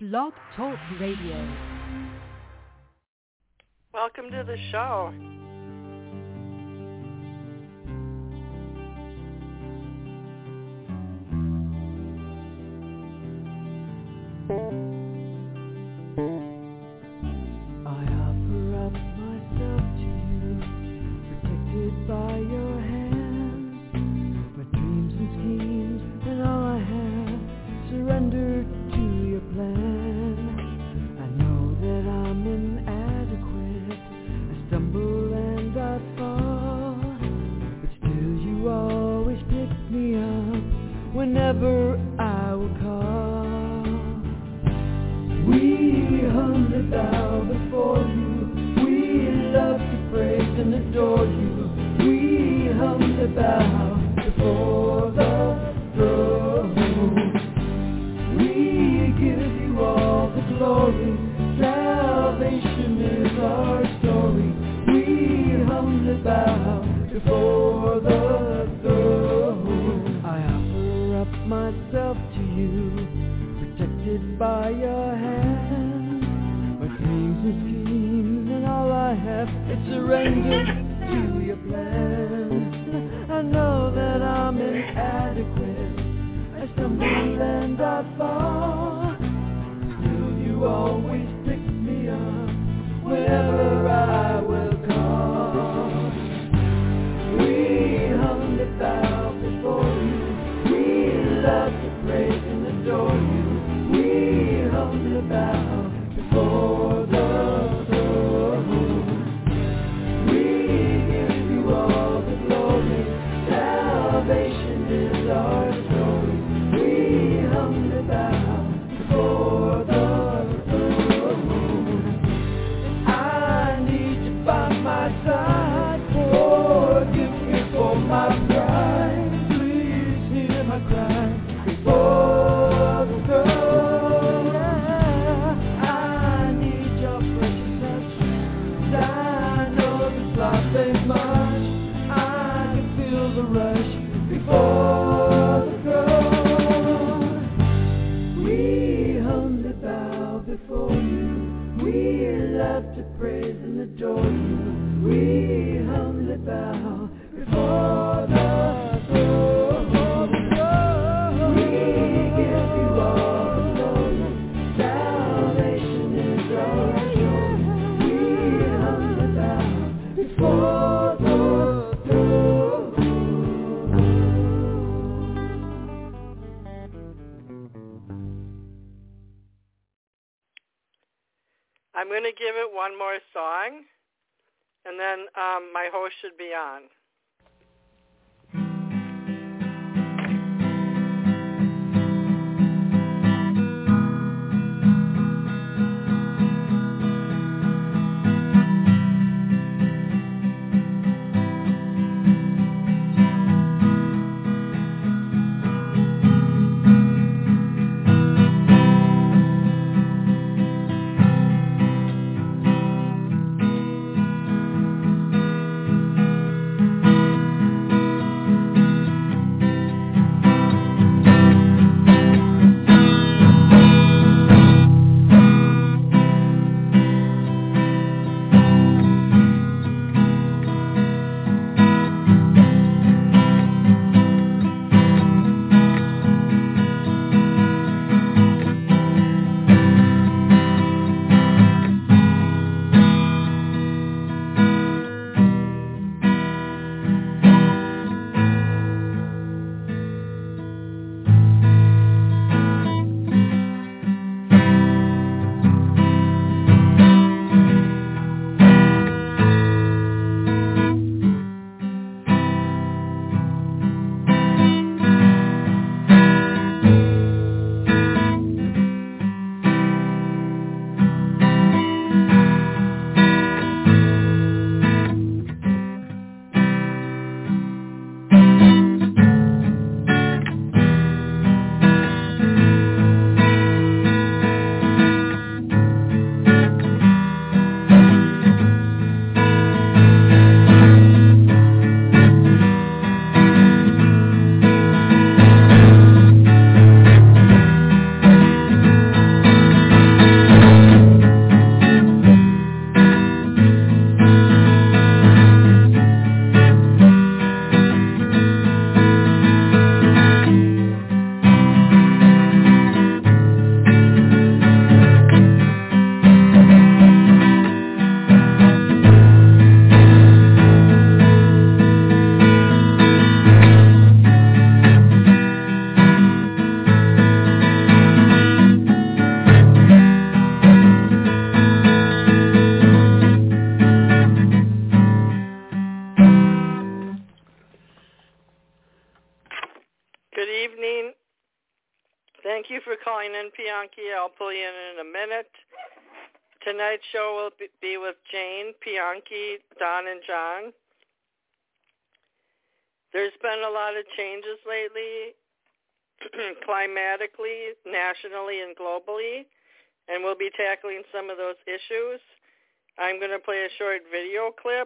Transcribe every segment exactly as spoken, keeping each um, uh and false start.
Blog Talk Radio. Welcome to the show. I'm going to give it one more song, and then um, my host should be on. Thank calling in, Pianki. I'll pull you in in a minute. Tonight's show will be with Jane, Pianki, Don, and John. There's been a lot of changes lately, climatically, nationally, and globally, and we'll be tackling some of those issues. I'm going to play a short video clip.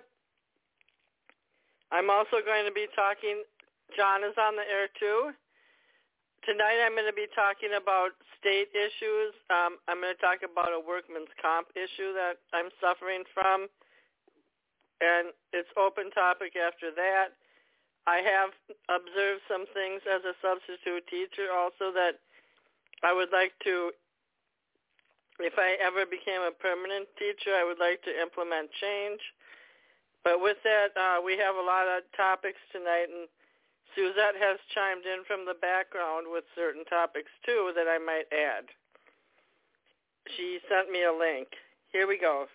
I'm also going to be talking, John is on the air too. Tonight I'm going to be talking about state issues. Um, I'm going to talk about a workman's comp issue that I'm suffering from, and it's open topic after that. I have observed some things as a substitute teacher also that I would like to, if I ever became a permanent teacher, I would like to implement change. But with that, uh, we have a lot of topics tonight, and Suzette has chimed in from the background with certain topics, too, that I might add. She sent me a link. Here we go.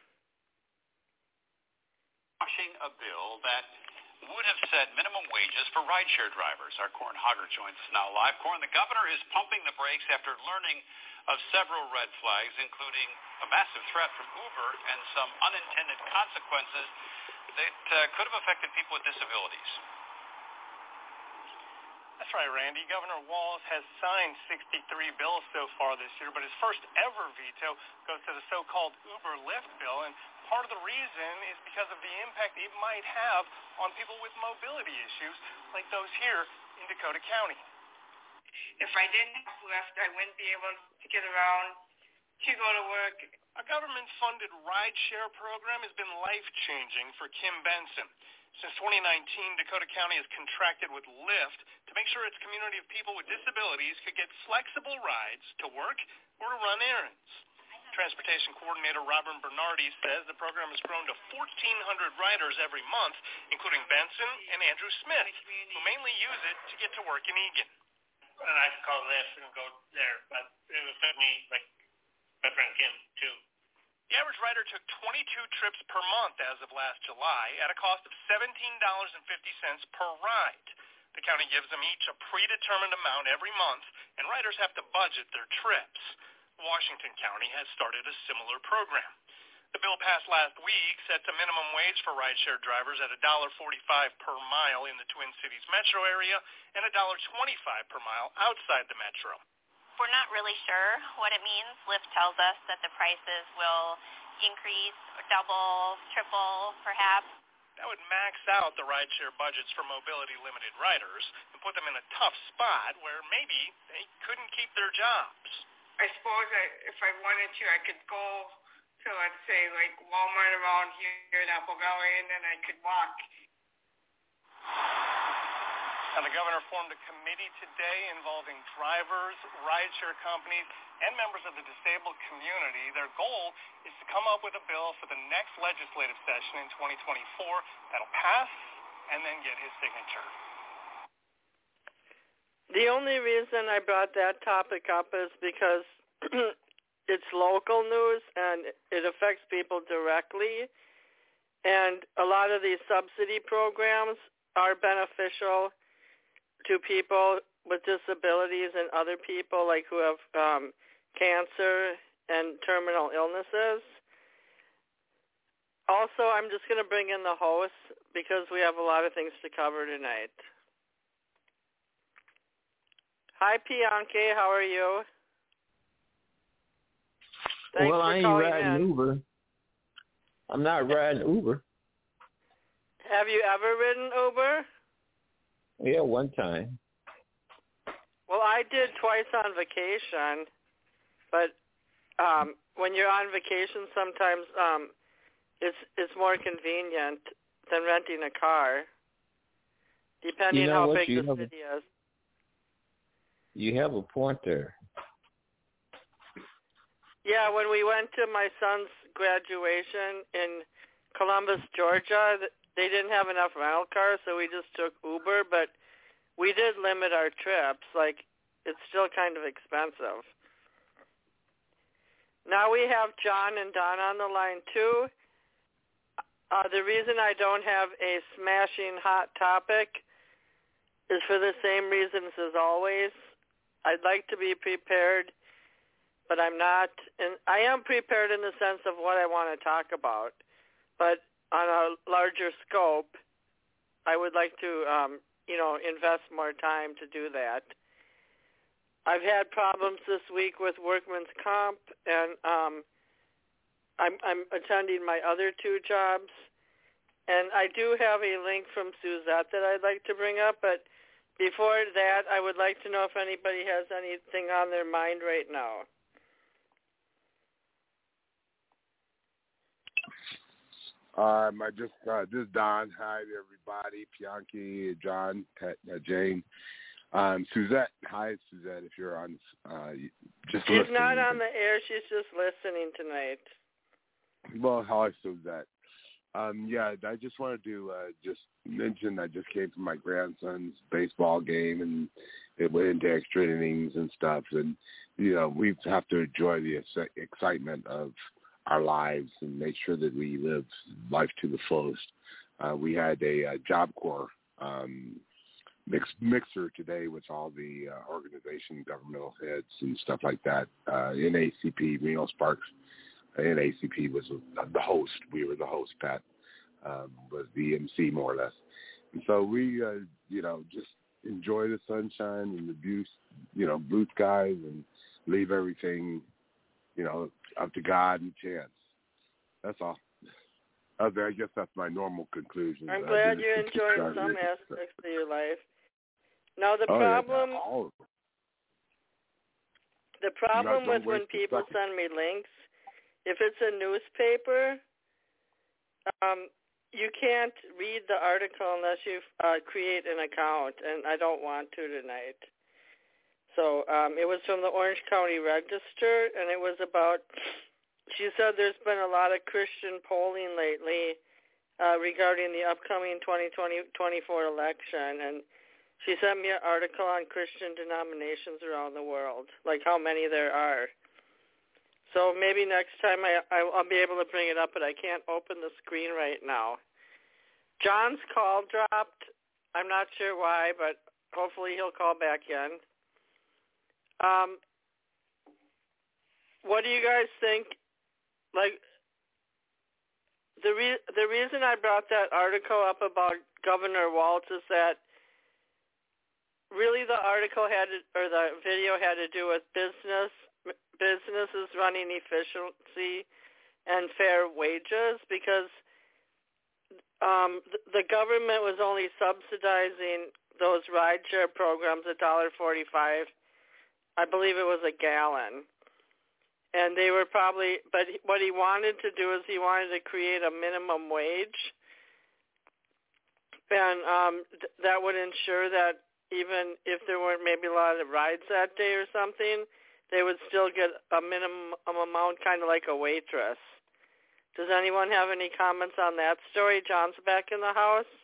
Pushing a bill that would have set minimum wages for rideshare drivers. Our Corin Hogger joins us now live. Corin, the governor is pumping the brakes after learning of several red flags, including a massive threat from Uber and some unintended consequences that uh, could have affected people with disabilities. That's right, Randy. Governor Walz has signed sixty-three bills so far this year, but his first ever veto goes to the so-called Uber-Lyft bill, and part of the reason is because of the impact it might have on people with mobility issues like those here in Dakota County. If I didn't have Lyft, I wouldn't be able to get around to go to work. A government-funded rideshare program has been life-changing for Kim Benson. Since twenty nineteen, Dakota County has contracted with Lyft to make sure its community of people with disabilities could get flexible rides to work or to run errands. Transportation Coordinator Robin Bernardi says the program has grown to fourteen hundred riders every month, including Benson and Andrew Smith, who mainly use it to get to work in Eagan. And I could call Lyft and go there, but it would fit me, like my friend Kim, too. The average rider took twenty-two trips per month as of last July at a cost of seventeen dollars and fifty cents per ride. The county gives them each a predetermined amount every month, and riders have to budget their trips. Washington County has started a similar program. The bill passed last week sets a minimum wage for rideshare drivers at one dollar and forty-five cents per mile in the Twin Cities metro area and one dollar and twenty-five cents per mile outside the metro. We're not really sure what it means. Lyft tells us that the prices will increase, double, triple, perhaps. That would max out the rideshare budgets for mobility-limited riders and put them in a tough spot where maybe they couldn't keep their jobs. I suppose I, if I wanted to, I could go to, let's say, like Walmart around here in Apple Valley, and then I could walk. Now, the governor formed a committee today involving drivers, rideshare companies, and members of the disabled community. Their goal is to come up with a bill for the next legislative session in twenty twenty-four that'll pass and then get his signature. The only reason I brought that topic up is because it's local news and it affects people directly. And a lot of these subsidy programs are beneficial to people with disabilities and other people like who have um, cancer and terminal illnesses. Also, I'm just going to bring in the host because we have a lot of things to cover tonight. Hi, Pianki. How are you? Thanks well, for I ain't calling riding in. Uber. I'm not riding Uber. Have you ever ridden Uber? Yeah, one time. Well, I did twice on vacation, but um, when you're on vacation, sometimes um, it's it's more convenient than renting a car, depending you know how what? big you the have city a, is. You have a point there. Yeah, when we went to my son's graduation in Columbus, Georgia, they didn't have enough rental cars, so we just took Uber, but we did limit our trips. Like, it's still kind of expensive. Now we have John and Don on the line, too. Uh, the reason I don't have a smashing hot topic is for the same reasons as always. I'd like to be prepared but I'm not, and I am prepared in the sense of what I want to talk about, but on a larger scope, I would like to, um, you know, invest more time to do that. I've had problems this week with workman's comp, and um, I'm, I'm attending my other two jobs, and I do have a link from Suzette that I'd like to bring up, but before that, I would like to know if anybody has anything on their mind right now. Um, I just uh, this is Don. Hi to everybody. Bianchi, John, Pat, uh, Jane, um, Suzette. Hi, Suzette. If you're on, uh, just she's listening. not on the air. She's just listening tonight. Well, hi, Suzette. Um, yeah, I just wanted to uh, just mention I just came from my grandson's baseball game, and it went into extra innings and stuff. And you know, we have to enjoy the excitement of our lives and make sure that we live life to the fullest. Uh, we had a, a Job Corps um, mix, mixer today with all the uh, organization governmental heads and stuff like that. Uh, N A C P, Reno Sparks, N A C P was the host. We were the host, Pat, um, was the M C more or less. And so we, uh, you know, just enjoy the sunshine and the blue, you know, blue skies and leave everything, you know, up to God and chance. That's all. I guess that's my normal conclusion. I'm glad you're enjoying some aspects of your life. Now the oh, problem, yeah, all of them. the problem with when people send me links, if it's a newspaper, um, you can't read the article unless you uh, create an account, and I don't want to tonight. So um, it was from the Orange County Register, and it was about, she said there's been a lot of Christian polling lately uh, regarding the upcoming twenty twenty-four election, and she sent me an article on Christian denominations around the world, like how many there are. So maybe next time I, I'll be able to bring it up, but I can't open the screen right now. John's call dropped. I'm not sure why, but hopefully he'll call back in. Um, what do you guys think? Like, the re- the reason I brought that article up about Governor Walz is that really the article had to, or the video had to do with business businesses running efficiency and fair wages, because um, th- the government was only subsidizing those rideshare programs a dollar forty-five. I believe it was a gallon. And they were probably, but what he wanted to do is he wanted to create a minimum wage. And um, th- that would ensure that even if there weren't maybe a lot of rides that day or something, they would still get a minimum amount, kind of like a waitress. Does anyone have any comments on that story? John's back in the house.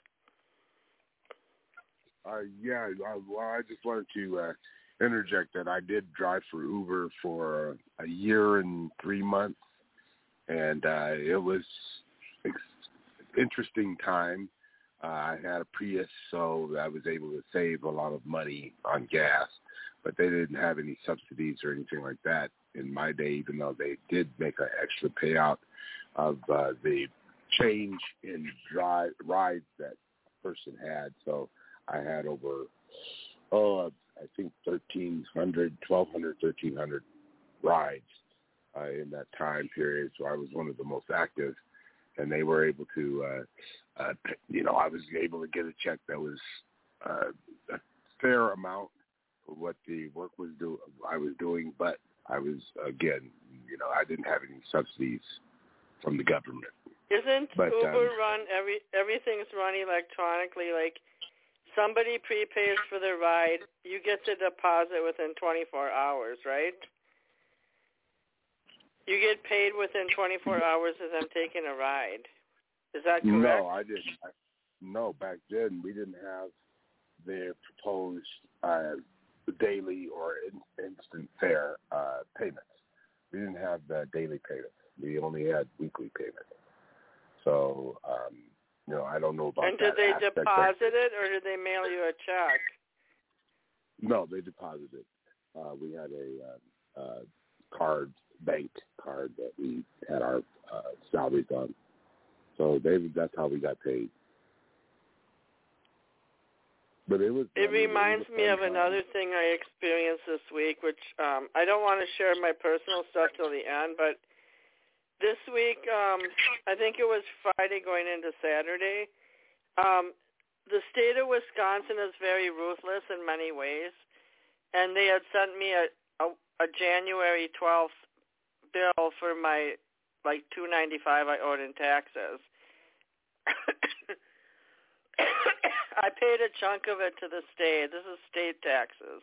Uh, yeah, uh, well, I just wanted to uh, interject that I did drive for Uber for a year and three months, and uh, it was an interesting time. Uh, I had a Prius, so I was able to save a lot of money on gas, but they didn't have any subsidies or anything like that in my day, even though they did make an extra payout of uh, the change in drive, rides that person had. So I had over, oh, I think thirteen hundred, twelve hundred, thirteen hundred rides uh, in that time period. So I was one of the most active, and they were able to, uh, uh, you know, I was able to get a check that was uh, a fair amount for what the work was do I was doing, but I was, again, you know, I didn't have any subsidies from the government. Isn't but, Uber um, run, every everything's run electronically, like somebody prepays for the ride, you get the deposit within twenty-four hours, right? You get paid within twenty-four hours of them taking a ride. Is that correct? No, I didn't. I, no, back then we didn't have the proposed uh, daily or in, instant fare uh, payments. We didn't have the daily payments. We only had weekly payments. So, um, you know, I don't know about and that. And did they aspect deposit it, or did they mail you a check? No, they deposited. Uh, we had a uh, uh, card, banked card that we had our uh, salaries on. So they that's how we got paid. But it was. It I mean, reminds it was me of time. another thing I experienced this week, which um, I don't want to share my personal stuff till the end, but this week, um, I think it was Friday going into Saturday, um, the state of Wisconsin is very ruthless in many ways, and they had sent me a, a, a January twelfth bill for my, like, two ninety-five I owed in taxes. I paid a chunk of it to the state. This is state taxes.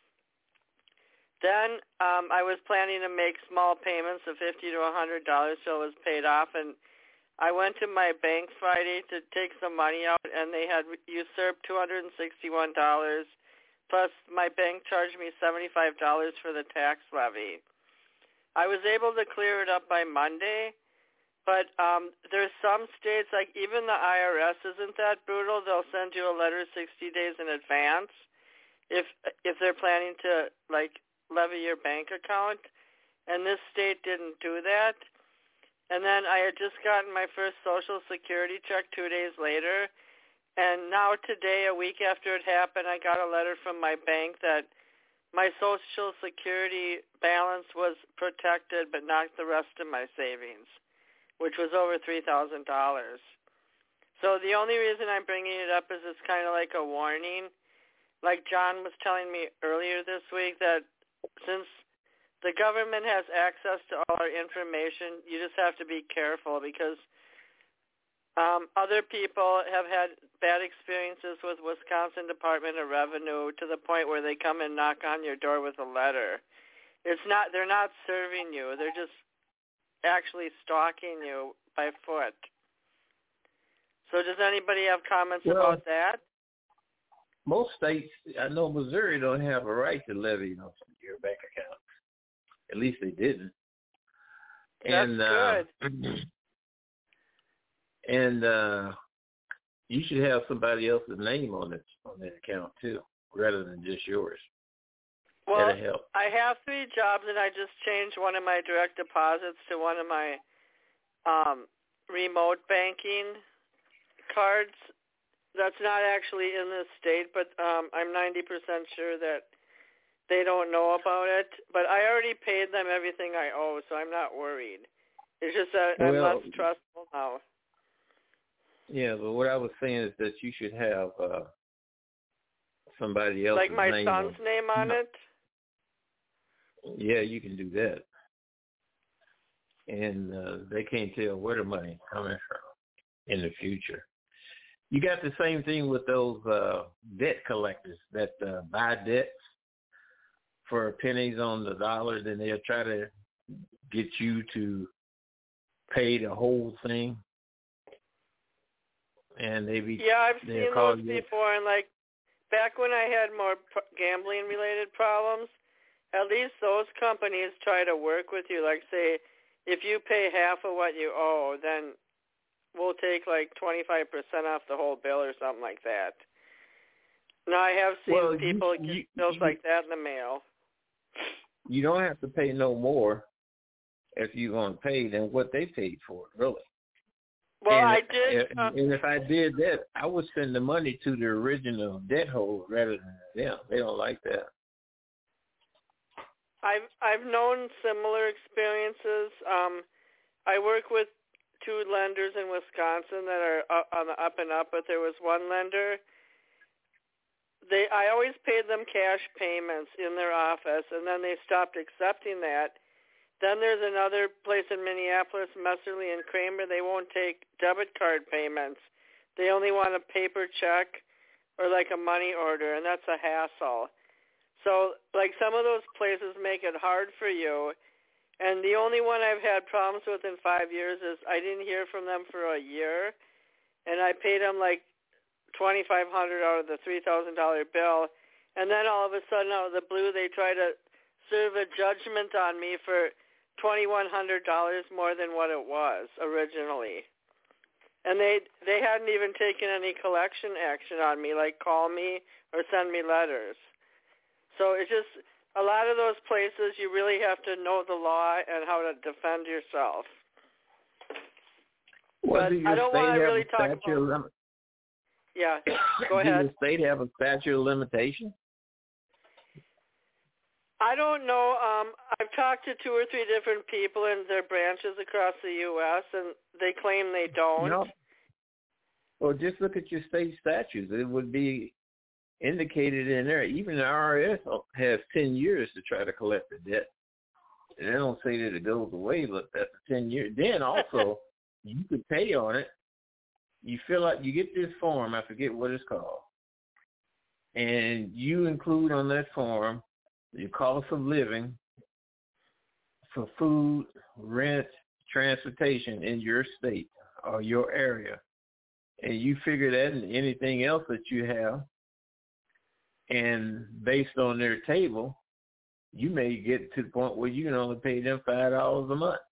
Then um, I was planning to make small payments of fifty to a hundred dollars, so it was paid off. And I went to my bank Friday to take some money out, and they had usurped two hundred and sixty-one dollars. Plus, my bank charged me seventy-five dollars for the tax levy. I was able to clear it up by Monday. But um, there's some states, like even the I R S isn't that brutal. They'll send you a letter sixty days in advance if if they're planning to, like, levy your bank account. And this state didn't do that. And then I had just gotten my first Social Security check two days later. And now today, a week after it happened, I got a letter from my bank that my Social Security balance was protected but not the rest of my savings, which was over three thousand dollars. So the only reason I'm bringing it up is it's kind of like a warning. Like John was telling me earlier this week that since the government has access to all our information, you just have to be careful because um, other people have had bad experiences with Wisconsin Department of Revenue to the point where they come and knock on your door with a letter. It's not, they're not serving you. They're just actually stalking you by foot. So does anybody have comments well, about that? Most states, I know Missouri don't have a right to levy on your bank account. At least they didn't. That's and, good. Uh, and uh, you should have somebody else's name on it on that account too, rather than just yours. Well, That'll help. I have three jobs, and I just changed one of my direct deposits to one of my um, remote banking cards. That's not actually in this state, but um, I'm ninety percent sure that they don't know about it. But I already paid them everything I owe, so I'm not worried. It's just that I'm well, less trustful now. Yeah, but what I was saying is that you should have uh, somebody else's name. Like my name son's on, name on no. it? Yeah, you can do that. And uh, they can't tell where the money's coming from in the future. You got the same thing with those uh, debt collectors that uh, buy debts for pennies on the dollar, then they'll try to get you to pay the whole thing. And they be yeah, I've seen those you. before, and like back when I had more p- gambling-related problems, at least those companies try to work with you. Like, say, if you pay half of what you owe, then we'll take like twenty-five percent off the whole bill or something like that. Now, I have seen well, people you, get you, bills you, like that in the mail. You don't have to pay no more if you're going to pay than what they paid for it, really. Well, and, I did. And, uh, and if I did that, I would send the money to the original debt holder rather than them. They don't like that. I've I've known similar experiences. Um, I work with two lenders in Wisconsin that are up, on the up and up, but there was one lender. They I always paid them cash payments in their office, and then they stopped accepting that. Then there's another place in Minneapolis, Messerly and Kramer. They won't take debit card payments. They only want a paper check or like a money order, and that's a hassle. So, like, some of those places make it hard for you. And the only one I've had problems with in five years is I didn't hear from them for a year, and I paid them like twenty-five hundred dollars out of the three thousand dollars bill. And then all of a sudden, out of the blue, they try to serve a judgment on me for twenty-one hundred dollars more than what it was originally. And they they hadn't even taken any collection action on me, like call me or send me letters. So it's just, a lot of those places you really have to know the law and how to defend yourself. Well, but do your I don't state want to have really a talk statute about. of lim- Yeah, go Do ahead. the state have a statute of limitation? I don't know. Um, I've talked to two or three different people in their branches across the U S, and they claim they don't. No. Well, just look at your state statutes. It would be indicated in there. Even the I R S has ten years to try to collect the debt. And they don't say that it goes away, but that's ten years. Then also, you could pay on it. You fill out, you get this form, I forget what it's called, and you include on that form your cost of living for food, rent, transportation in your state or your area. And you figure that and anything else that you have, and based on their table, you may get to the point where you can only pay them five dollars a month.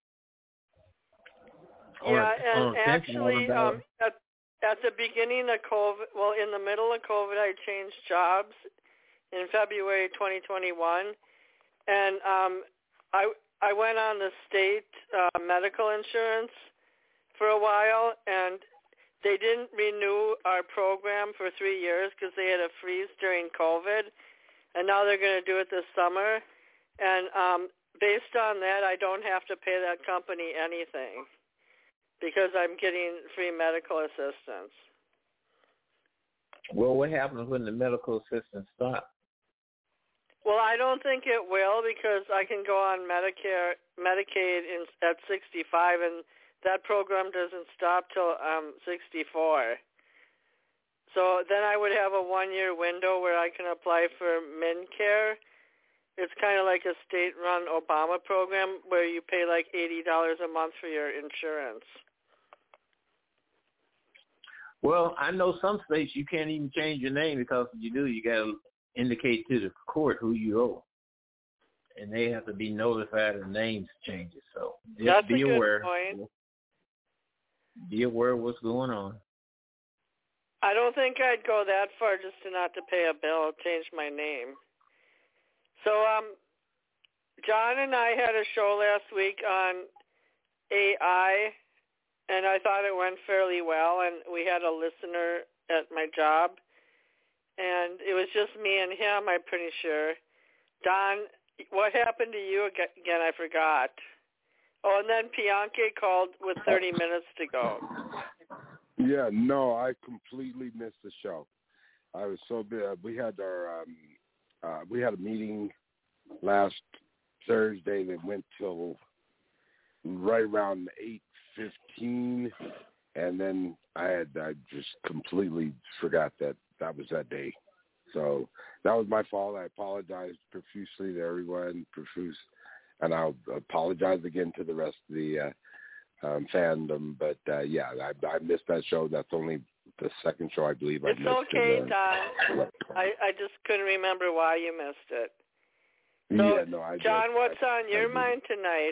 Yeah, and actually, um, at, at the beginning of COVID, well, in the middle of COVID, I changed jobs in February twenty twenty-one, and um, I I went on the state uh, medical insurance for a while, and they didn't renew our program for three years because they had a freeze during COVID, and now they're going to do it this summer. And um, based on that, I don't have to pay that company anything because I'm getting free medical assistance. Well, what happens when the medical assistance stops? Well, I don't think it will because I can go on Medicare, Medicaid in, at sixty-five, and that program doesn't stop till um, sixty-four. So then I would have a one-year window where I can apply for MinCare. It's kind of like a state-run Obama program where you pay like eighty dollars a month for your insurance. Well, I know some states you can't even change your name because if you do, you got to indicate to the court who you owe. And they have to be notified of names changes. So just That's be a good aware. point. Be aware of what's going on. I don't think I'd go that far just to not to pay a bill, change my name. So, um, John and I had a show last week on A I, and I thought it went fairly well, and we had a listener at my job, and it was just me and him, I'm pretty sure. Don, what happened to you again? I forgot. Oh, and then Bianchi called with thirty minutes to go. Yeah, no, I completely missed the show. I was so busy. We had our um, uh, we had a meeting last Thursday that went till right around eight fifteen, and then I had I just completely forgot that that was that day. So that was my fault. I apologize profusely to everyone, profuse, and I'll apologize again to the rest of the uh, um, fandom. But uh, yeah, I, I missed that show. That's only the second show I believe I it's missed. It's okay, in the, Don. I, I just couldn't remember why you missed it. So, yeah, no, I John, did. what's I, on your I mind tonight?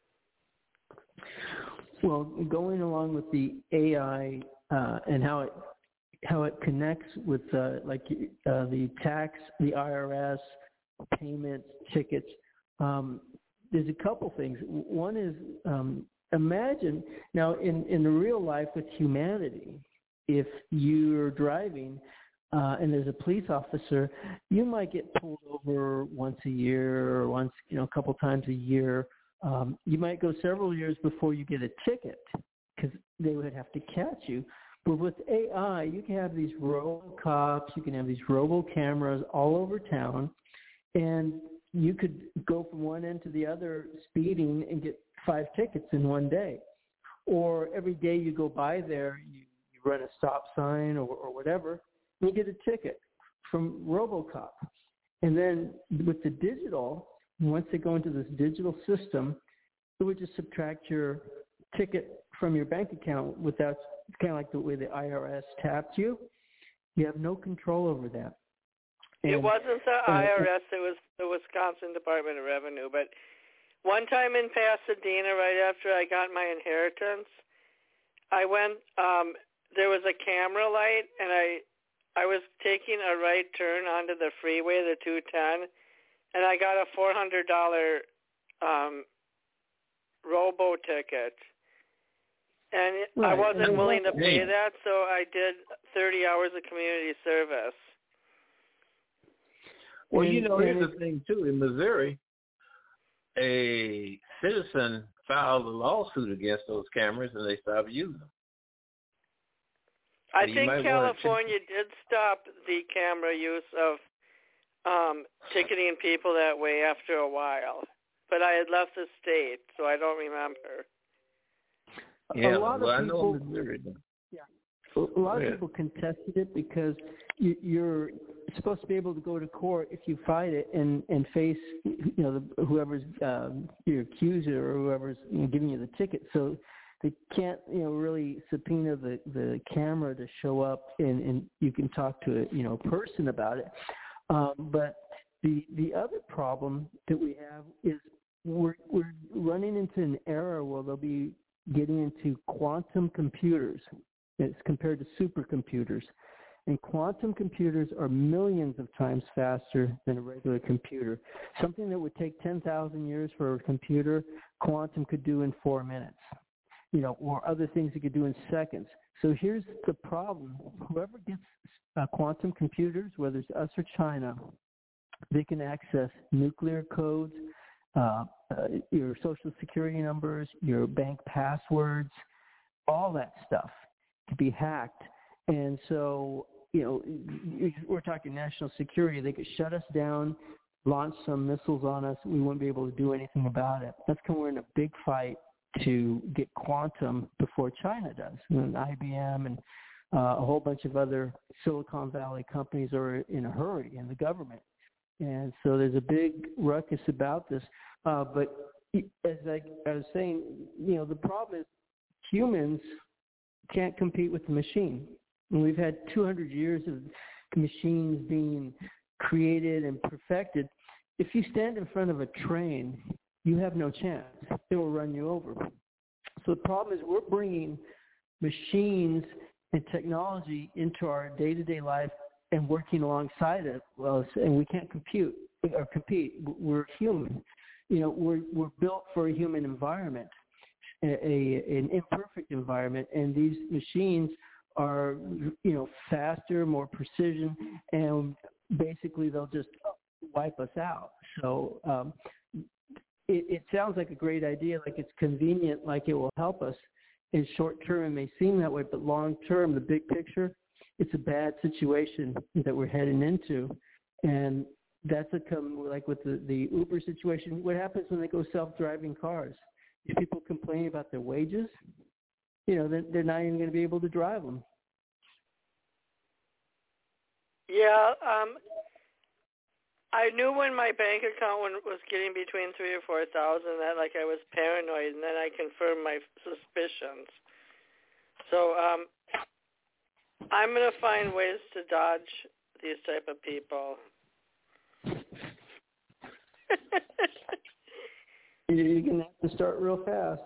Well, going along with the A I uh, and how it how it connects with uh, like uh, the tax, the I R S, payments, tickets. Um, there's a couple things. One is um, imagine now in in the real life with humanity, if you're driving uh, and there's a police officer, you might get pulled over once a year or once you know a couple times a year. Um, you might go several years before you get a ticket because they would have to catch you. But with A I, you can have these robo-cops, you can have these robo-cameras all over town, and you could go from one end to the other speeding and get five tickets in one day. Or every day you go by there, you, you run a stop sign or, or whatever, and you get a ticket from RoboCop. And then with the digital, once they go into this digital system, it would just subtract your ticket from your bank account without, it's kind of like the way the I R S tapped you. You have no control over that. And, it wasn't the uh, I R S, it was the Wisconsin Department of Revenue. But one time in Pasadena, right after I got my inheritance, I went, um, there was a camera light, and I I was taking a right turn onto the freeway, the two ten, and I got a four hundred dollars um, robo ticket. And right. I wasn't and willing to pay yeah. that, so I did thirty hours of community service. Well, and, you know, here's and the thing, too. In Missouri, a citizen filed a lawsuit against those cameras, and they stopped using them. I So think California did stop the camera use of um, ticketing people that way after a while. But I had left the state, so I don't remember. Yeah, a lot well, of I know people, Missouri. yeah, a lot of Yeah. people contested it because you, you're supposed to be able to go to court if you fight it and and face, you know, the, whoever's um, your accuser or whoever's, you know, giving you the ticket. So they can't, you know, really subpoena the the camera to show up and and you can talk to a, you know, person about it. Um, but the the other problem that we have is we're we're running into an era where they'll be getting into quantum computers. It's compared to supercomputers. And quantum computers are millions of times faster than a regular computer. Something that would take ten thousand years for a computer, quantum could do in four minutes. You know, or other things it could do in seconds. So here's the problem. Whoever gets uh, quantum computers, whether it's us or China, they can access nuclear codes, uh, uh, your social security numbers, your bank passwords, all that stuff to be hacked. And so, you know, we're talking national security. They could shut us down, launch some missiles on us. We wouldn't be able to do anything about it. That's because we're in a big fight to get quantum before China does. And I B M and uh, a whole bunch of other Silicon Valley companies are in a hurry, and the government. And so there's a big ruckus about this. Uh, but as I, I was saying, you know, the problem is humans can't compete with the machine. And we've had two hundred years of machines being created and perfected. If you stand in front of a train, you have no chance. It will run you over. So the problem is we're bringing machines and technology into our day-to-day life and working alongside it. Well, and we can't compute or compete. We're human. You know, we're we're built for a human environment, a, a an imperfect environment, and these machines are, you know, faster, more precision, and basically they'll just wipe us out. So um, it, it sounds like a great idea, like it's convenient, like it will help us. In short term, it may seem that way, but long term, the big picture, it's a bad situation that we're heading into. And that's a come like with the, the Uber situation. What happens when they go self-driving cars? If people complain about their wages, you know, they're, they're not even going to be able to drive them. Yeah, um, I knew when my bank account was getting between three or four thousand that like I was paranoid, and then I confirmed my suspicions. So um, I'm gonna find ways to dodge these type of people. You're gonna have to start real fast.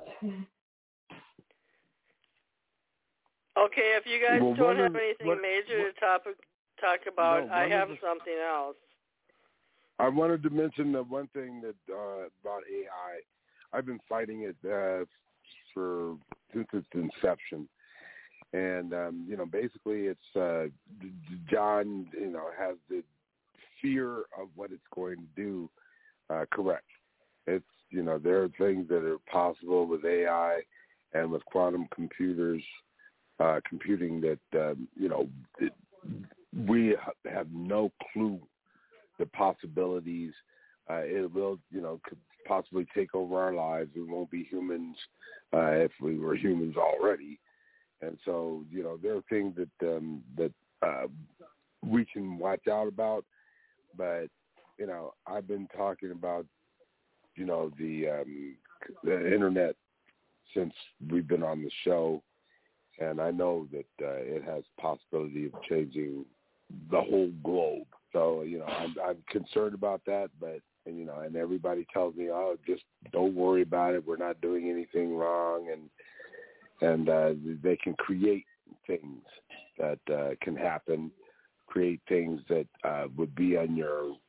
Okay, if you guys well, don't have of, anything what, major what, to topic, talk about, no, I have the, something else. I wanted to mention the one thing that uh, about A I. I've been fighting it uh, for since its inception, and um, you know, basically, it's uh, John. You know, has the fear of what it's going to do. Uh, correct. It's, you know, there are things that are possible with A I and with quantum computers, uh, computing that um, you know it, we have no clue the possibilities. Uh, it will, you know, could possibly take over our lives. We won't be humans uh, if we were humans already. And so, you know, there are things that um, that uh, we can watch out about. But, you know, I've been talking about, you know, the um, the internet since we've been on the show, and I know that uh, it has possibility of changing the whole globe. So, you know, I'm, I'm concerned about that, but, and, you know, and everybody tells me, oh, just don't worry about it. We're not doing anything wrong. And, and uh, they can create things that uh, can happen, create things that uh, would be on your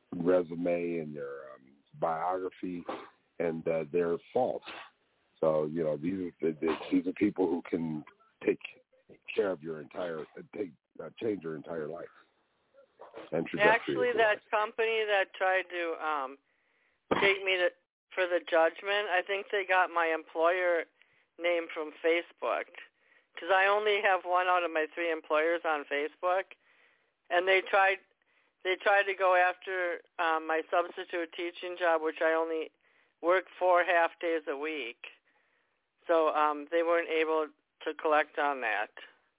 resume and your um, biography, and uh, they're false. So you know these are the, these are people who can take care of your entire take uh, change your entire life. And Actually, that life. company that tried to um, take me to, for the judgment, I think they got my employer name from Facebook, because I only have one out of my three employers on Facebook, and they tried they tried to go after um, my substitute teaching job, which I only work four half days a week. So um, they weren't able to collect on that.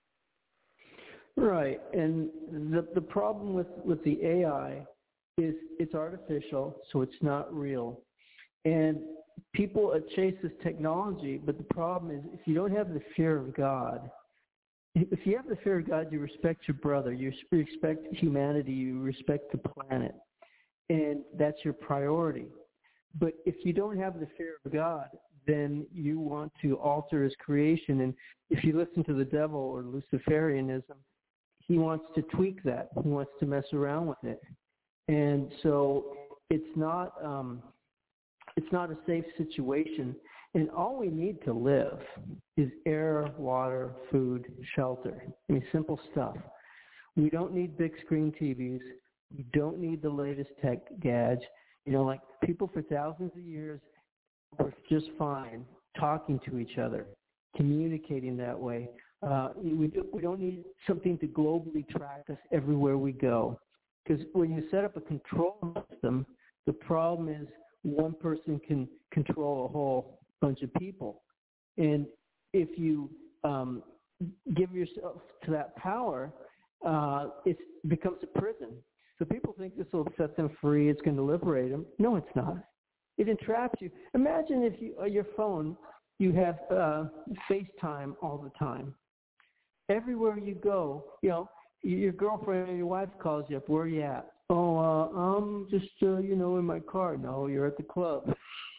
Right, and the the problem with, with the A I is it's artificial, so it's not real. And people chase this technology, but the problem is if you don't have the fear of God, if you have the fear of God, you respect your brother, you respect humanity, you respect the planet, and that's your priority. But if you don't have the fear of God, then you want to alter his creation. And if you listen to the devil or Luciferianism, he wants to tweak that. He wants to mess around with it. And so it's not um, it's not a safe situation. And all we need to live is air, water, food, shelter. I mean, simple stuff. We don't need big screen T Vs. We don't need the latest tech gadgets. You know, like people for thousands of years were just fine talking to each other, communicating that way. Uh, we, do, we don't need something to globally track us everywhere we go. Because when you set up a control system, the problem is one person can control a whole bunch of people. And if you um, give yourself to that power, uh, it becomes a prison. So people think this will set them free, it's going to liberate them. No, it's not. It entraps you. Imagine if you, on your phone, you have uh, FaceTime all the time. Everywhere you go, you know, your girlfriend or your wife calls you up. Where are you at? Oh, uh, I'm just, uh, you know, in my car. No, you're at the club.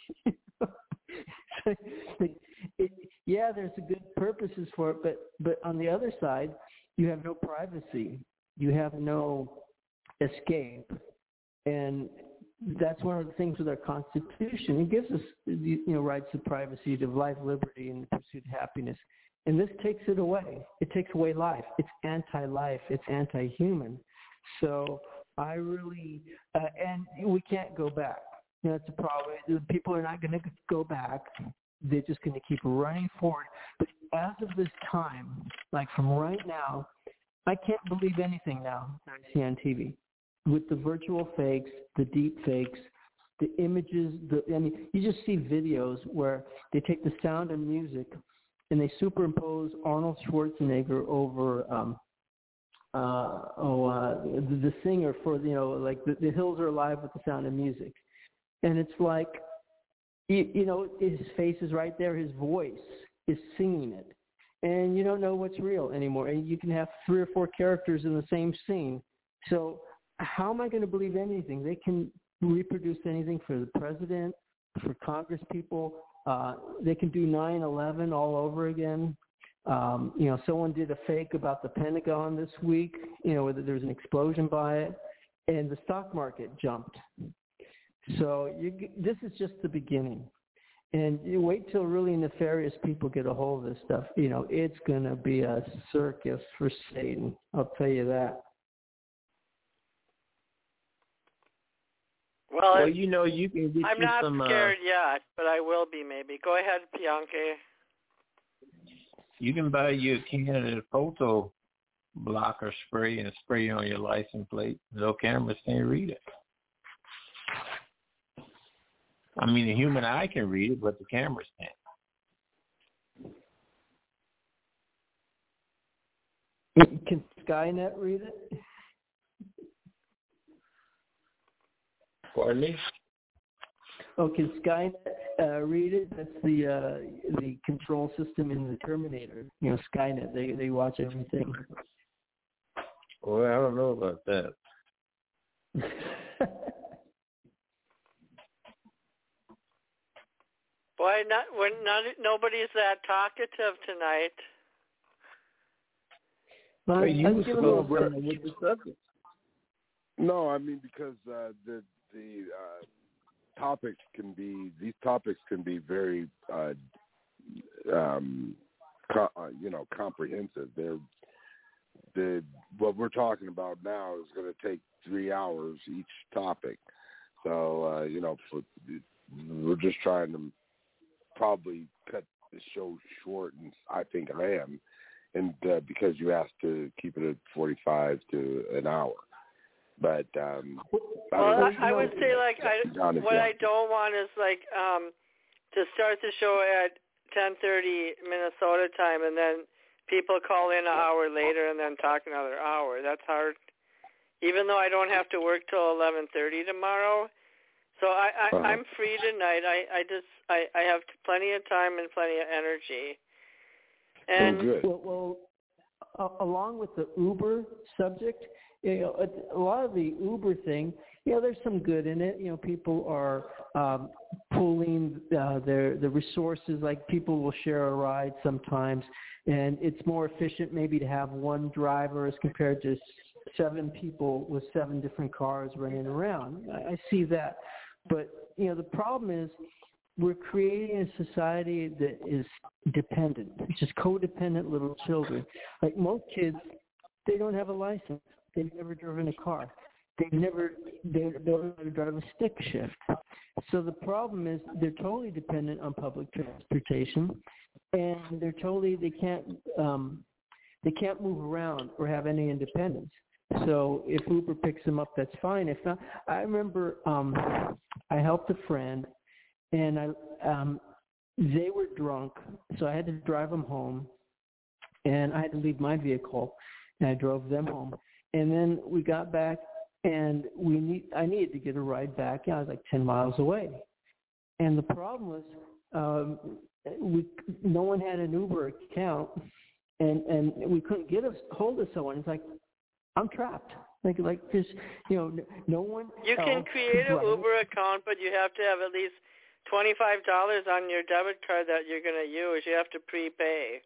it, yeah, there's a good purposes for it, but, but on the other side, you have no privacy. You have no escape. And that's one of the things with our Constitution. It gives us, you know, rights to privacy, to life, liberty, and the pursuit of happiness. And this takes it away. It takes away life. It's anti-life. It's anti-human. So I really, uh, and we can't go back. You know, that's a problem. People are not going to go back. They're just going to keep running forward. But as of this time, like from right now, I can't believe anything now that I see on T V. With the virtual fakes, the deep fakes, the images, the I mean, you just see videos where they take the sound and music and they superimpose Arnold Schwarzenegger over um, uh, oh uh, the, the singer for, you know, like the, the Hills Are Alive with the Sound of Music. And it's like, you, you know, his face is right there. His voice is singing it. And you don't know what's real anymore. And you can have three or four characters in the same scene. So how am I going to believe anything? They can reproduce anything for the president, for Congress people. Uh, they can do nine eleven all over again. Um, you know, someone did a fake about the Pentagon this week, you know, whether there was an explosion by it, and the stock market jumped. So you, this is just the beginning. And you wait till really nefarious people get a hold of this stuff. You know, it's going to be a circus for Satan. I'll tell you that. Well, well you know, you can get I'm you not some, scared uh, yet, but I will be maybe. Go ahead, Bianchi. You can buy you a can of photo blocker spray and spray it on your license plate. No cameras can't read it. I mean, the human eye can read it, but the cameras can't. Can Skynet read it? Pardon me? Oh, can Skynet uh, read it? That's the uh, the control system in the Terminator. You know, Skynet. They they watch everything. Well, I don't know about that. Boy, not when not nobody's that talkative tonight. Well, well, you I'm was giving a little with the subject. No, I mean because uh, the the uh, topics can be these topics can be very uh, um, co- uh, you know comprehensive. They're the what we're talking about now is going to take three hours each topic. So uh, you know for, we're just trying to probably cut the show short, and I think I am, and uh, because you asked to keep it at forty-five to an hour. But um, well, I, I, I would say like I, what I don't want is like um, to start the show at ten thirty Minnesota time, and then people call in an hour later and then talk another hour. That's hard. Even though I don't have to work till eleven thirty tomorrow, so I, I uh-huh. I'm free tonight. I, I just I, I have plenty of time and plenty of energy. And oh, good. Well, well uh, along with the Uber subject. You know, a lot of the Uber thing, you know, there's some good in it. You know, people are um, pooling uh, their the resources. Like people will share a ride sometimes, and it's more efficient maybe to have one driver as compared to seven people with seven different cars running around. I, I see that, but you know, the problem is we're creating a society that is dependent. It's just codependent little children. Like most kids, they don't have a license. They've never driven a car. They've never, they don't know how to drive a stick shift. So the problem is they're totally dependent on public transportation, and they're totally, they can't, um, they can't move around or have any independence. So if Uber picks them up, that's fine. If not, I remember um, I helped a friend, and I, um, they were drunk, so I had to drive them home, and I had to leave my vehicle, and I drove them home. And then we got back, and we need. I needed to get a ride back. I was like ten miles away, and the problem was, um, we no one had an Uber account, and and we couldn't get a hold of someone. It's like I'm trapped. Like like this, you know, no one. You can create an Uber account, but you have to have at least twenty-five dollars on your debit card that you're going to use. You have to prepay.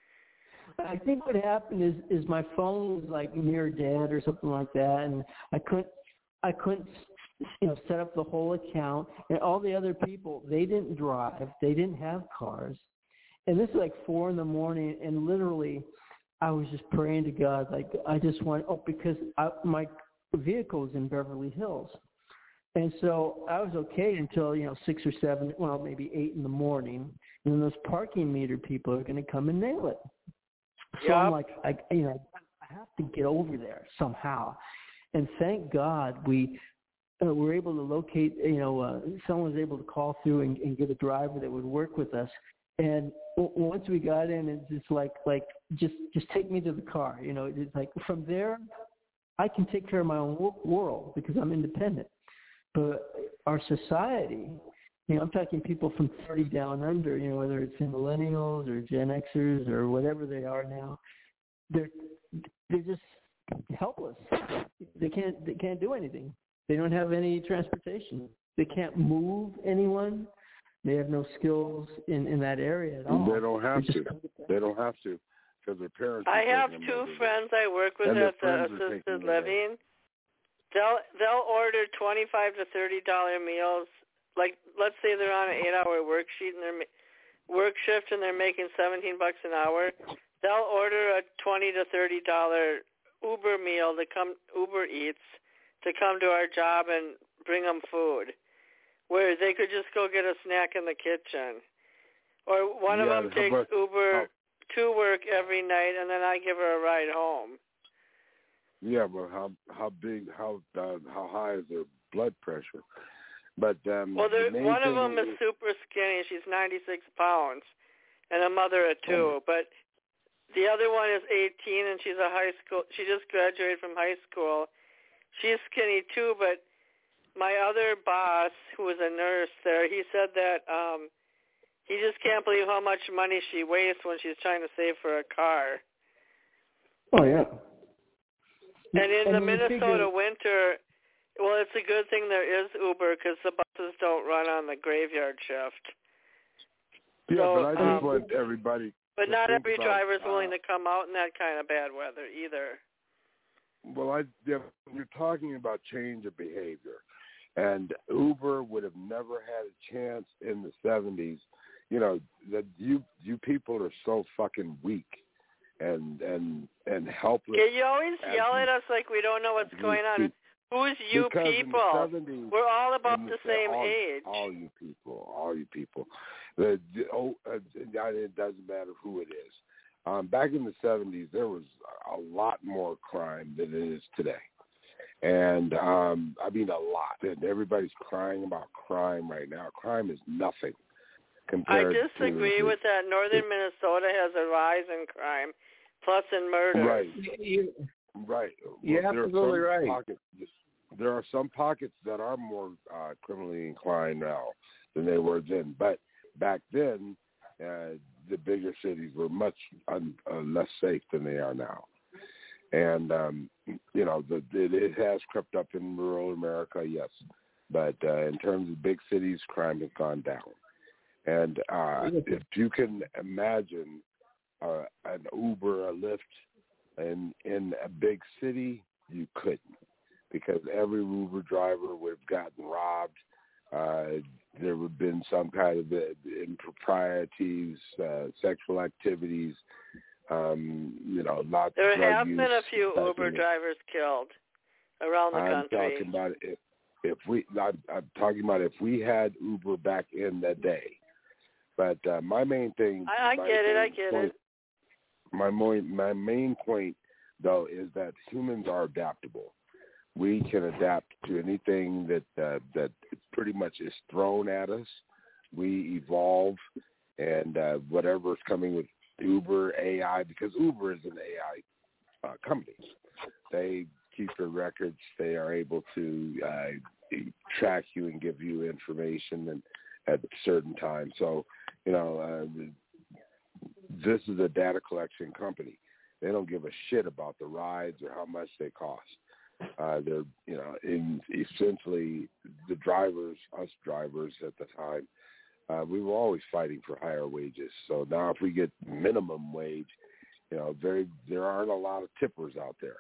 I think what happened is is my phone was like near dead or something like that, and I couldn't I couldn't you know set up the whole account. And all the other people, they didn't drive, they didn't have cars, and this is like four in the morning, and literally I was just praying to God, like I just want oh because I, my vehicle is in Beverly Hills, and so I was okay until you know six or seven, well maybe eight in the morning, and then those parking meter people are going to come and nail it. So yep. I'm like, I, you know, I have to get over there somehow. And thank God we uh, were able to locate, you know, uh, someone was able to call through and, and get a driver that would work with us. And w- once we got in, it's just like, like, just, just take me to the car. You know, it's like from there, I can take care of my own w- world because I'm independent. But our society, you know, I'm talking people from thirty down under, you know, whether it's in millennials or Gen Xers or whatever they are now, they're they're just helpless. They can't they can't do anything. They don't have any transportation. They can't move anyone. They have no skills in, in that area at all. They don't have to. They don't have to because their parents. I have two friends I work with at the assisted living. They'll they'll order twenty-five to thirty dollar meals. Like, let's say they're on an eight-hour work sheet and they're work shift and they're making seventeen bucks an hour. They'll order a twenty to thirty dollar Uber meal to come Uber Eats to come to our job and bring them food, where they could just go get a snack in the kitchen. Or one yeah, of them takes about, Uber how, to work every night, and then I give her a ride home. Yeah, but how how big how uh, how high is their blood pressure? But um, well, the one of them is, is super skinny. She's ninety-six pounds, and a mother of two. Oh. But the other one is eighteen, and she's a high school. She just graduated from high school. She's skinny too. But my other boss, who was a nurse there, he said that um, he just can't believe how much money she wastes when she's trying to save for a car. Oh yeah. And in and the Minnesota figure... winter. Well, it's a good thing there is Uber because the buses don't run on the graveyard shift. Yeah, so, but I just um, want everybody. But not every about, driver is uh, willing to come out in that kind of bad weather either. Well, I yeah, you're talking about change of behavior, and Uber would have never had a chance in the seventies. You know that you you people are so fucking weak and and and helpless. Yeah, you always yell you, at us like we don't know what's going on. You, Who's you people? seventies, We're all about the, the same all, age. All you people, all you people. The, the, oh, uh, it doesn't matter who it is. Um, back in the seventies, there was a lot more crime than it is today. And, um, I mean, a lot. And everybody's crying about crime right now. Crime is nothing compared I disagree to, with that. Northern Minnesota has a rise in crime, plus in murder. Right. You, right. You're well, absolutely right. Pockets, there are some pockets that are more uh, criminally inclined now than they were then. But back then, uh, the bigger cities were much un, uh, less safe than they are now. And, um, you know, the, it, it has crept up in rural America, yes. But uh, in terms of big cities, crime has gone down. And uh, if you can imagine uh, an Uber, a Lyft in, in a big city, you couldn't. Because every Uber driver would have gotten robbed. Uh, there would have been some kind of improprieties, uh, sexual activities, um, you know, lots there of drug have use. Been a few Uber drivers killed around the I'm country. I'm talking about if, if we, I'm, I'm talking about if we had Uber back in the day. But uh, my main thing. I, I get it, I get point, it. My, mo- my main point, though, is that humans are adaptable. We can adapt to anything that uh, that pretty much is thrown at us. We evolve, and uh, whatever is coming with Uber, A I, because Uber is an A I uh, company. They keep your records. They are able to uh, track you and give you information and at certain times. So, you know, uh, this is a data collection company. They don't give a shit about the rides or how much they cost. Uh, they're, you know, in essentially the drivers, us drivers at the time, uh, we were always fighting for higher wages. So now if we get minimum wage, you know, very, there aren't a lot of tippers out there.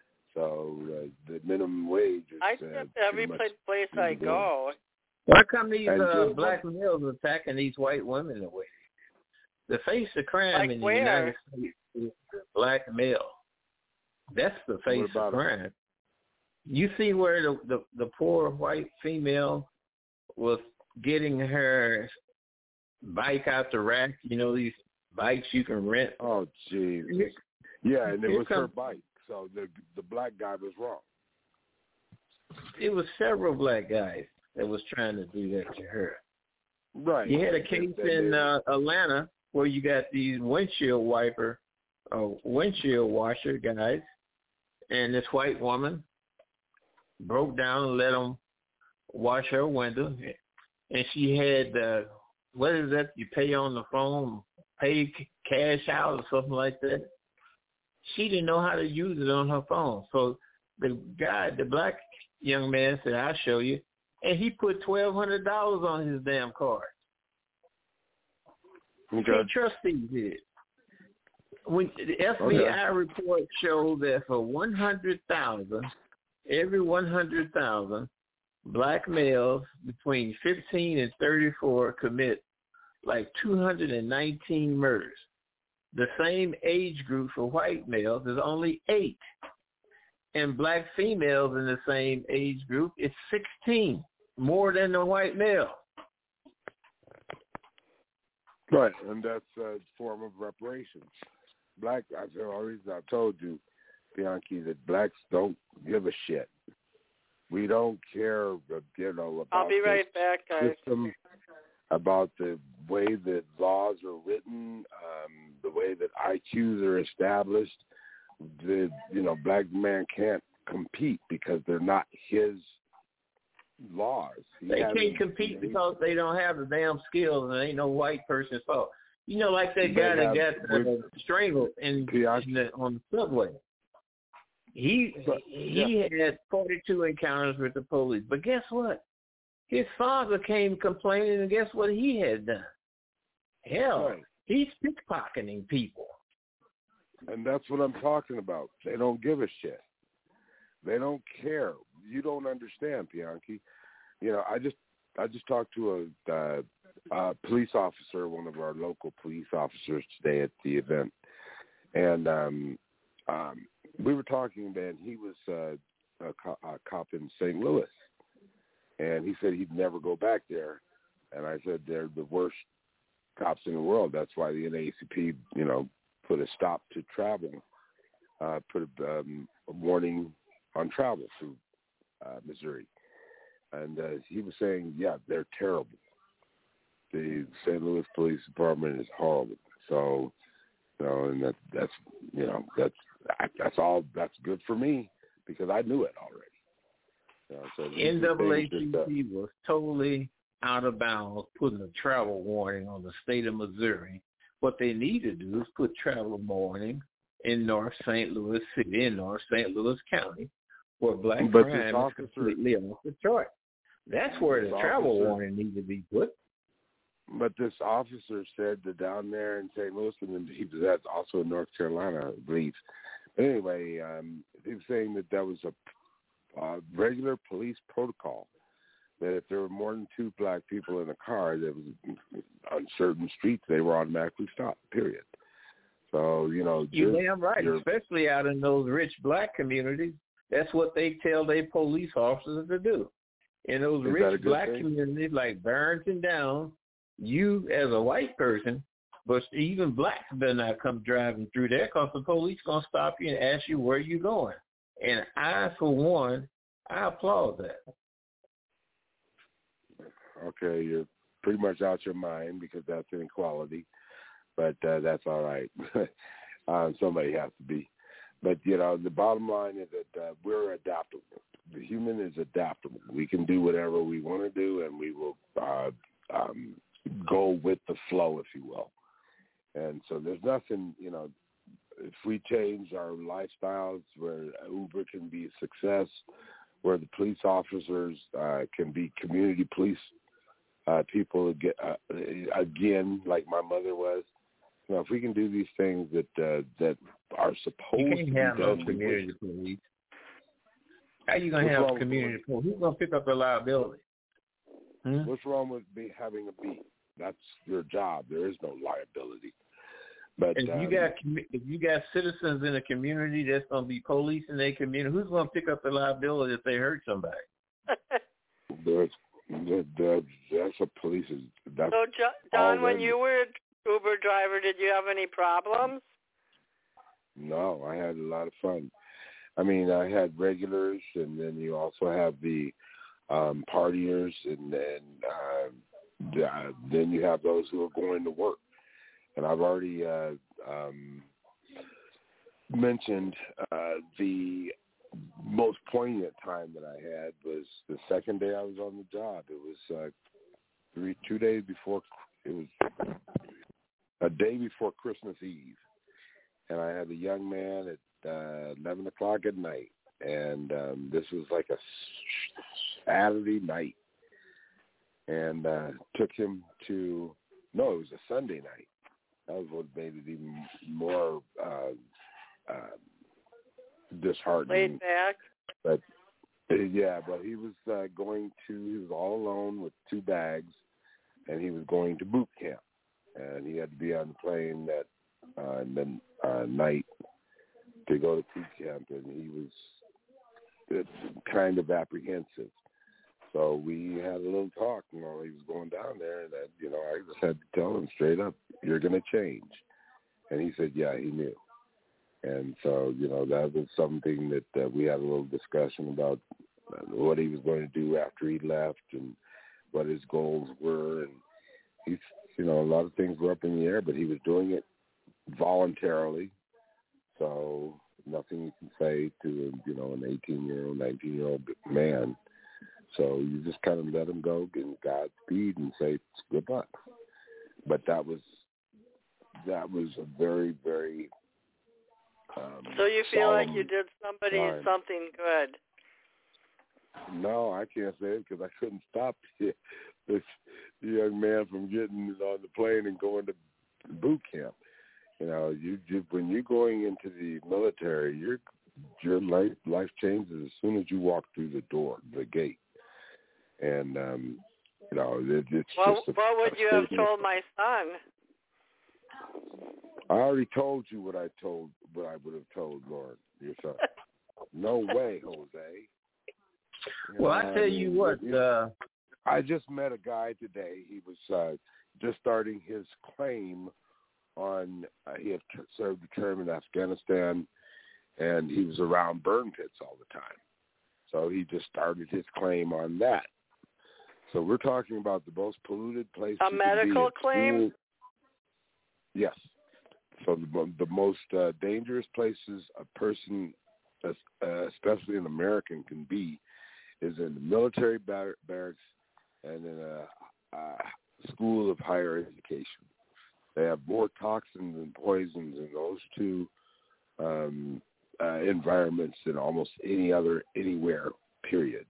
So uh, the minimum wage is I uh, tip every much place I go. Why come these And uh, just- black males attacking these white women away? The face of crime Like in the where? United States is the black male. That's the face What about of crime. You see where the, the, the poor white female was getting her bike out the rack, you know, these bikes you can rent. Oh, geez. Yeah, and it Here was her comes- bike. So the the black guy was wrong. It was several black guys that was trying to do that to her. Right. You had a case in uh, Atlanta where you got these windshield wiper, uh, windshield washer guys, and this white woman broke down and let them wash her window, and she had uh, what is that? You pay on the phone, pay c- cash out or something like that. She didn't know how to use it on her phone, so the guy, the black young man, said, "I'll show you," and he put twelve hundred dollars on his damn card. Okay. The trustees did. When the F B I Okay. report showed that for one hundred thousand, every one hundred thousand black males between fifteen and thirty-four commit like two hundred nineteen murders. The same age group for white males is only eight. And black females in the same age group is sixteen, more than the white male. Right, and that's a form of reparations. Black, I've always I've told you, Bianchi, that blacks don't give a shit. We don't care, you know, about I'll be the right back, guys. system, about the way that laws are written, um, the way that I Qs are established. The you know, black man can't compete because they're not his laws. He They hasn't- can't compete because they don't have the damn skills, and ain't no white person's fault. You know, like that They guy that have- got uh, strangled in, in the, on the subway. He But, he had forty-two encounters with the police, but guess what? His father came complaining, and guess what he had done? Hell, Right. he's pickpocketing people. And that's what I'm talking about. They don't give a shit. They don't care. You don't understand, Bianchi. You know, I just I just talked to a, uh, a police officer, one of our local police officers today at the event, and um, um, we were talking. Man, he was uh, a, co- a cop in Saint Louis, and he said he'd never go back there. And I said they're the worst cops in the world. That's why the N double A C P, you know, put a stop to travel, uh, put a, um, a warning on travel through uh, Missouri. And uh, he was saying, yeah, they're terrible. The Saint Louis Police Department is horrible. So, you know, and that, that's, you know, that's that's all. That's good for me because I knew it already. You know, so N double A C P was totally out of bounds putting a travel warning on the state of Missouri. What they need to do is put travel warning in North Saint Louis City, in North Saint Louis County, where black but crime officer, is completely off the chart. That's where the travel officer, warning needs to be put. But this officer said that down there in Saint Louis, and he was at also in North Carolina, I believe. But anyway, um, he was saying that that was a uh, regular police protocol, that if there were more than two black people in a car, that was on certain streets, they were automatically stopped, period. So, you know. You're damn right, especially out in those rich black communities. That's what they tell their police officers to do. In those rich black thing? communities like Barrington Downs, you as a white person, but even blacks better not come driving through there because the police going to stop you and ask you where you going. And I, for one, I applaud that. Okay, you're pretty much out your mind because that's inequality, but uh, that's all right. um, somebody has to be. But, you know, the bottom line is that uh, we're adaptable. The human is adaptable. We can do whatever we want to do, and we will uh, um, go with the flow, if you will. And so there's nothing, you know, if we change our lifestyles where Uber can be a success, where the police officers uh, can be community police uh, people get, uh, again, like my mother was. You know, if we can do these things that uh, that are supposed you to can't be have done, no community police. How are you going to have community police? Who's going to pick up the liability? Hmm? What's wrong with me having a beat? That's your job. There is no liability. But if you um, got if you got citizens in a community that's going to be police in their community, who's going to pick up the liability if they hurt somebody? there's, there, that's a police. That's so, Don, when you were an Uber driver, did you have any problems? No, I had a lot of fun. I mean, I had regulars, and then you also have the um, partiers, and then uh, uh, then you have those who are going to work. And I've already uh, um, mentioned uh, the most poignant time that I had was the second day I was on the job. It was uh, three, two days before, it was a day before Christmas Eve. And I had a young man at uh, eleven o'clock at night. And um, this was like a Saturday night. And uh, took him to, no, it was a Sunday night. That was what made it even more uh, uh, disheartening. Laid back. But uh, yeah, but he was uh, going to. He was all alone with two bags, and he was going to boot camp, and he had to be on the plane that uh, the uh, night to go to boot camp, and he was uh, kind of apprehensive. So we had a little talk, you know, he was going down there, and that, you know, I just had to tell him straight up, you're going to change. And he said, yeah, he knew. And so, you know, that was something that uh, we had a little discussion about what he was going to do after he left and what his goals were. And he's, you know, a lot of things were up in the air, but he was doing it voluntarily. So nothing you can say to, you know, an eighteen-year-old, nineteen-year-old man. So you just kind of let him go, give him Godspeed, and say goodbye. But that was that was a very, very um, so you feel like you did somebody time. something good? No, I can't say it because I couldn't stop this young man from getting on the plane and going to boot camp. You know, you, you when you're going into the military, you're your life life changes as soon as you walk through the door, the gate, and um, you know it, it's well, just. A, what would a you have statement. told my son? I already told you what I told what I would have told Lauren, your son. No way, Jose. You well, know, I tell you what. Uh, I just met a guy today. He was uh, just starting his claim on. Uh, he had served a term in Afghanistan, and he was around burn pits all the time. So he just started his claim on that. So we're talking about the most polluted place. A medical claim? Yes. So the, the most uh, dangerous places a person, uh, especially an American, can be is in the military bar- barracks and in a, a school of higher education. They have more toxins and poisons in those two um, uh, environments than almost any other anywhere, period.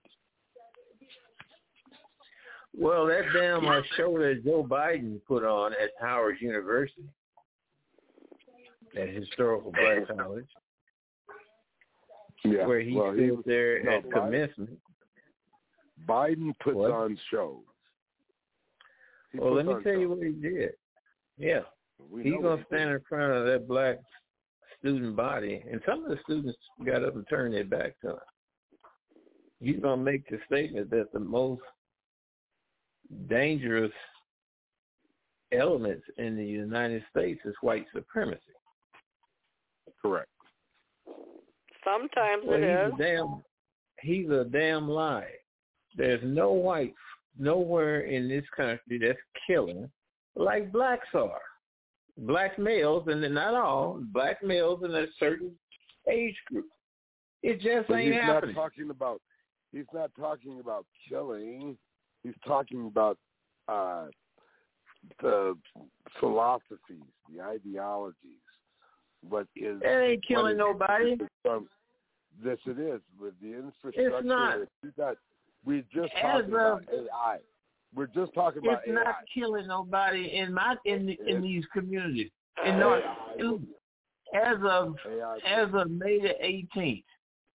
Well, that damn uh, show that Joe Biden put on at Howard University, that historical black college, yeah. where he well, stood he was, there no, at Biden, commencement. Biden puts what? on shows. He well, let me tell shows. you what he did. Yeah. We He's going to stand did. in front of that black student body, and some of the students got up and turned their back to him. He's going to make the statement that the most dangerous elements in the United States is white supremacy. Correct. Sometimes well, it he's is. A damn, he's a damn lie. There's no whites nowhere in this country that's killing like blacks are. Black males, and not all, black males in a certain age group. It just but ain't he's happening. Not talking about, he's not talking about killing. He's talking about uh, the philosophies, the ideologies. What is? It ain't killing nobody. Um, yes, it is with the infrastructure. It's not. We got. We just As talking of, about A I. We're just talking about it's A I. not killing nobody in my in the, in these communities. In A North, I. as of A I. as of May the eighteenth,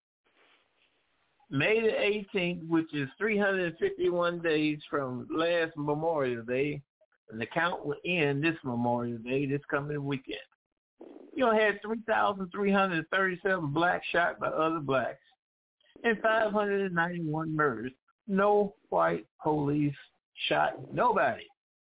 May the eighteenth, which is three hundred fifty-one days from last Memorial Day, and the count will end this Memorial Day, this coming weekend. You know, had three thousand three hundred thirty-seven blacks shot by other blacks and five hundred ninety-one murders. No white police shot nobody.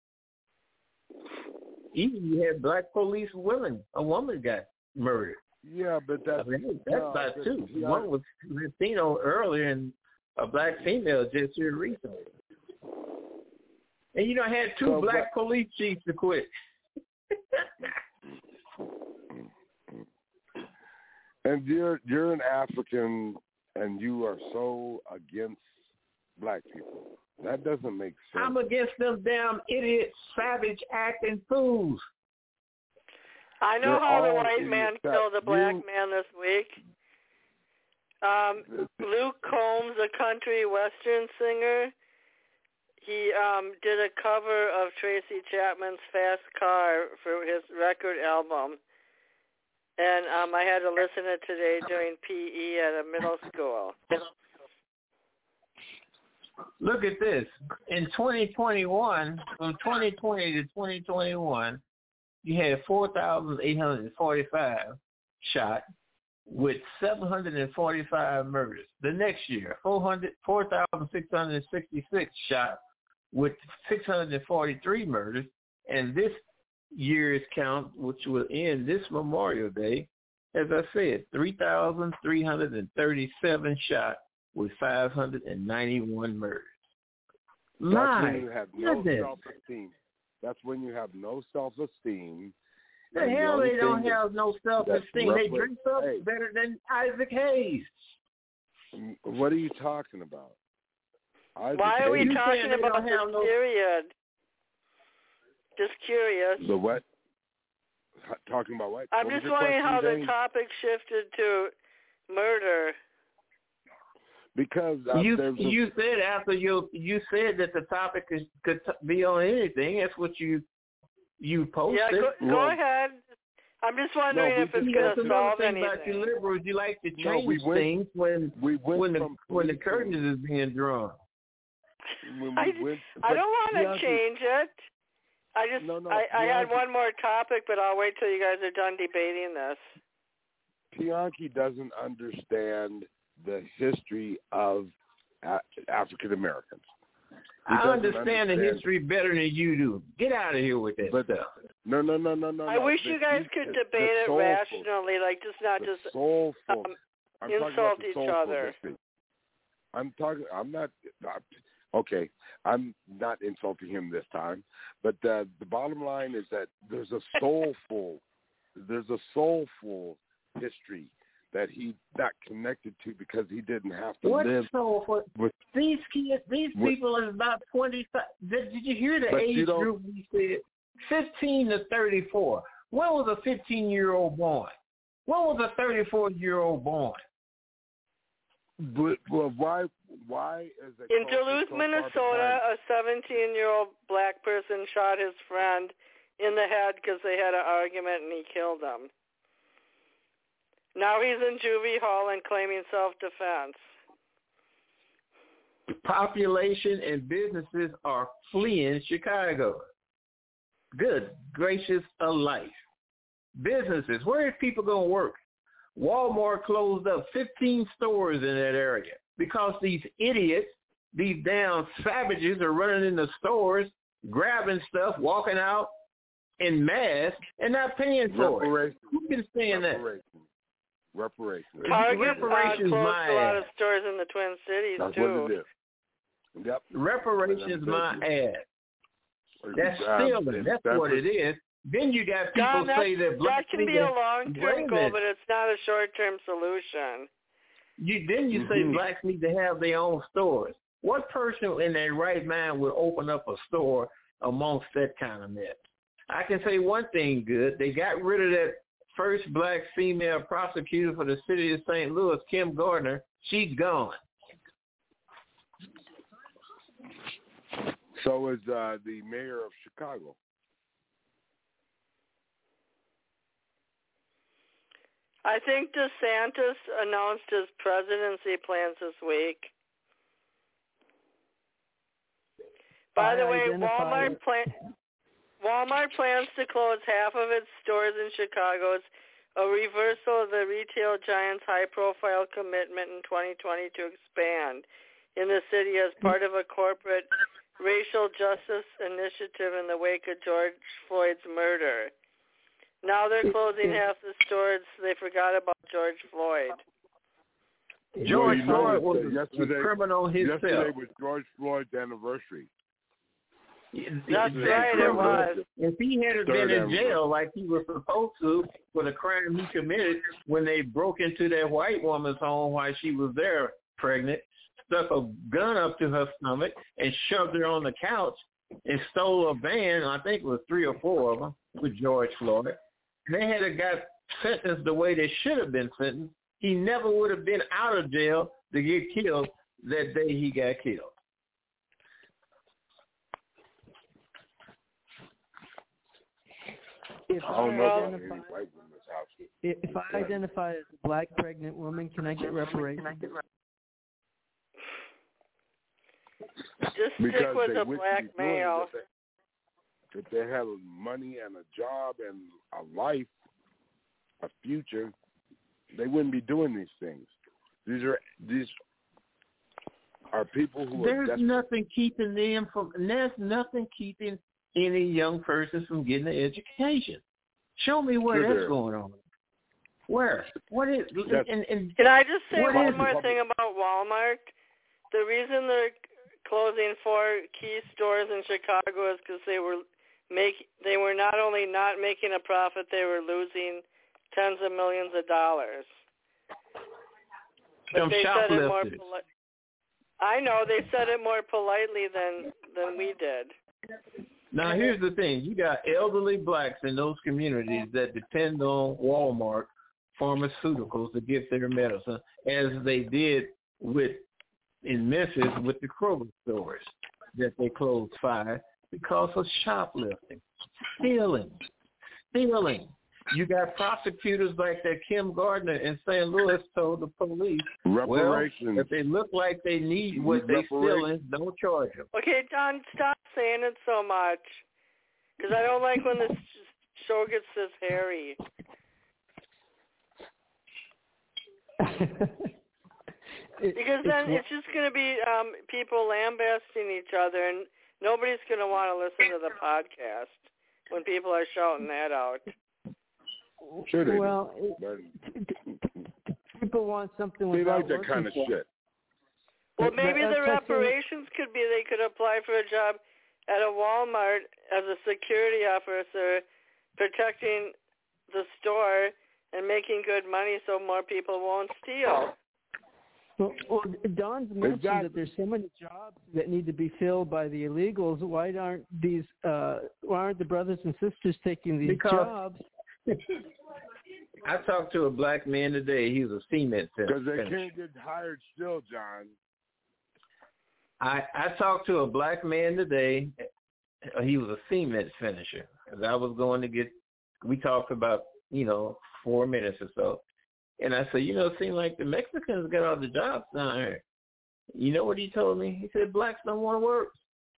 Even you had black police women. A woman got murdered. Yeah, but that's, I mean, that's no, about two. yeah. One was Latino earlier and a black female just here recently. And you know, I had two so, black but, police chiefs to quit. And you're you're an African, and you are so against black people. That doesn't make sense. I'm against them damn idiot, savage acting fools. I know They're how the all white man idiots. killed a black You- man this week. Um, Luke Combs, a country western singer, he um, did a cover of Tracy Chapman's Fast Car for his record album. And um, I had to listen to it today during P E at a middle school. Look at this. In twenty twenty-one, from twenty twenty to twenty twenty-one, you had four thousand eight hundred forty-five shot with seven hundred forty-five murders. The next year, four thousand six hundred sixty-six shot with six hundred forty-three murders. And this year's count, which will end this Memorial Day, as I said, three thousand three hundred thirty-seven shot with five hundred ninety-one murders. That's My when you have no goodness. self-esteem. That's when you have no self-esteem. The And hell only they don't thing have no self-esteem. They roughly- drink up hey. better than Isaac Hayes. What are you talking about? Isaac Why are we Hayes- You talking saying they about don't this have no- period? Just curious. The what? H- Talking about what? I'm What was just your wondering question, how the Jane? topic shifted to murder. Because uh, You there's a, you said after you you said that the topic is, could t- be on anything. That's what you you posted. Yeah, go, go Well- ahead. I'm just wondering no, if it's going to solve thing anything. About you liberals, you like to change no, we went, things when we went when the from when the curtains is being drawn. When we I, went, I don't want to Bianchi, change it. I just no, no, I, I had Bianchi, one more topic, but I'll wait till you guys are done debating this. Bianchi doesn't understand the history of a- African Americans. I understand, understand the history better than you do. Get out of here with that but, stuff. No, no, no, no, no. I no. wish the, you guys the, could the, debate the it soulful, rationally, like just not the just soulful. um, I'm insult talking about the each soulful other. history. I'm talking. I'm not. Okay, I'm not insulting him this time. But uh, the bottom line is that there's a soulful, there's a soulful history that he's not connected to because he didn't have to what live soulful? with these kids. These with, people is about twenty. Did, did you hear the age group we said? Fifteen to thirty-four. When was a fifteen-year-old born? When was a thirty-four-year-old born? But well, why? Why is it in Duluth, so Minnesota? A seventeen-year-old black person shot his friend in the head because they had an argument, and he killed him. Now he's in juvie hall and claiming self-defense. Population and businesses are fleeing Chicago. Good gracious alive. Businesses, where is people going to work? Walmart closed up fifteen stores in that area because these idiots, these damn savages are running in the stores, grabbing stuff, walking out in mass, and not paying for it. Who can stand that? Reparations. Target reparations uh, closed my a lot ass. of stores in the Twin Cities, That's too. what it is. Yep. Reparations my ass. That's um, stealing. That's, that's what it is. Then you got people John, say that that can be a long-term goal, but it's not a short-term solution. You then you say mm-hmm. blacks need to have their own stores. What person in their right mind would open up a store amongst that kind of mess? I can say one thing good. They got rid of that first black female prosecutor for the city of Saint Louis, Kim Gardner. She's gone. So is uh, the mayor of Chicago. I think DeSantis announced his presidency plans this week. By the way, Walmart plan, Walmart plans to close half of its stores in Chicago. It's a reversal of the retail giant's high-profile commitment in twenty twenty to expand in the city as part of a corporate racial justice initiative in the wake of George Floyd's murder. Now they're closing half the stores. They forgot about George Floyd. George well, Floyd was yesterday, a criminal himself. Yesterday was George Floyd's anniversary. That's right, it was. If he had been in jail like he was supposed to for the crime he committed when they broke into that white woman's home while she was there pregnant, stuck a gun up to her stomach and shoved her on the couch and stole a van, I think it was three or four of them, with George Floyd. They had a guy sentenced the way they should have been sentenced. He never would have been out of jail to get killed that day he got killed. If I, I identify, if, if I identify as a black pregnant woman, can I get reparations? Just because stick with they a black male. If they, if they have money and a job and a life, a future, they wouldn't be doing these things. These are these are people who there's are. There's nothing keeping them from. There's nothing keeping any young person from getting an education. Show me where sure that's there. going on. Where? What is? And, and Can I just say one is, more thing about Walmart? The reason they're closing four key stores in Chicago is because they were make they were not only not making a profit, they were losing tens of millions of dollars. But Some they said it more shoplifters. poli- I know they said it more politely than than we did. Now here's the thing: you got elderly blacks in those communities that depend on Walmart pharmaceuticals to get their medicine, as they did with in Memphis with the Kroger stores that they closed five because of shoplifting, stealing, stealing. You got prosecutors like that Kim Gardner in Saint Louis told the police, reparations. well, if they look like they need what they stealing, don't charge them. Okay, Don, stop saying it so much, because I don't like when this show gets this hairy. it, because then it's, it's just going to be um, people lambasting each other, and nobody's going to want to listen to the podcast when people are shouting that out. Sure they well, do. It, people want something they without like that kind of for. shit. Well, But maybe the that's reparations could be they could apply for a job at a Walmart as a security officer, protecting the store and making good money so more people won't steal. Well, well Don's mentioned exactly. that there's so many jobs that need to be filled by the illegals. Why aren't these? Uh, why aren't the brothers and sisters taking these because jobs? I talked to a black man today. He was a cement finisher. Because they can't get hired still, John. I I talked to a black man today. He was a cement finisher. Because I was going to get. We talked about you know four minutes or so. And I said, you know, it seems like the Mexicans got all the jobs down here. You know what he told me? He said, blacks don't want to work.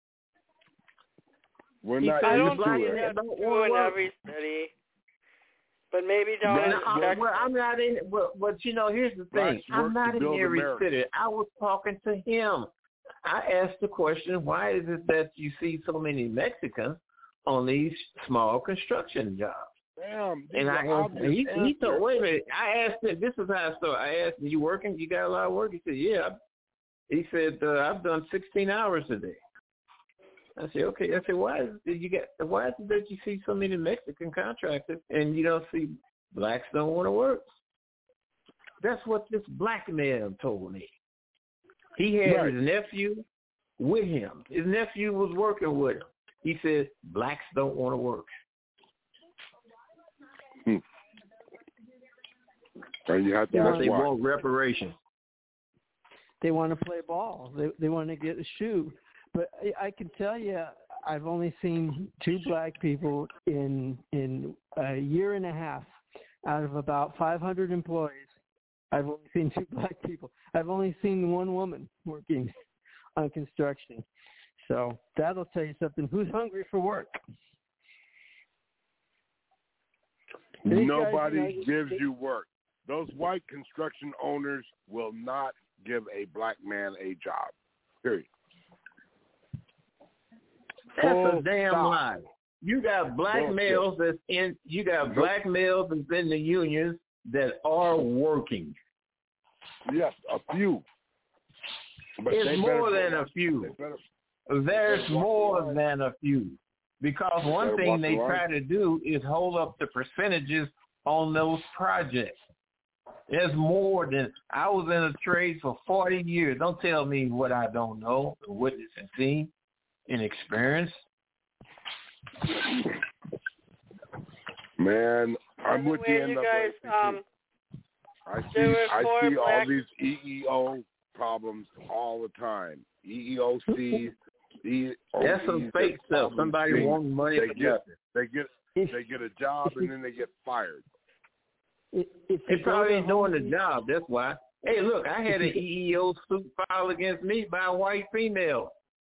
We're he not said, I don't black see that true in every city. But maybe down in no, Texas. Well, I'm not in but, but, you know, here's the thing. Blacks work I'm not to in build every America. city. I was talking to him. I asked the question, why is it that you see so many Mexicans on these small construction jobs? Damn, and I asked him, he, he told, wait a minute, I asked him, this is how I started. I asked him, you working? You got a lot of work? He said, yeah. He said, uh, I've done sixteen hours a day. I said, okay. I said, why is it you get? Why is it that you see so many Mexican contractors and you don't see blacks don't want to work? That's what this black man told me. He had right. his nephew with him. His nephew was working with him. He said, blacks don't want to work. Hmm. And you have to yeah, watch they why. want reparations. They want to play ball. They they want to get a shoe. But I, I can tell you, I've only seen two black people in in a year and a half out of about five hundred employees. I've only seen two black people. I've only seen one woman working on construction. So that'll tell you something. Who's hungry for work? Nobody guys, you know, gives you work. Those white construction owners will not give a black man a job. Period. That's Full a damn stop. lie. You got black Bullshit. males that's in. You got Nope. black males that's in the unions that are working. Yes, a few. But they It's more better than go- a few. they better- There's better walk more the line. than a few. Because one Better thing walk they the line. try to do is hold up the percentages on those projects. There's more than I was in a trade for forty years. Don't tell me what I don't know, witness and seen, and experience. Man, I'm with you. Anyway, you guys, um, I there see, were I four see all black- these E E O problems all the time. E E O Cs, E O Cs. That's some fake stuff. Somebody being- wanting money They for get, nothing. they get, If, they get a job and then they get fired. if, if They you go probably to ain't doing the Home- job. That's why. Hey, look, I had an E E O suit filed against me by a white female.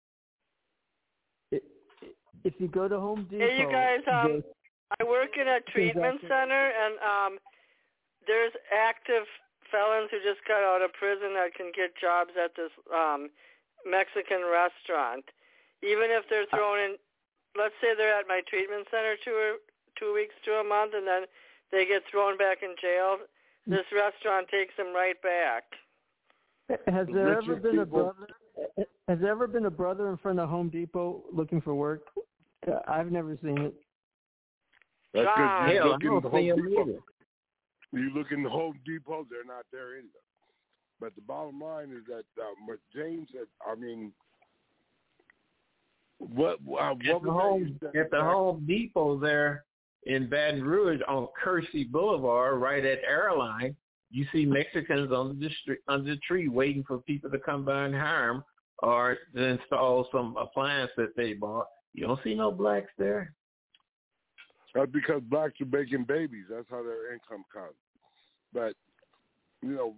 If you go to Home Depot, Hey, you guys, um, they- I work in a treatment Exactly. center, and um, there's active felons who just got out of prison that can get jobs at this um, Mexican restaurant. Even if they're thrown in, let's say they're at my treatment center two or, two weeks to a month, and then they get thrown back in jail, this restaurant takes them right back. Has there Richard ever been a people- brother? Has there ever been a brother in front of Home Depot looking for work? Uh, I've never seen it. That's John. because you Hell, I look in don't the see Home them Depot. either. You look in the Home Depot, they're not there either. But the bottom line is that uh, what James said, I mean, what, uh, what At was the that Home you said, at the Jack? Home Depot there in Baton Rouge on Kersey Boulevard, right at Airline, you see Mexicans under the street, under the tree, waiting for people to come by and hire them or to install some appliance that they bought. You don't see no blacks there. That's because blacks are making babies. That's how their income comes. But, you know,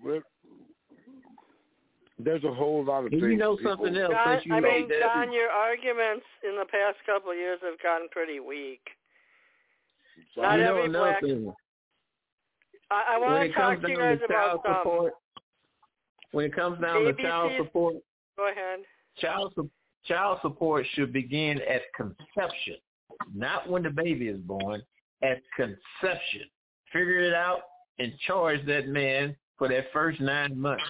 there's a whole lot of and things. You know people, something else? John, you I mean, that, John, your arguments in the past couple of years have gotten pretty weak. So, Not you every know black. thing. I, I want to talk to you guys about some. Support, when it comes down to child support, go ahead. Child child support should begin at conception, not when the baby is born. At conception, figure it out and charge that man for that first nine months.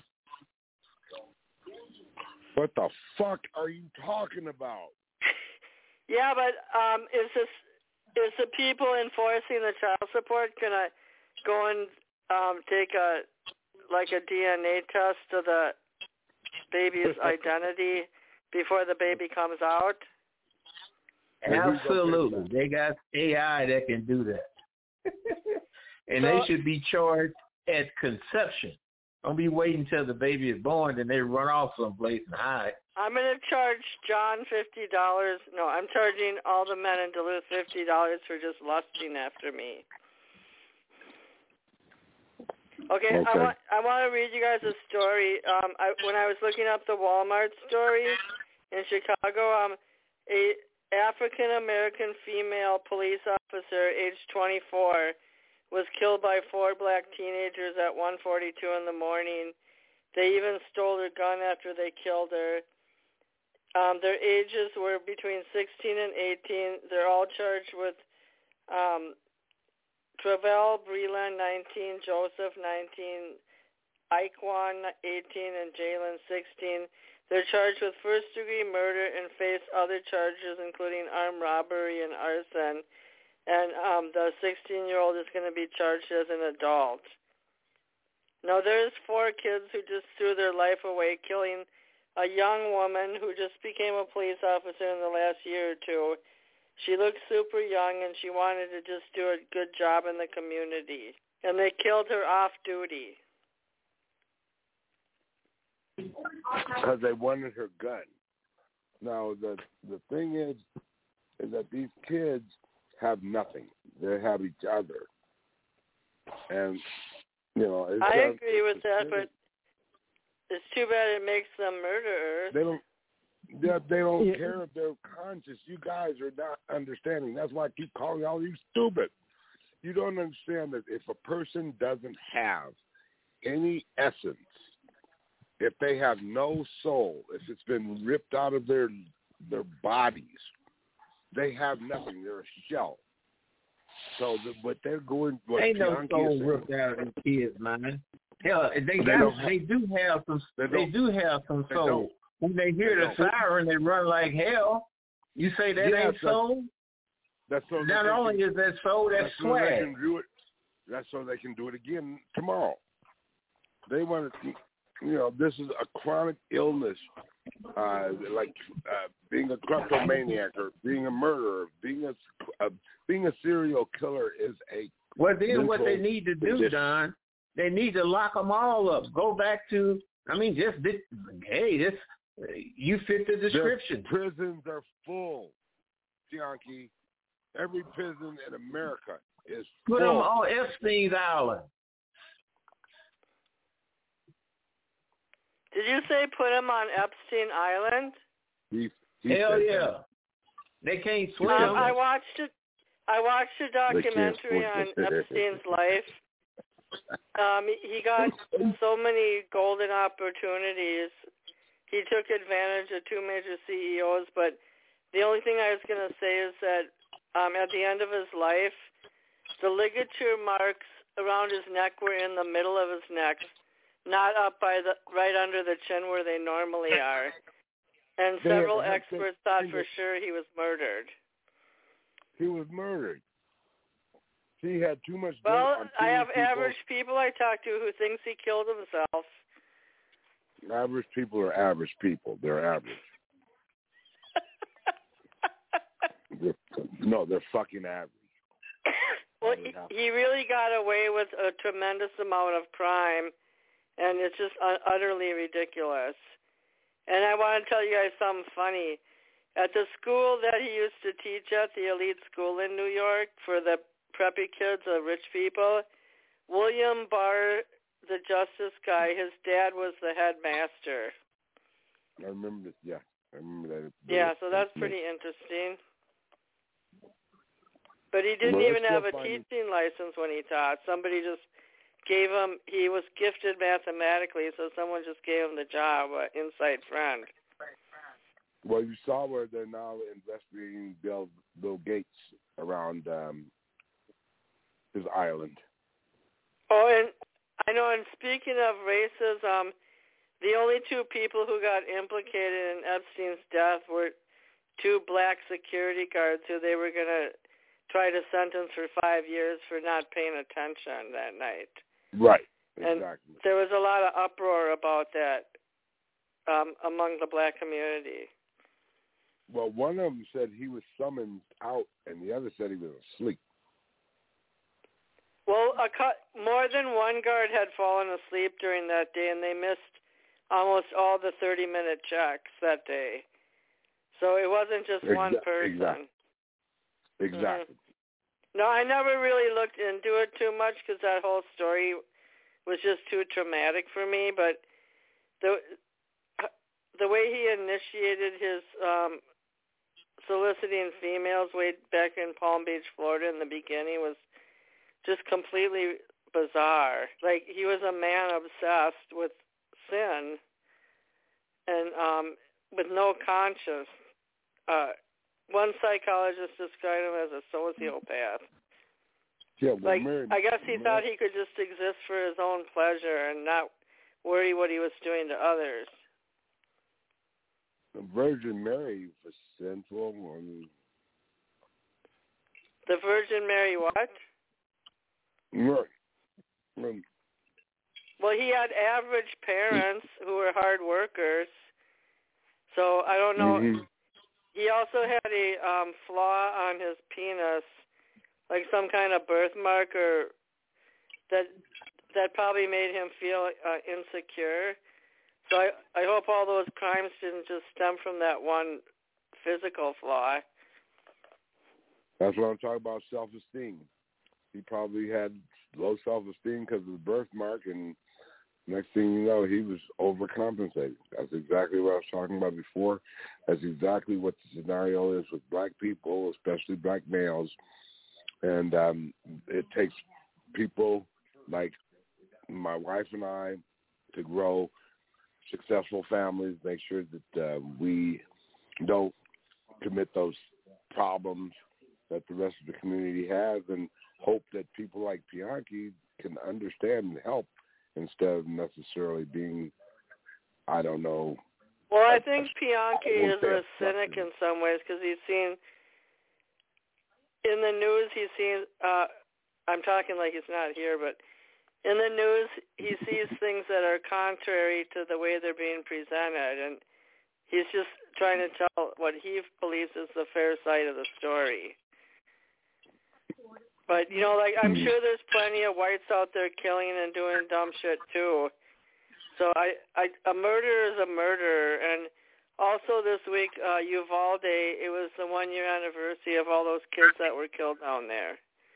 What the fuck are you talking about? Yeah, but um, is this is the people enforcing the child support gonna go and um, take a like a D N A test of the baby's identity before the baby comes out? Absolutely. They got A I that can do that. And so, they should be charged at conception. Don't be waiting until the baby is born and they run off someplace and hide. I'm going to charge John fifty dollars. No, I'm charging all the men in Duluth fifty dollars for just lusting after me. Okay, okay. I want I want to read you guys a story. Um, I, when I was looking up the Walmart story in Chicago, um, a African-American female police officer, age twenty-four, was killed by four black teenagers at one forty-two in the morning. They even stole her gun after they killed her. Um, their ages were between sixteen and eighteen. They're all charged with um, Travell Breland, nineteen, Joseph, nineteen, Iquan, eighteen, and Jalen, sixteen. They're charged with first-degree murder and face other charges, including armed robbery and arson. And um, the sixteen-year-old is going to be charged as an adult. Now, there's four kids who just threw their life away, killing a young woman who just became a police officer in the last year or two. She looked super young, and she wanted to just do a good job in the community. And they killed her off-duty. Because they wanted her gun. Now, the the thing is, is that these kids have nothing. They have each other. And, you know... It's I just, agree with it's that, really, but it's too bad it makes them murderers. They don't... They, they don't Yeah. care if they're conscious. You guys are not understanding. That's why I keep calling all you stupid. You don't understand that if a person doesn't have any essence, if they have no soul, if it's been ripped out of their their bodies, they have nothing. They're a shell. So the, what they're going, what Ain't no Bianchi soul is saying, ripped out of the kids, man. Hell, they They got, don't have- they do have some, they they don't- do have some they soul. don't. When they hear They the don't. siren, they run like hell. You say that Yeah, ain't that's- soul? That's so Not that they only can, is that soul, that's that's so they swag. can do it. That's so they can do it again tomorrow. They want to, you know, this is a chronic illness, uh, like uh, being a kleptomaniac or being a murderer, being a, a being a serial killer is a. Well, then what they mental need to do, condition. Don, they need to lock them all up. Go back to, I mean, just, hey, this, you fit the description. Their prisons are full, Bianchi. Every prison in America is Put full. them on Epstein's Island. Did you say put them on Epstein Island? He, he Hell said yeah. that. They can't swim. Um, I watched it. I watched a They can't documentary on swim. Epstein's life. Um, he got so many golden opportunities. He took advantage of two major C E Os, but the only thing I was going to say is that um, at the end of his life, the ligature marks around his neck were in the middle of his neck, not up by the right under the chin where they normally are. And They several had- experts thought for sure he was murdered. He was murdered. He had too much dirt Well, on too I many have people. average people I talk to who thinks he killed himself. Average people are average people. They're average. They're, no, they're fucking average. Well, he, he really got away with a tremendous amount of crime, and it's just uh, utterly ridiculous. And I want to tell you guys something funny. At the school that he used to teach at, the elite school in New York for the preppy kids, the rich people, William Barr, the justice guy, his dad was the headmaster. I remember this, yeah. I remember that. Yeah, so that's pretty interesting. But he didn't Well, even have a finding... teaching license when he taught. Somebody just gave him, he was gifted mathematically, so someone just gave him the job, an inside friend. Well, you saw where they're now investigating Bill, Bill Gates around um, his island. Oh, and I know, and speaking of racism, the only two people who got implicated in Epstein's death were two black security guards who they were going to try to sentence for five years for not paying attention that night. Right, and exactly. There was a lot of uproar about that um, among the black community. Well, one of them said he was summoned out, and the other said he was asleep. Well, a cu- more than one guard had fallen asleep during that day, and they missed almost all the thirty-minute checks that day. So it wasn't just Exa- one person. Exactly. Exactly. Mm-hmm. No, I never really looked into it too much because that whole story was just too traumatic for me. But the the way he initiated his um, soliciting females way back in Palm Beach, Florida in the beginning was just completely bizarre. Like, he was a man obsessed with sin and um, with no conscience. Uh, one psychologist described him as a sociopath. Yeah, well, like, Mary, I guess he Mary, thought he could just exist for his own pleasure and not worry what he was doing to others. The Virgin Mary was sinful. And... The Virgin Mary what? Right. Um, well, he had average parents who were hard workers. So I don't know. Mm-hmm. He also had a um, flaw on his penis, like some kind of birthmark, or that that probably made him feel uh, insecure. So I, I hope all those crimes didn't just stem from that one physical flaw. That's what I'm talking about, self-esteem. He probably had low self-esteem because of the birthmark, and next thing you know, he was overcompensating. That's exactly what I was talking about before. That's exactly what the scenario is with black people, especially black males. And um, it takes people like my wife and I to grow successful families, make sure that uh, we don't commit those problems that the rest of the community has, and hope that people like Bianchi can understand and help instead of necessarily being, I don't know. Well, I think Bianchi is a cynic in some ways because he's seen, in the news, he's seen, uh, I'm talking like he's not here, but in the news, he sees things that are contrary to the way they're being presented, and he's just trying to tell what he believes is the fair side of the story. But, you know, like, I'm sure there's plenty of whites out there killing and doing dumb shit, too. So I, I, a murderer is a murderer. And also this week, uh, Uvalde, it was the one-year anniversary of all those kids that were killed down there.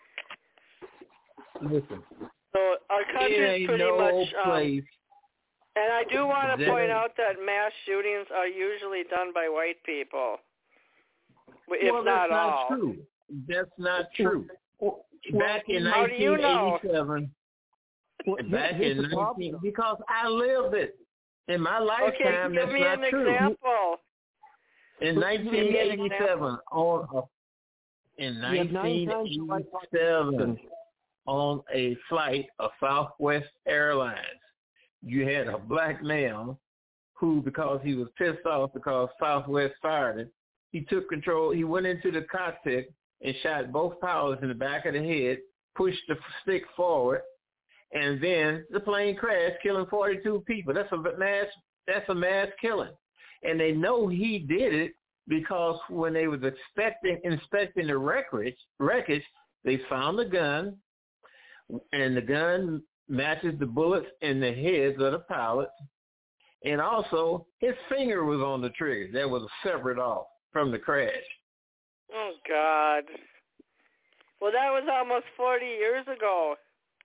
Listen. So our country's pretty no much... Um, place. And I do want to point Then, out that mass shootings are usually done by white people, if well, not that's not all. True. That's not true. Back in How nineteen eighty-seven, you know? back in nineteen, because I lived it in my lifetime. Okay, give that's me not an true. example. In nineteen eighty-seven, on a, in nineteen eighty-seven, on a flight of Southwest Airlines, you had a black male who, because he was pissed off because Southwest fired him, he took control. He went into the cockpit and shot both pilots in the back of the head, pushed the stick forward, and then the plane crashed, killing forty-two people. That's a mass. That's a mass killing, and they know he did it because when they was expecting inspecting the wreckage, wreckage, they found the gun, and the gun matches the bullets in the heads of the pilots, and also his finger was on the trigger. That was severed off. from the crash. Oh, God. Well, that was almost forty years ago.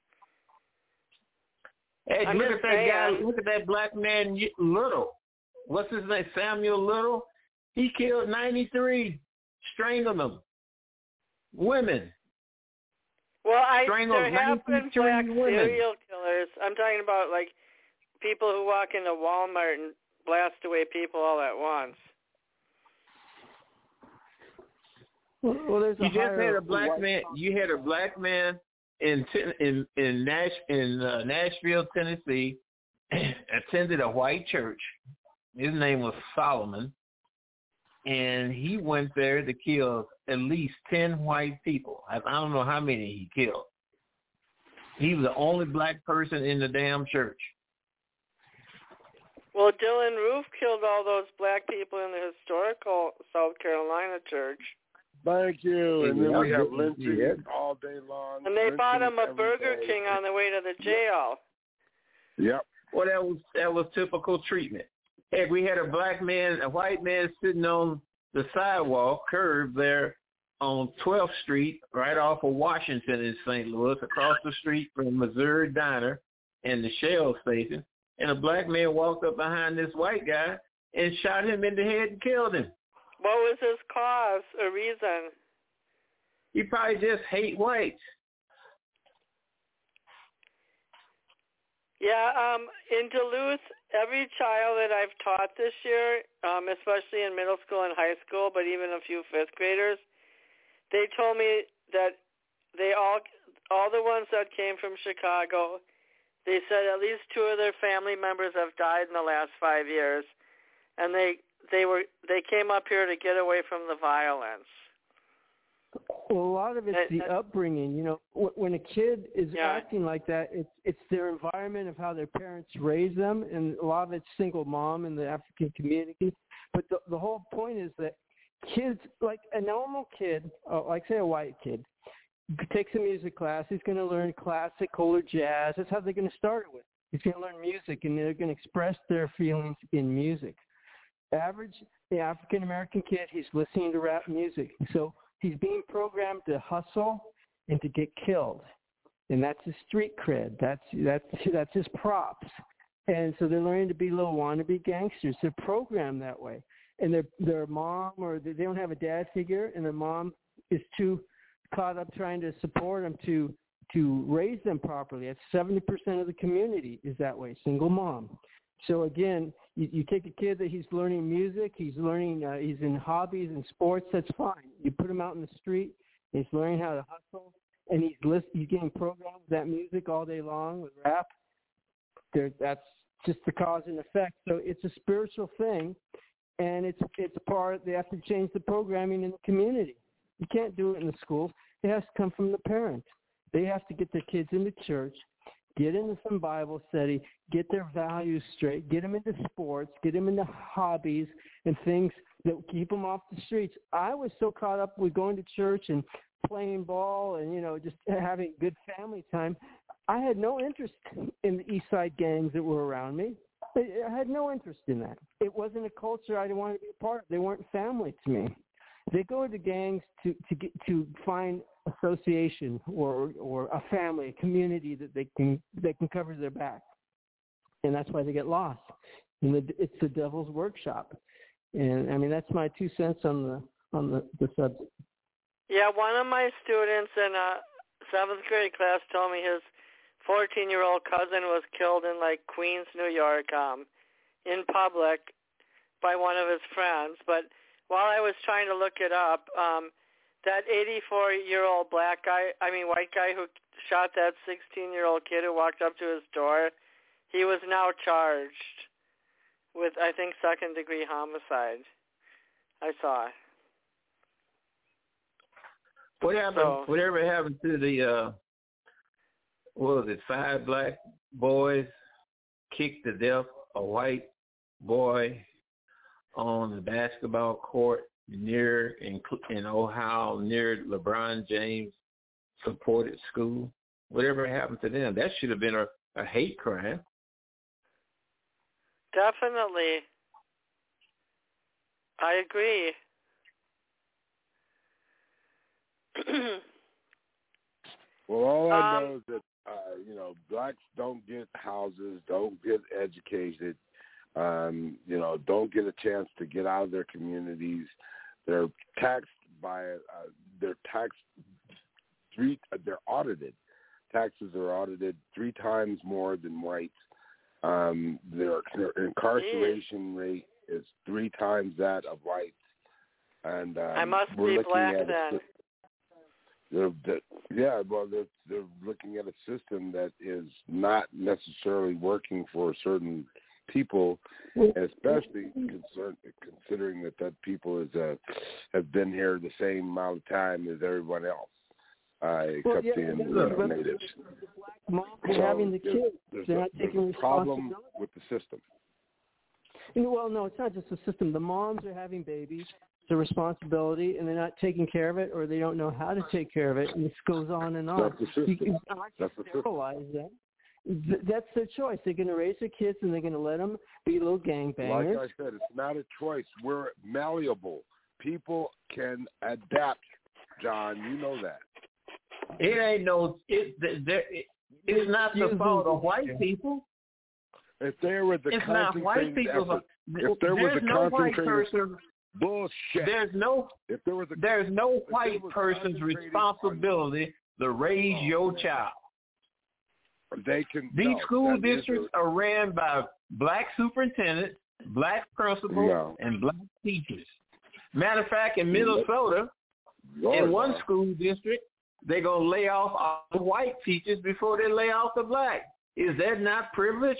Hey, I'm look just at that saying. guy. Look at that black man, Little. What's his name? Samuel Little. He killed ninety-three, strangled them. Women. Well, I Strangled there have been ninety-three black women. serial killers. I'm talking about, like, people who walk into Walmart and blast away people all at once. Well, well there's a You just higher had a black white man. You had a black man in in in Nash in uh, Nashville, Tennessee, attended a white church. His name was Solomon, and he went there to kill at least ten white people. I, I don't know how many he killed. He was the only black person in the damn church. Well, Dylan Roof killed all those black people in the historical South Carolina church. Thank you. And then Yeah, we have yeah. Lindsay all day long. And they Lindsay bought him a every Burger day. King on the way to the jail. Yep. Well, that was that was typical treatment. Heck, we had a black man, a white man sitting on the sidewalk curb there on twelfth Street, right off of Washington in Saint Louis, across the street from Missouri Diner and the Shell station. And a black man walked up behind this white guy and shot him in the head and killed him. What was his cause or reason? He probably just hate whites. Yeah, um, in Duluth, every child that I've taught this year, um, especially in middle school and high school, but even a few fifth graders, they told me that they all, all the ones that came from Chicago, they said at least two of their family members have died in the last five years, and they they were they came up here to get away from the violence. Well, a lot of it's And- the and- upbringing. You know, wh- when a kid is Yeah. acting like that, it's it's their environment of how their parents raise them, and a lot of it's single mom in the African community. But the the whole point is that kids, like a normal kid, uh, like say a white kid, takes a music class. He's going to learn classical or jazz. That's how they're going to start it with. He's going to learn music, and they're going to express their feelings in music. Average the African American kid, he's listening to rap music, so he's being programmed to hustle and to get killed, and that's his street cred. That's that's that's his props, and so they're learning to be little wannabe gangsters. They're programmed that way, and their their mom or they don't have a dad figure, and their mom is too caught up trying to support them to to raise them properly. That's seventy percent of the community is that way, single mom. So again, you, you take a kid that he's learning music, he's learning, uh, he's in hobbies and sports, that's fine. You put him out in the street, he's learning how to hustle, and he's list, he's getting programmed with that music all day long with rap. There, that's just the cause and effect. So it's a spiritual thing, and it's it's part. They have to change the programming in the community. You can't do it in the schools. It has to come from the parents. They have to get their kids into church, get into some Bible study, get their values straight, get them into sports, get them into hobbies and things that keep them off the streets. I was so caught up with going to church and playing ball and, you know, just having good family time. I had no interest in the East Side gangs that were around me. I had no interest in that. It wasn't a culture I wanted to be a part of. They weren't family to me. They go to gangs to, to get to find association or or a family, a community that they can they can cover their back, and that's why they get lost. And the, it's the devil's workshop. And I mean that's my two cents on the on the, the subject. Yeah, one of my students in a seventh grade class told me his fourteen-year-old cousin was killed in like Queens, New York, um, in public by one of his friends. But while I was trying to look it up, um, that eighty-four-year-old black guy, I mean white guy who shot that sixteen-year-old kid who walked up to his door, he was now charged with, I think, second-degree homicide. I saw it. What happened? So, Whatever happened to the, uh, what was it, five black boys kicked to death a white boy on the basketball court near in in Ohio, near LeBron James supported school? Whatever happened to them? That should have been a, a hate crime. definitely. I agree. Well, all I Um, know is that, uh, you know, blacks don't get houses, don't get educated, um, you know, don't get a chance to get out of their communities. They're taxed by, uh, they're taxed three, uh, they're audited. Taxes are audited three times more than whites. Um, their, their incarceration rate is three times that of whites. And um, I must we're be looking black at then. A, they're, they're, yeah, well, they're, they're looking at a system that is not necessarily working for certain people, especially concern, considering that that people is uh, have been here the same amount of time as everyone else, uh, except well, yeah, the yeah, you know, but natives. Moms are So having the there's, kids. there's They're a, not there's taking a problem responsibility. with the system. Well, no, it's not just the system. The moms are having babies. It's a responsibility, and they're not taking care of it, or they don't know how to take care of it, and this goes on and on. That's the system. You, you That's the system. sterilize them. Th- That's their choice. They're going to raise their kids, and they're going to let them be little gangbangers. Like I said, it's not a choice. We're malleable. People can adapt, John. You know that. It ain't no. It, there, it it's not the fault of white people. If there was a it's not white people. effort, if there was there's a no white concentrated person. bullshit. There's no. If there was a, there's no white was person's responsibility to raise oh, your man. child. They can. These no, school that is districts a, are ran by black superintendents, black principals, no. and black teachers. Matter of fact, in Minnesota, Lord, in one no. school district, they're going to lay off all the white teachers before they lay off the black. Is that not privilege?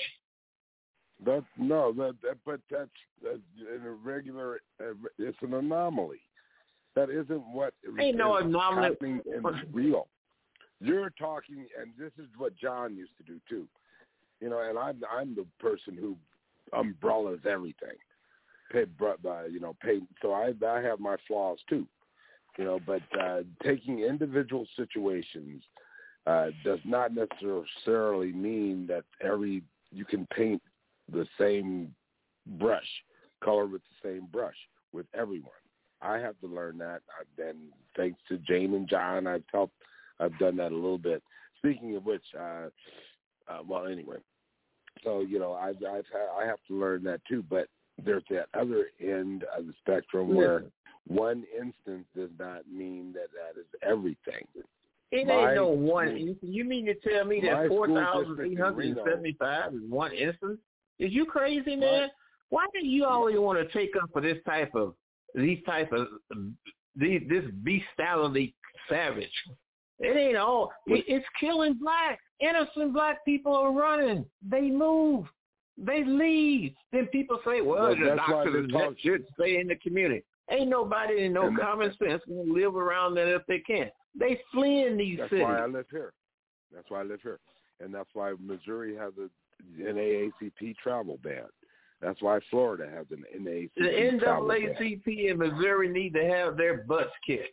That no, that, that but that's, that's an irregular. Uh, it's an anomaly. That isn't what Ain't no is anomaly. happening in real. You're talking, and this is what John used to do too. You know, and I'm I'm the person who umbrellas everything. Pay, uh, you know, pay. So I I have my flaws too. You know, but uh, taking individual situations uh, does not necessarily mean that every you can paint the same brush, color with the same brush with everyone. I have to learn that. I've been, thanks to Jane and John, I've helped, I've done that a little bit. Speaking of which, uh, uh, well, anyway, so, you know, I've, I've, I have to learn that too, but there's that other end of the spectrum where one instance does not mean that that is everything. It my, ain't no one. You mean to tell me that four thousand eight hundred seventy-five is one instance? Is you crazy, man? Right. Why do you always want to take up for this type of these type of these this bestiality savage? It ain't all. It, it's killing blacks. Innocent black people are running. They move. They leave. Then people say, "Well, well, the doctors should stay in the community." Ain't nobody in no and common sense gonna live around that if they can. They flee in these that's cities. That's why I live here. That's why I live here, and that's why Missouri has a N double A C P travel ban. That's why Florida has an N double A C P The N double A travel C P in Missouri need to have their butts kicked.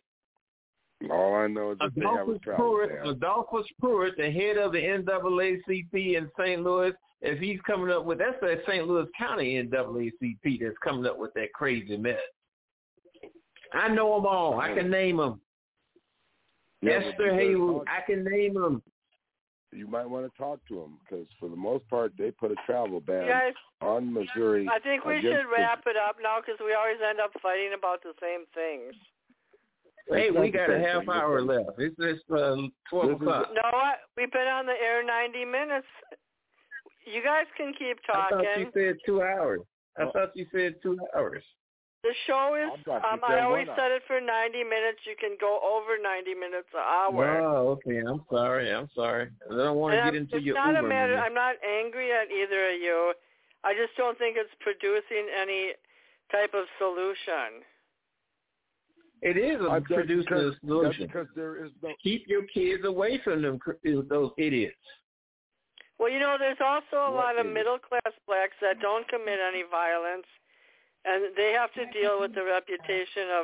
All I know is that Adolphus they have a travel Pruitt, ban. Adolphus Pruitt, the head of the N double A C P in Saint Louis, if he's coming up with, that's the Saint Louis County N double A C P that's coming up with that crazy mess. I know them all. I can name them. Yeah, Esther Haywood, I can name them. You might want to talk to them because, for the most part, they put a travel ban Guys, on Missouri. I think we should wrap it up now because we always end up fighting about the same things. Hey, we got a half hour left. It's just uh, twelve o'clock. No, what? We've been on the air ninety minutes. You guys can keep talking. I thought you said two hours. I oh. thought you said two hours. The show is, um, I always set it for ninety minutes. You can go over ninety minutes an hour. Oh, okay. I'm sorry. I'm sorry. I don't want to and get I'm, into it's your not Uber a matter. minute. I'm not angry at either of you. I just don't think it's producing any type of solution. It is a producing a solution. Because there is no... Keep your kids away from them, those idiots. Well, you know, there's also a what lot of middle-class blacks that don't commit any violence, and they have to deal with the reputation of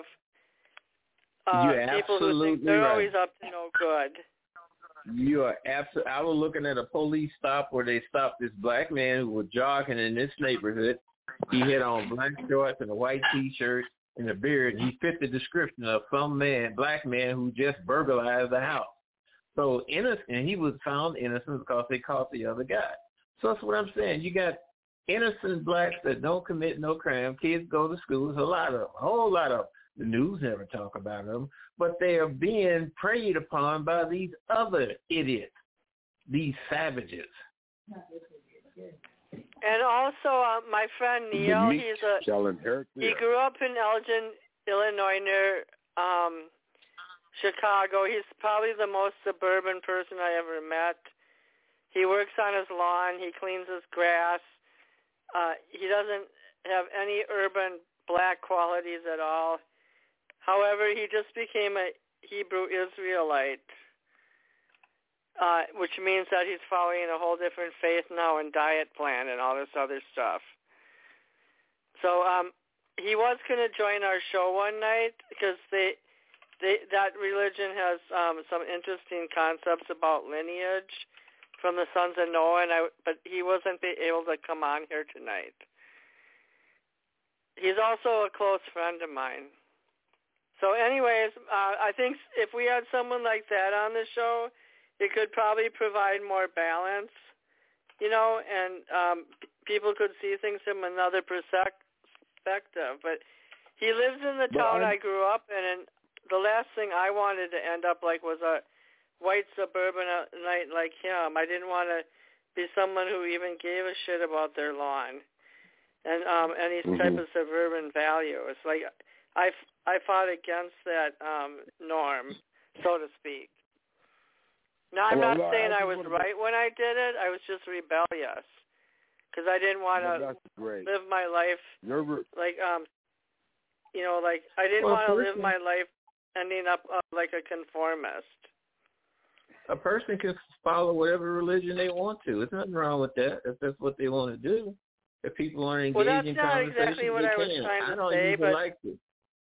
uh, people who think they're right. always up to no good. You are absolutely. I was looking at a police stop where they stopped this black man who was jogging in this neighborhood. He had on black shorts and a white T-shirt. and a beard, and he fit the description of some man, black man, who just burglarized the house. So innocent, and he was found innocent because they caught the other guy. So that's what I'm saying. You got innocent blacks that don't commit no crime. Kids go to school. There's a lot of them, a whole lot of them. The news never talk about them, but they are being preyed upon by these other idiots, these savages. And also, uh, my friend Neil, he's a he grew up in Elgin, Illinois, near um, Chicago. He's probably the most suburban person I ever met. He works on his lawn. He cleans his grass. Uh, he doesn't have any urban black qualities at all. However, he just became a Hebrew Israelite, uh, which means that he's following a whole different faith now and diet plan and all this other stuff. So um, he was going to join our show one night because they, they that religion has um, some interesting concepts about lineage from the sons of Noah, and I, but he wasn't able to come on here tonight. He's also a close friend of mine. So anyways, uh, I think if we had someone like that on the show, it could probably provide more balance, you know, and um, p- people could see things from another perspective. But he lives in the town I grew up in, and the last thing I wanted to end up like was a white suburbanite like him. I didn't want to be someone who even gave a shit about their lawn and um, any mm-hmm. type of suburban values. Like I, I fought against that um, norm, so to speak. Now, I'm well, not saying I, I was right when I did it. I was just rebellious because I didn't want to well, live my life re- like, um, you know, like I didn't well, want to live my life ending up uh, like a conformist. A person can follow whatever religion they want to. There's nothing wrong with that if that's what they want to do. If people aren't engaged well, that's in not conversation, exactly what I was can. trying to I don't say, even but like it.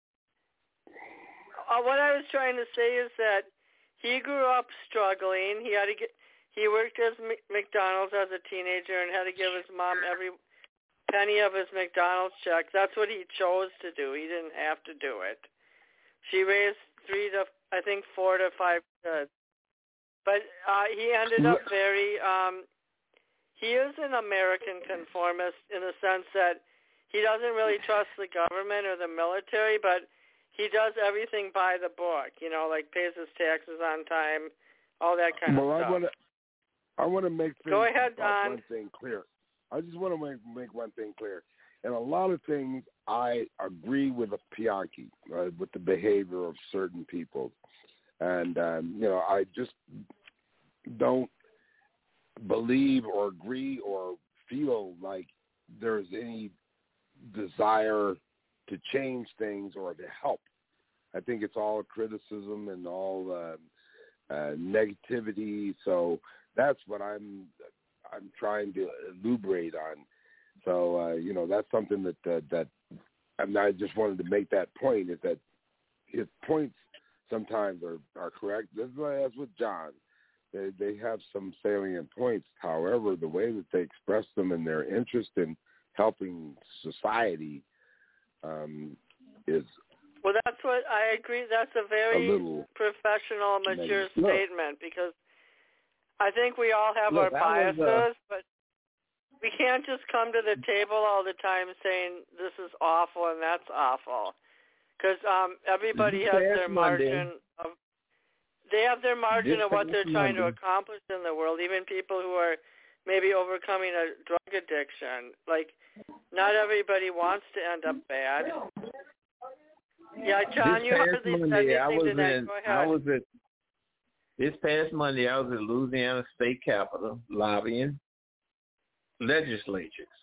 Uh, what I was trying to say is that he grew up struggling. He had to get. He worked as McDonald's as a teenager and had to give his mom every penny of his McDonald's check. That's what he chose to do. He didn't have to do it. She raised three to, I think, four to five kids. But uh, he ended up very. Um, he is an American conformist in the sense that he doesn't really trust the government or the military, but he does everything by the book, you know, like pays his taxes on time, all that kind well, of stuff. I want to, I want to make things Go ahead, Don. one thing clear. I just want to make, make one thing clear. And a lot of things I agree with Pianki, uh, with the behavior of certain people. And, um, you know, I just don't believe or agree or feel like there's any desire to change things or to help. I think it's all criticism and all uh, uh, negativity. So that's what I'm I'm trying to elucidate on. So uh, you know, that's something that uh, that I, mean, I just wanted to make that point. Is that his points sometimes are, are correct. That's as with John. They they have some salient points. However, the way that they express them and their interest in helping society um, is. Well, that's what I agree. That's a very a professional, mature negative. statement because I think we all have Look, our biases, was, uh, but we can't just come to the table all the time saying this is awful and that's awful because um, everybody has their margin of. They have their margin this of what they're trying Monday. to accomplish in the world. Even people who are maybe overcoming a drug addiction, like not everybody wants to end up bad. Yeah, John, this you hardly said Monday, I anything was tonight. in, Go ahead. I was at, this past Monday, I was at Louisiana State Capitol lobbying legislatures.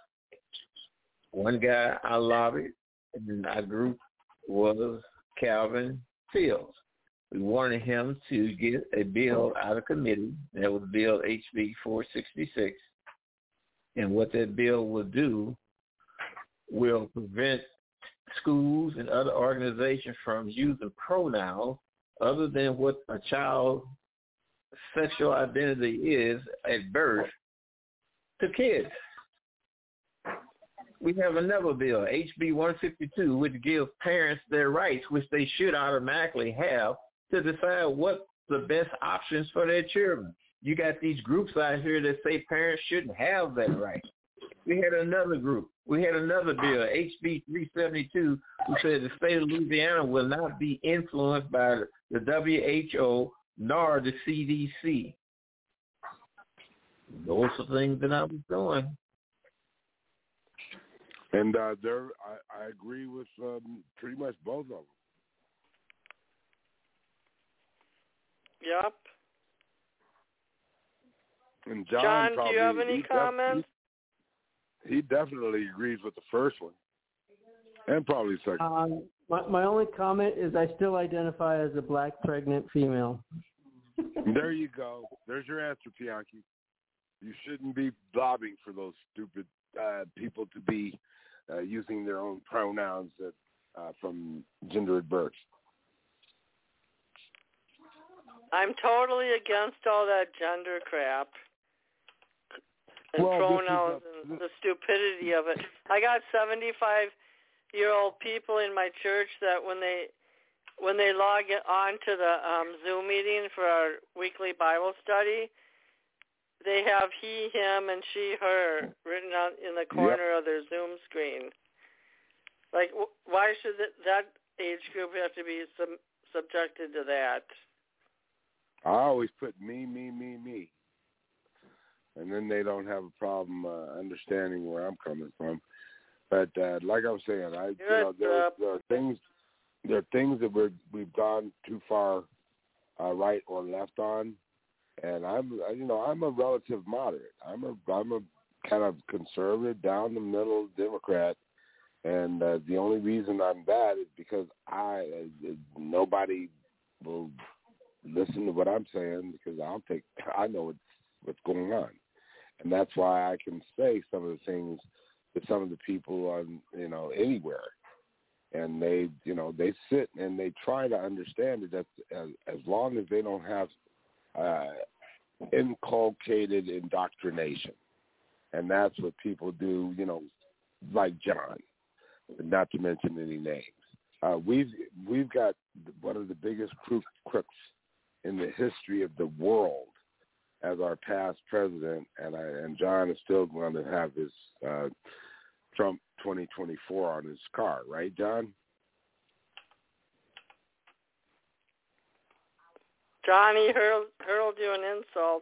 One guy I lobbied, and our group was Calvin Fields. We wanted him to get a bill out of committee. That was Bill H B four sixty-six. And what that bill will do will prevent schools and other organizations from using pronouns other than what a child's sexual identity is at birth to kids. we have another bill, H B one fifty-two, which gives parents their rights, which they should automatically have, to decide what the best options for their children. You got these groups out here that say parents shouldn't have that right. We had another group. We had another bill, H B three seventy-two, who said the state of Louisiana will not be influenced by the W H O nor the C D C. Those are things that I was doing. And uh, there, I, I agree with um, pretty much both of them. Yep. And John, John probably, do you have any he comments? Def- he, he definitely agrees with the first one, and probably the second. Um, my, my only comment is I still identify as a black pregnant female. There you go. There's your answer, Bianchi. You shouldn't be lobbying for those stupid uh, people to be uh, using their own pronouns that, uh, from gender at birth. I'm totally against all that gender crap and well, pronouns a, and the stupidity of it. I got seventy-five-year-old people in my church that when they when they log on to the um, Zoom meeting for our weekly Bible study, they have he, him, and she, her written out in the corner yep. of their Zoom screen. Like, why should that age group have to be sub- subjected to that? I always put me, me, me, me. And then they don't have a problem uh, understanding where I'm coming from. But uh, like I was saying, I, you know, there, uh, there are things, there are things that we're, we've gone too far uh, right or left on. And I'm, you know, I'm a relative moderate. I'm a, I'm a kind of conservative, down the middle Democrat. And uh, the only reason I'm that is because I, uh, nobody will listen to what I'm saying because I'll take, I know what's, what's going on. And that's why I can say some of the things to some of the people on, you know, anywhere. And they, you know, they sit and they try to understand it. That as, as long as they don't have uh, inculcated indoctrination. And that's what people do, you know, like John, not to mention any names. Uh, we've, we've got one of the biggest crooks in the history of the world as our past president, and I, and John is still going to have his uh, Trump twenty twenty-four on his car, right, John? Johnny hurled, hurled you an insult.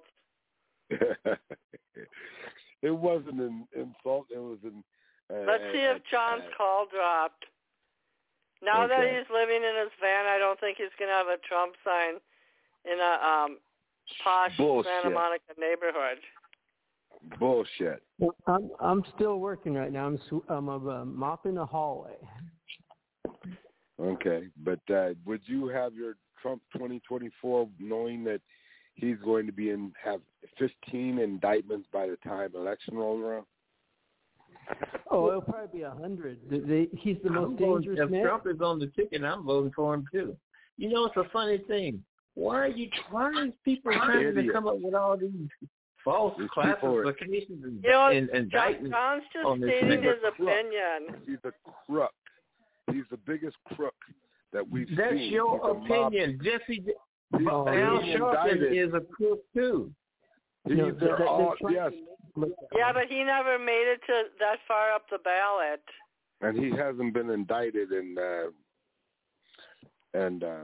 It wasn't an insult. It was an. Uh, Let's see if John's uh, call dropped. Now okay. that he's living in his van, I don't think he's going to have a Trump sign in a um, posh Bullshit. Santa Monica neighborhood. Bullshit. Well, I'm I'm still working right now. I'm I'm uh, mopping the hallway. Okay, but uh, would you have your Trump twenty twenty-four knowing that he's going to be in have fifteen indictments by the time election rolls around? Oh, it'll probably be a hundred. He's the most I'm dangerous voting, man. If Trump is on the ticket, I'm voting for him too. You know, it's a funny thing. Why are you? Why are people trying to come up with all these false these classifications and, you know, and indictments? John's just on this stating thing? his opinion. He's a crook. He's the biggest crook that we've That's seen. your He's opinion. Jesse He's Al Sharpton is a crook too. He's no, they're all, yes. Yeah, but he never made it to that far up the ballot. And he hasn't been indicted and uh, and uh,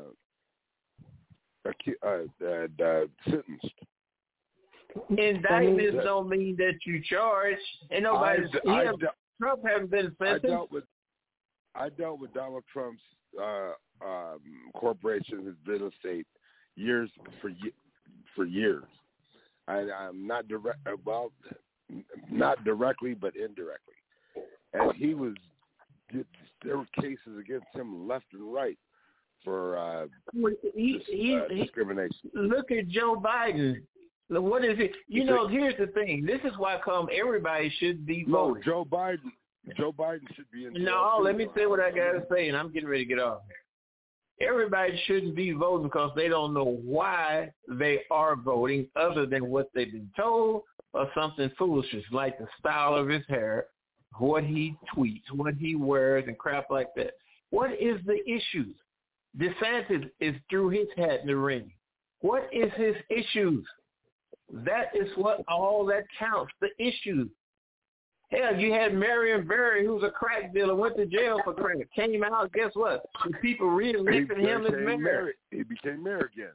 uh, and, uh, sentenced. Indictments that, don't mean that you charge. And nobody's I, I, have, Trump hasn't been sentenced. I dealt with I dealt with Donald Trump's uh, um, corporation, his real estate, years for for years. I, I'm not direct, well, not directly, but indirectly. And he was, there were cases against him left and right for uh, he, dis, he, uh, discrimination. He, look at Joe Biden. What is it? You know, here's the thing. This is why come everybody should be voting. No, Joe Biden. Joe Biden should be in jail. No, too. let me say what I got to say, and I'm getting ready to get off here. Everybody shouldn't be voting because they don't know why they are voting other than what they've been told or something foolish like the style of his hair what he tweets, what he wears, and crap like that. What is the issue? DeSantis is threw his hat in the ring. What is his issues? That is what all that counts, the issues. Hell, you had Marion Barry, who's a crack dealer, went to jail for crack, came out, guess what? The people re-elected him as mayor. mayor. He became mayor again.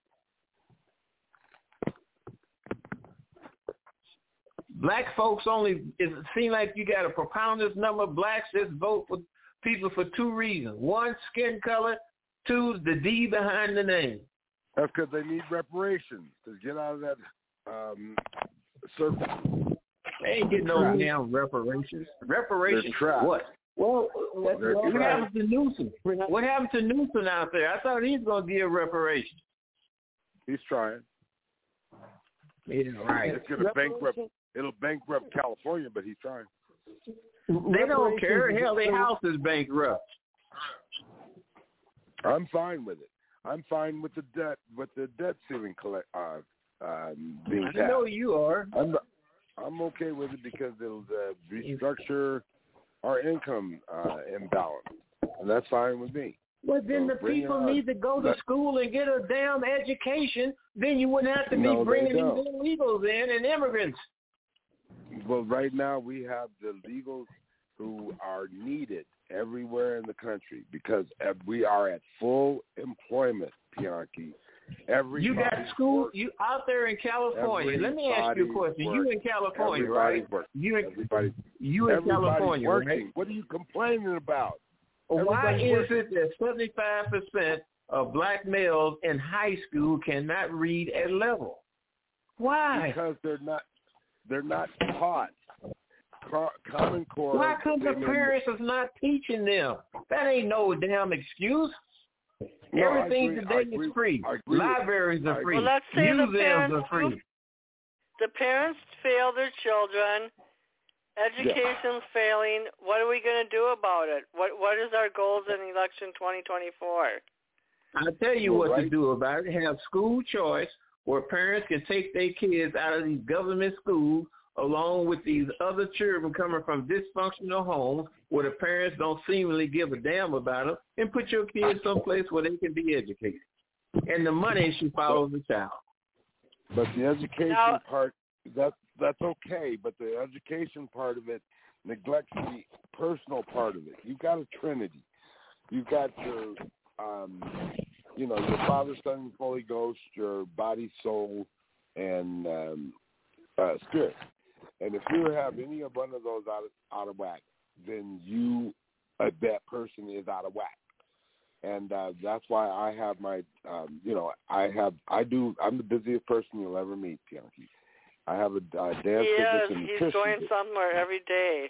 Black folks only, it seems like you got a preponderance number of blacks that vote for people for two reasons. One, skin color. Two, the D behind the name. That's because they need reparations to get out of that um, circle. They ain't getting no damn reparations. Reparations for what? Well, what, what happened to Newsom? What happened to Newsom out there? I thought he was going to give reparations. He's trying. Yeah, right. It's going to bankrupt. It'll bankrupt California, but he's trying. They don't care. Hell, their house is bankrupt. I'm fine with it. I'm fine with the debt, with the debt ceiling collect, uh, um, being passed. I know you are. I'm, I'm okay with it because it'll uh, restructure our income uh, imbalance, and that's fine with me. Well, then so the people need to go to that, school and get a damn education. Then you wouldn't have to be no, bringing these illegals in and immigrants. Well, right now we have the illegals who are needed everywhere in the country because we are at full employment, Bianchi. Everybody you got school works. You out there in California. Let me ask you a question. Works. You in California, Everybody right? Works. You in, everybody, you in California, working. right? What are you complaining about? Why Everybody's is working. it that seventy-five percent of black males in high school cannot read at level? Why? Because they're not they're not taught. Common Core. Why come the parents is not teaching them? That ain't no damn excuse. No, Everything today is free. Libraries are free. Well, let's say Museums the parents, are free. The parents fail their children. Education's yeah. failing. What are we going to do about it? What What is our goals in election twenty twenty-four? I'll tell you well, what right. to do about it. Have school choice where parents can take their kids out of these government schools along with these other children coming from dysfunctional homes where the parents don't seemingly give a damn about them, and put your kids someplace where they can be educated. And the money should follow the child. But the education now, part, that, that's okay, but the education part of it neglects the personal part of it. You've got a trinity. You've got your, um, you know, your Father, Son, and Holy Ghost, your body, soul, and um, uh, spirit. And if you have any of one of those out of, out of whack, then you, uh, that person is out of whack. And uh, that's why I have my, um, you know, I have, I do, I'm the busiest person you'll ever meet, Bianchi. I have a uh, dance he fitness is. and He's nutrition going business. somewhere every day.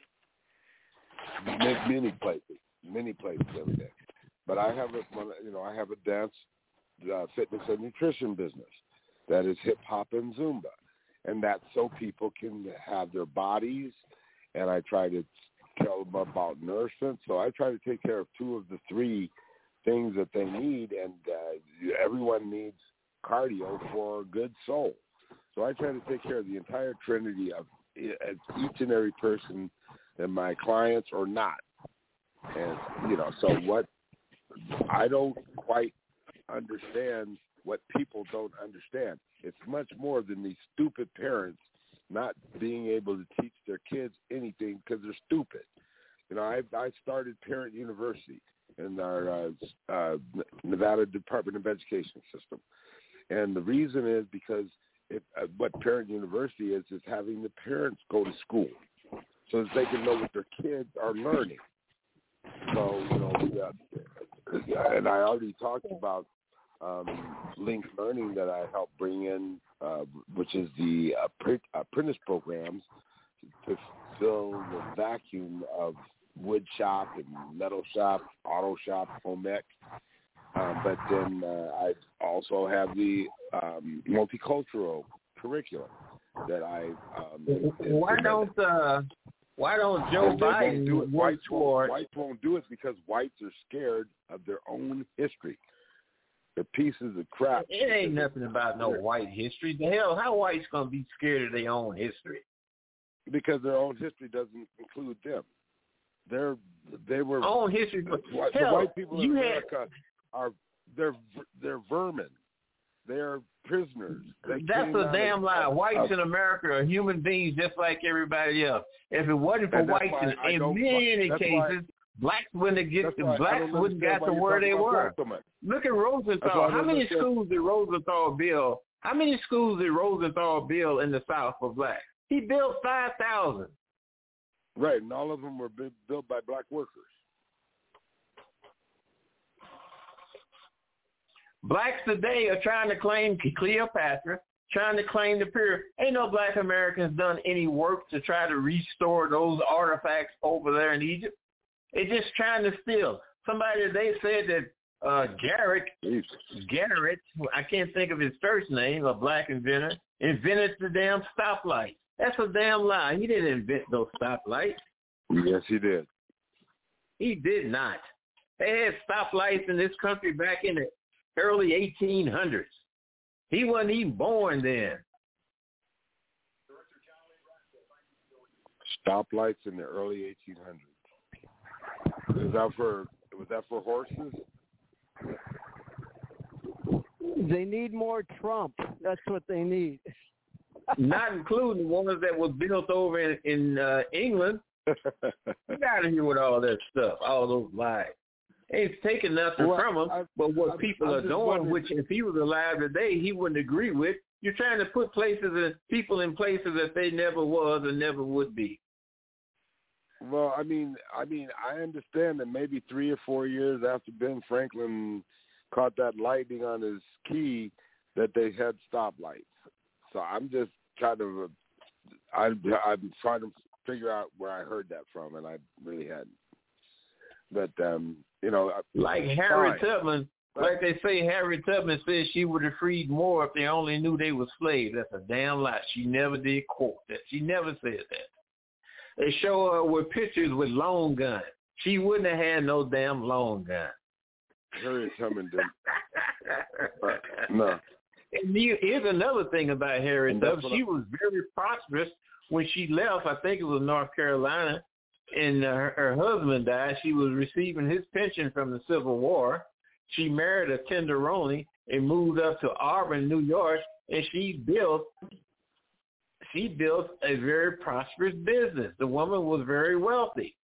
Many, many places, many places every day. But I have a, you know, I have a dance, uh, fitness and nutrition business that is hip hop and Zumba. And that's so people can have their bodies, and I try to tell them about nourishment. So I try to take care of two of the three things that they need, and uh, everyone needs cardio for a good soul. So I try to take care of the entire trinity of each and every person, and my clients or not. And, you know, so what I don't quite understand what people don't understand. It's much more than these stupid parents not being able to teach their kids anything because they're stupid. You know, I I started Parent University in our uh, uh, Nevada Department of Education system, and the reason is because it, uh, what Parent University is is having the parents go to school so that they can know what their kids are learning. So you know, we, uh, and I already talked about um, linked learning that I helped bring in, uh, which is the uh, print, apprentice programs to fill the vacuum of wood shop and metal shop, auto shop, home ec. Uh, but then uh, I also have the um, multicultural curriculum that I. Um, why don't uh, Why don't Joe Biden do it? work Whites toward? Won't, whites won't do it because whites are scared of their own history. They're pieces of crap. It ain't nothing about no white history. The hell, how whites gonna be scared of their own history? because their own history doesn't include them. They're they were own history. The, hell, the white people in you America had, are they're they're vermin. They're prisoners. They that's a damn of, lie. Whites uh, in America are human beings just like everybody else. If it wasn't for whites, in, in many cases, why, blacks wouldn't get the blacks wouldn't got to where they were. So Look at Rosenthal. How many understand. schools did Rosenthal build? How many schools did Rosenthal build in the South for blacks? He built five thousand. Right, and all of them were built by black workers. Blacks today are trying to claim Cleopatra, trying to claim the period. Ain't no black Americans done any work to try to restore those artifacts over there in Egypt. They're just trying to steal. Somebody, they said that uh, Garrett, Garrett, I can't think of his first name, a black inventor, invented the damn stoplight. That's a damn lie. He didn't invent those stoplights. Yes, he did. He did not. They had stoplights in this country back in the early eighteen hundreds. He wasn't even born then. Stoplights in the early eighteen hundreds. Was that for was that for horses? They need more Trump. That's what they need. Not including the ones that was built over in, in uh, England. You got to hear with all that stuff, all those lies. It's taking nothing well, from him, I, but what I, people I, are doing, wondering. which if he was alive today, he wouldn't agree with. You're trying to put places and people in places that they never was and never would be. Well, I mean, I mean, I understand that maybe three or four years after Ben Franklin caught that lightning on his key, that they had stoplights. So I'm just trying to, I, I'm trying to figure out where I heard that from, and I really hadn't. But, um, you know. Like Harriet Tubman, like they say, Harriet Tubman says she would have freed more if they only knew they were slaves. That's a damn lie. She never did quote that. She never said that. They show her with pictures with long guns. She wouldn't have had no damn long gun. Harriet Tubman did. uh, no. And here's another thing about Harriet Tubman. She was very prosperous when she left. I think it was North Carolina, and uh, her, her husband died. She was receiving his pension from the Civil War. She married a tenderoni and moved up to Auburn, New York, and she built she built a very prosperous business. The woman was very wealthy.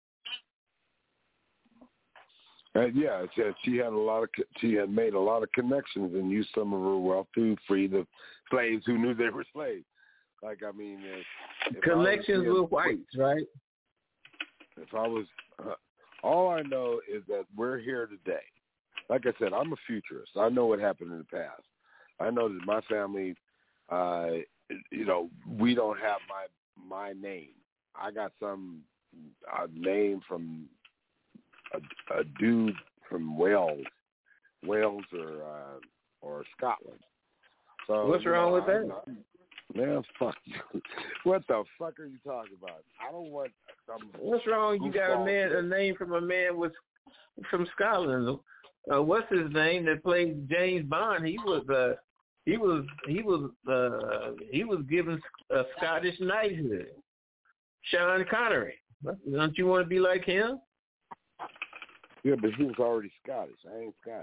And yeah, she had a lot of she had made a lot of connections and used some of her wealth to free the slaves who knew they were slaves. Like I mean, if, if connections was, with whites, right? If I was, uh, all I know is that we're here today. Like I said, I'm a futurist. I know what happened in the past. I know that my family, uh, you know, we don't have my my name. I got some uh, name from. A, a dude from Wales, Wales or uh, or Scotland. So what's wrong know, with that? Not, man, fuck you. What the fuck are you talking about? I don't want. Some what's wrong? You got a man, a name from a man with from Scotland. Uh, what's his name that played James Bond? He was uh, he was he was uh, he was given a Scottish knighthood. Sean Connery. Don't you want to be like him? Yeah, but he was already Scottish. I ain't Scottish.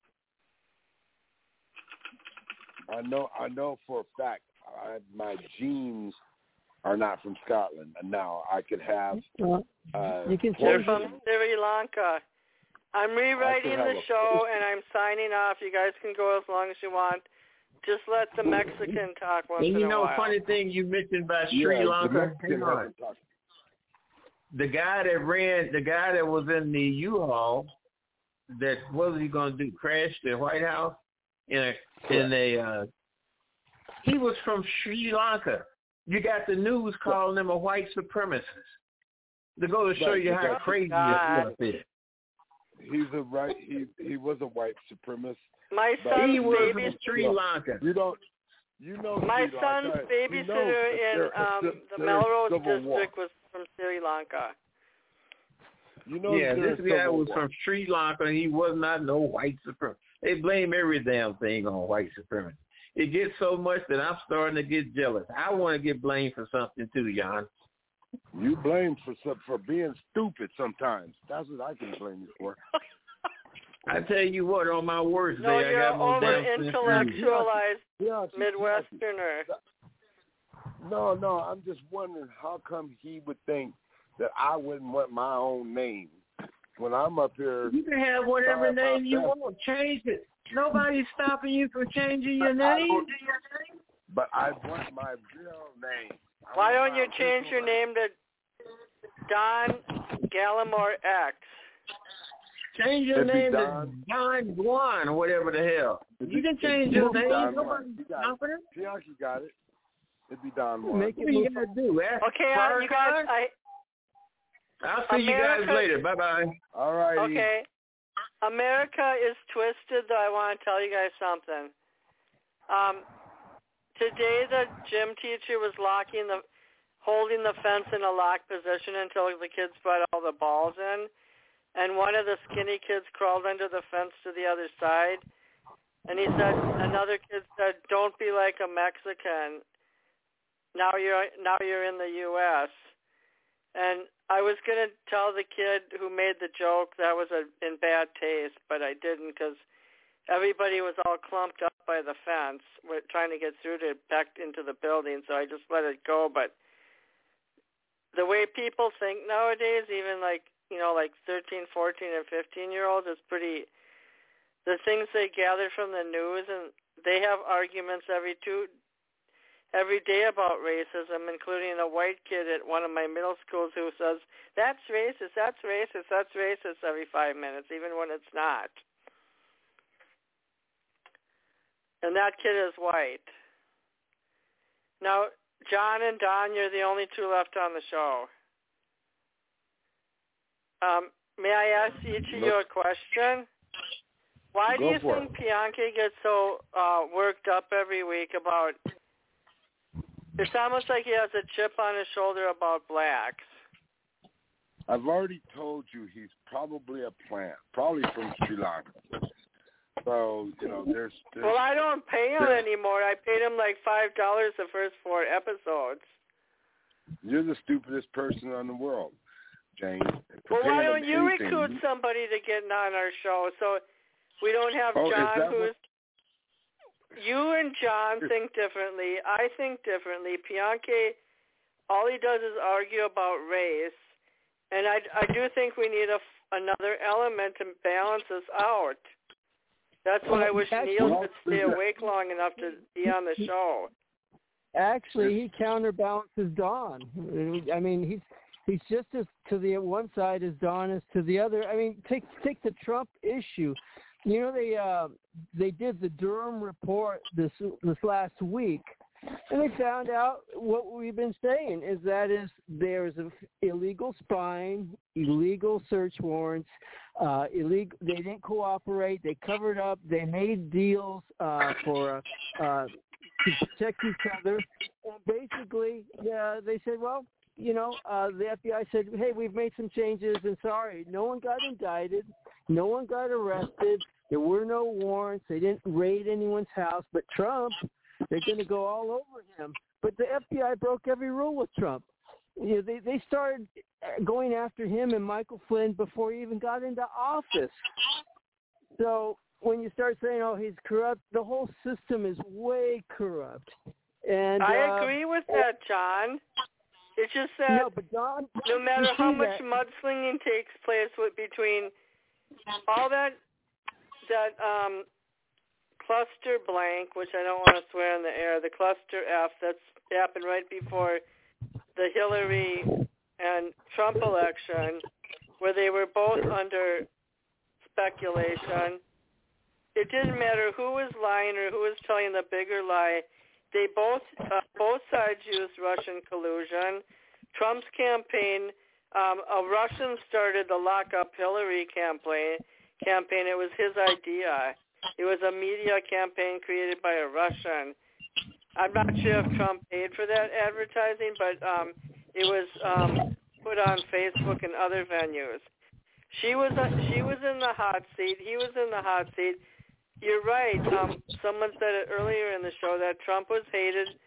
I know. I know for a fact I, my genes are not from Scotland. And now I could have. Uh, you can They're from Sri Lanka. I'm rewriting the a, show and I'm signing off. You guys can go as long as you want. Just let the Mexican talk once in a while. And you know, while. funny thing you mentioned about Sri yeah, Lanka. Hang on. The guy that ran, the guy that was in the U-Haul, that what was he going to do? Crash the White House in a in a. Uh, he was from Sri Lanka. You got the news calling him a white supremacist. To go to show you how crazy this stuff is. He's a right. He he was a white supremacist. My son's he was baby from Sri Lanka. You don't. You know. My Sri son's Lanka. babysitter you know in um, the Melrose district was from Sri Lanka. You know, yeah, this guy was war. from Sri Lanka, and he was not no white supremacist. They blame every damn thing on white supremacy. It gets so much that I'm starting to get jealous. I want to get blamed for something too, Jan. You blame for for being stupid sometimes. That's what I can blame you for. I tell you what, on my worst no, day, you're I got more over damn sense than you. intellectualized Yeah, Midwesterner. No, no, I'm just wondering how come he would think that I wouldn't want my own name when I'm up here. You can have whatever name you want. Change it. Nobody's stopping you from changing your name. But I want my real name. I Why want don't my you change your name. name to Don Gallimore X? Change your It'd be name Don. to Don Guan or whatever the hell. You can change your name. Don Nobody's you got stopping it. Bianchi got it. It'd be Don Juan. Make What it are you move gonna do? Ask Okay, uh, you guys. I, I'll see America, you guys later. Bye bye. All right. Okay. America is twisted, though. I want to tell you guys something. Um, today, the gym teacher was locking the, holding the fence in a locked position until the kids brought all the balls in, and one of the skinny kids crawled under the fence to the other side, and he said, another kid said, "Don't be like a Mexican. Now you're now you're in the U S" And I was going to tell the kid who made the joke that was a, in bad taste, but I didn't because everybody was all clumped up by the fence. We're trying to get through to back into the building, so I just let it go. But the way people think nowadays, even like, you know, like thirteen, fourteen, and fifteen-year-olds, is pretty, the things they gather from the news, and they have arguments every two every day about racism, including a white kid at one of my middle schools who says, that's racist, that's racist, that's racist every five minutes, even when it's not. And that kid is white. Now, John and Don, you're the only two left on the show. Um, may I ask each of you a question? Why do Go you for think it. Bianchi gets so uh, worked up every week about, it's almost like he has a chip on his shoulder about blacks. I've already told you he's probably a plant, probably from Sri Lanka. So, you know, there's... there's well, I don't pay him there's, anymore. I paid him like five dollars the first four episodes. You're the stupidest person in the world, Jane. Well, why don't you anything, recruit somebody to get on our show so we don't have oh, John is that who's... What... You and John think differently. I think differently. Bianchi, all he does is argue about race. And I, I do think we need a, another element to balance us out. That's why I wish Actually, Neil could stay awake long enough to be on the show. Actually, he counterbalances Don. I mean, he's he's just as to the one side as Don is to the other. I mean, take take the Trump issue. You know, they uh, they did the Durham report this this last week, and they found out what we've been saying is that is there's a, illegal spying, illegal search warrants, uh, illegal. They didn't cooperate. They covered up. They made deals uh, for uh, to protect each other. And basically, uh, they said, well, you know, uh, the F B I said, hey, we've made some changes, and sorry, no one got indicted. No one got arrested. There were no warrants. They didn't raid anyone's house. But Trump, they're going to go all over him. But the F B I broke every rule with Trump. You know, they, they started going after him and Michael Flynn before he even got into office. So when you start saying, oh, he's corrupt, the whole system is way corrupt. And I uh, agree with that, John. It's just that no, but Don, no matter you how see much that. mudslinging takes place with, between all that that um, cluster blank, which I don't want to swear in the air, the cluster F that's happened right before the Hillary and Trump election, where they were both under speculation. It didn't matter who was lying or who was telling the bigger lie. They both uh, both sides used Russian collusion. Trump's campaign, um, a Russian started the Lock Up Hillary campaign. Campaign. It was his idea. It was a media campaign created by a Russian. I'm not sure if Trump paid for that advertising, but um, it was um, put on Facebook and other venues. She was uh, she was in the hot seat. He was in the hot seat. You're right. Um, someone said it earlier in the show that Trump was hated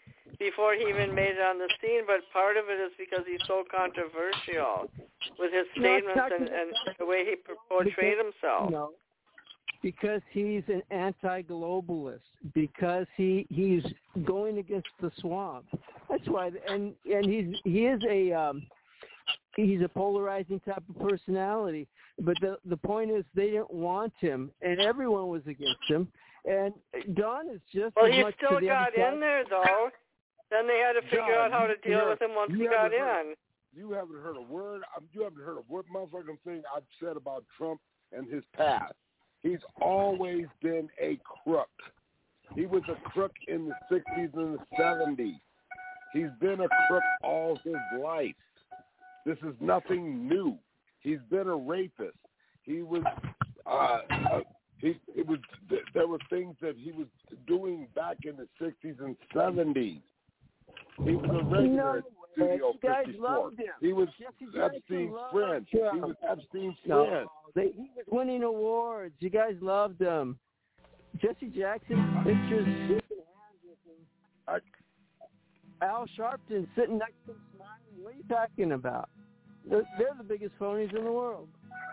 before he even made it on the scene, but part of it is because he's so controversial with his statements no, and, and the way he portrayed because, himself. No, because he's an anti-globalist, because he he's going against the swamp. That's why, and and he's he is a um, he's a polarizing type of personality. But the the point is, they didn't want him, and everyone was against him. And Don is just well, as he much still to the got other in there though. Then they had to figure John, out how to deal you, with him once you he got heard, in. You haven't heard a word. Um, you haven't heard a word, motherfucking thing I've said about Trump and his past. He's always been a crook. He was a crook in the sixties and the seventies. He's been a crook all his life. This is nothing new. He's been a rapist. He was. Uh, uh, he. It was. There were things that he was doing back in the sixties and seventies. He was a regular no, at Studio you guys fifty-four. loved him. He was Jesse Epstein's friend. Trump. He was Epstein's no, friend. they, he was winning awards. You guys loved him. Jesse Jackson pictures shaking hands with him. I, Al Sharpton sitting next to him smiling. What are you talking about? They're, they're the biggest phonies in the world.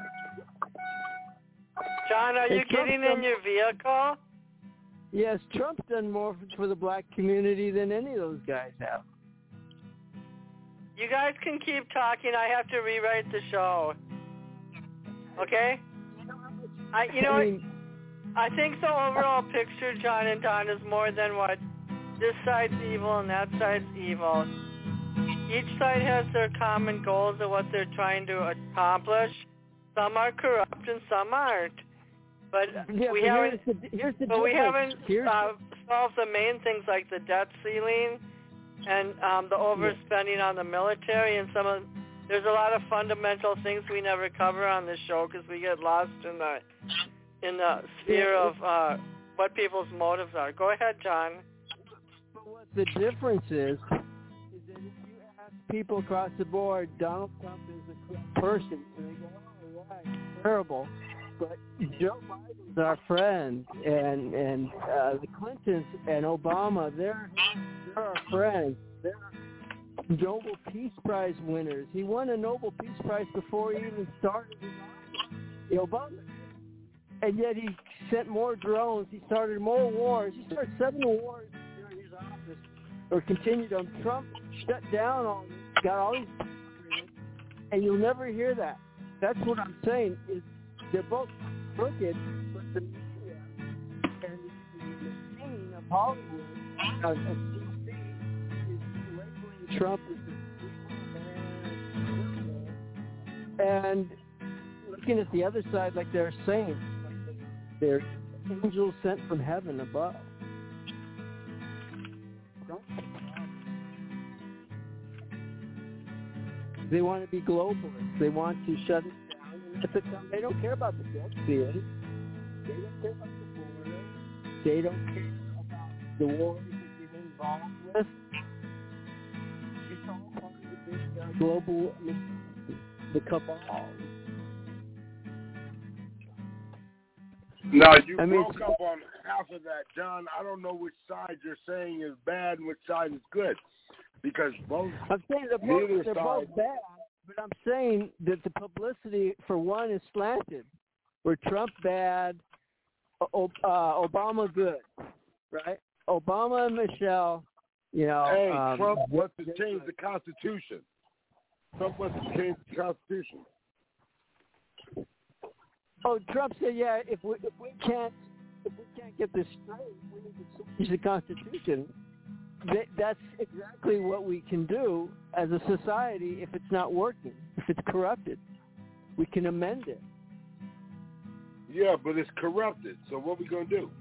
John, are you And Trump's getting done, in your vehicle? Yes, Trump's done more for the black community than any of those guys have. You guys can keep talking. I have to rewrite the show. Okay? I, you know, I mean, I think the overall picture, John and Don, is more than what this side's evil and that side's evil. Each side has their common goals of what they're trying to accomplish. Some are corrupt and some aren't. But yeah, we but haven't. here's the, here's the but we haven't here's uh, solved the main things like the debt ceiling and um, the overspending on the military and some of. There's a lot of fundamental things we never cover on this show because we get lost in the in the sphere yeah, of uh, what people's motives are. Go ahead, John. But what the difference is, is that if you ask people across the board, Donald Trump is a corrupt person, and they go, oh, right, terrible. But Joe Biden's our friend, and and uh, the Clintons and Obama, they're they're our friends. They're Nobel Peace Prize winners. He won a Nobel Peace Prize before he even started his office. Obama, and yet he sent more drones. He started more wars. He started seven wars during his office, or continued them. Trump shut down all this, got all these agreements, and you'll never hear that. That's what I'm saying is. They're both crooked, but the media and the scene of Hollywood uh, of D C is labeling Trump as the and looking at the other side like they're saints, like they're angels sent from heaven above. They want to be globalists. They want to shut it. They don't care about the debt ceiling. They don't care about the border. They don't care about the wars that they're involved with. It's all part of the big uh, global, the cabal. No, you I mean, broke up on half of that, John. I don't know which side you're saying is bad and which side is good, because both. I'm saying they're both, they're both bad. But I'm saying that the publicity for one is slanted. Where Trump bad, uh, Obama good, right? Obama and Michelle, you know. Hey, um, Trump wants to change the Constitution. Trump wants to change the Constitution. Oh, Trump said, yeah, if we if we can't if we can't get this straight, we need to change the Constitution. That, that's exactly what we can do as a society if it's not working, if it's corrupted. We can amend it. Yeah, but it's corrupted. So what are we going to do?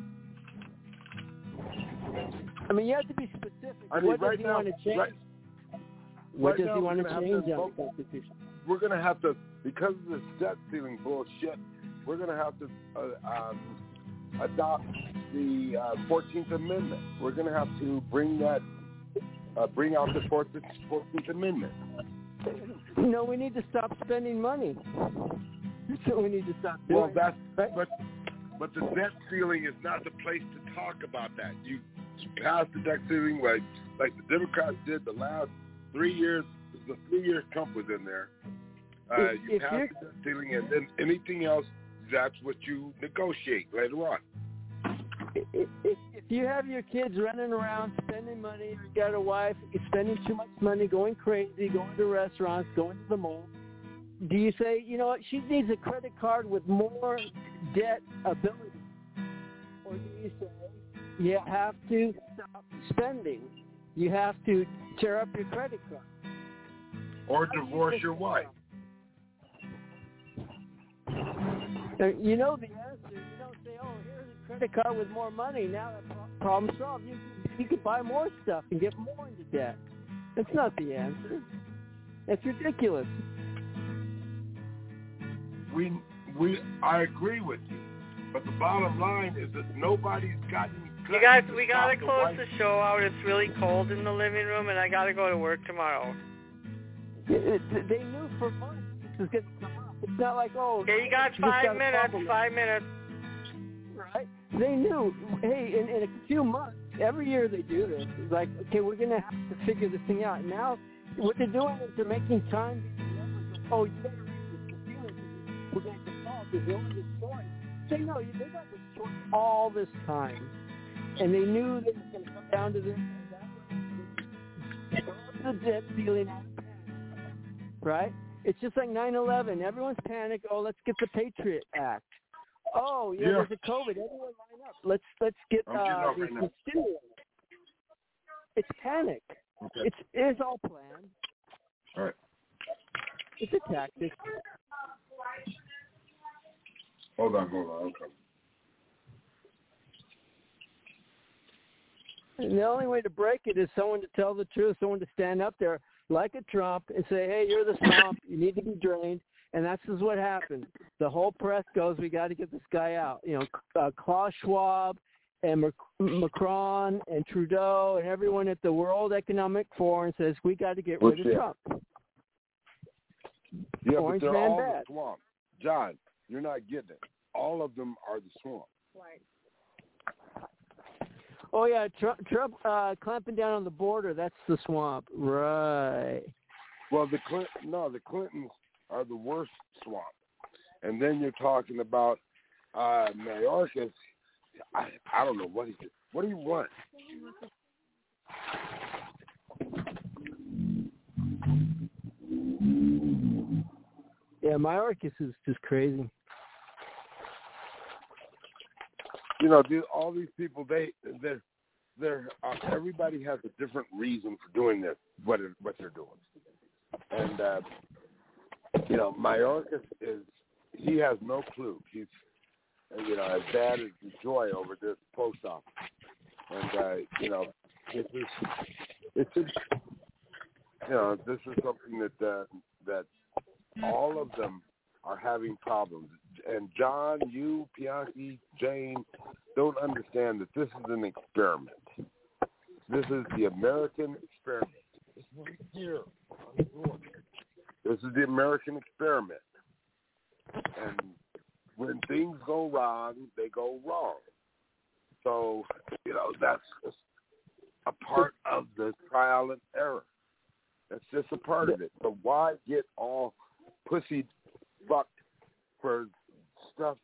I mean, you have to be specific. I mean, what right does he now, want to change? Right, what right does now he want to have change to on vote, the Constitution? We're going to have to, because of this debt ceiling bullshit, we're going to have to uh, um, adopt the uh, fourteenth Amendment. We're going to have to bring that, uh, bring out the fourteenth Amendment. No, we need to stop spending money. That's what we need to stop doing. Well, that's, right? but, but the debt ceiling is not the place to talk about that. You pass the debt ceiling, like like the Democrats did the last three years, the three years Trump was in there. Uh, If- you if pass you're- the debt ceiling, and then anything else, that's what you negotiate later on. If, if, if you have your kids running around spending money, you got a wife spending too much money, going crazy, going to restaurants, going to the mall, do you say, you know what, she needs a credit card with more debt ability? Or do you say, you have to stop spending? You have to tear up your credit card? Or divorce your wife. Uh, You know the answer. You don't say, oh, here's a credit card with more money. Now that pro- problem solved. You, you can buy more stuff and get more into debt. That's not the answer. That's ridiculous. We we I agree with you, but the bottom line is that nobody's gotten. You guys, we gotta close the show out. It's really cold in the living room, and I gotta go to work tomorrow. It, it, they knew for months this was going to come up. It's not like, oh, Okay, you got just five got a minutes. problem. Five minutes. Right? They knew, hey, in, in a few months, every year they do this. It's like, okay, we're going to have to figure this thing out. Now, what they're doing is they're making time. Oh, you better read this computer. We're going to default. There's only this choice. They know they got this choice all this time, and they knew that it was going to come down to this. The debt ceiling, right? It's just like nine eleven. Everyone's panicked. Oh, let's get the Patriot Act. Oh, yeah, Yeah. there's a COVID. Everyone line up. Let's let's get I'm getting uh, off the, right now. the stimulus. It's panic. Okay. It's it's all planned. All right. It's a tactic. Hold on, hold on. Okay. And the only way to break it is someone to tell the truth, someone to stand up there like a Trump and say, hey, you're the swamp, you need to be drained. And that's just what happened. The whole press goes, we got to get this guy out. You know, uh, Klaus Schwab and Mac- Macron and Trudeau and everyone at the World Economic Forum says, we got to get rid Bullshit. of Trump. Yeah, Orange but they're man all bad. the swamp. John, you're not getting it. All of them are the swamp. Right. Oh, yeah, Trump, Trump uh, clamping down on the border, that's the swamp. Right. Well, the Clint, no, the Clintons are the worst swamp. And then you're talking about uh, Mayorkas. I, I don't know what he did. What do you want? Yeah, Mayorkas is just crazy. You know, dude, all these people, they, they're, they're, uh, everybody has a different reason for doing this, what it, what they're doing. And, uh, you know, Mayorkas is, he has no clue. He's, you know, as bad as the joy over this post office. And, uh, you know, this is, it's just, you know, this is something that, uh, that all of them are having problems. And John, you, Bianchi, Jane, don't understand that this is an experiment. This is the American experiment. It's right here. This is the American experiment. And when things go wrong, they go wrong. So, you know, that's just a part of the trial and error. That's just a part of it. But why get all pussy fucked for stuff?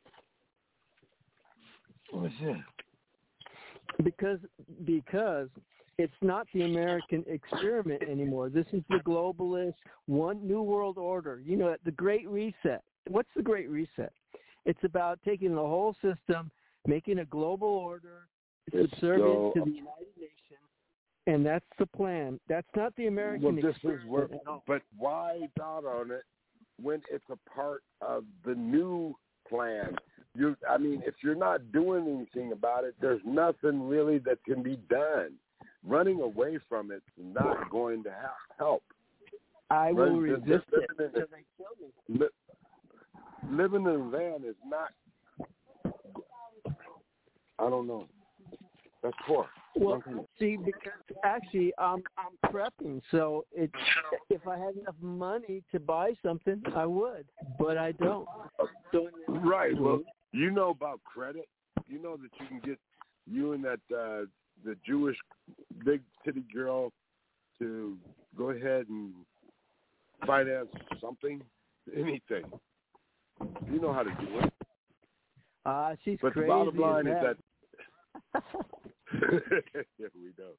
What's that? Because because it's not the American experiment anymore. This is the globalist one new world order. You know, the Great Reset. What's the Great Reset? It's about taking the whole system, making a global order, subservient so, to the United Nations, and that's the plan. That's not the American well, this experiment. is where, at all. but why dot on it when it's a part of the new plan? You, I mean, if you're not doing anything about it, there's nothing really that can be done. Running away from it's not going to ha- help. I will Run- resist just it living in until a- they kill me. li- living in a van is not. I don't know. That's poor. Well, Okay. see, because actually, I'm I'm prepping, so it's if I had enough money to buy something, I would, but I don't. So, Right. Well, you know about credit. You know that you can get you and that uh, the Jewish big city girl to go ahead and finance something, anything. You know how to do it. Uh, she's but crazy. But the bottom line is that. that yeah, we know.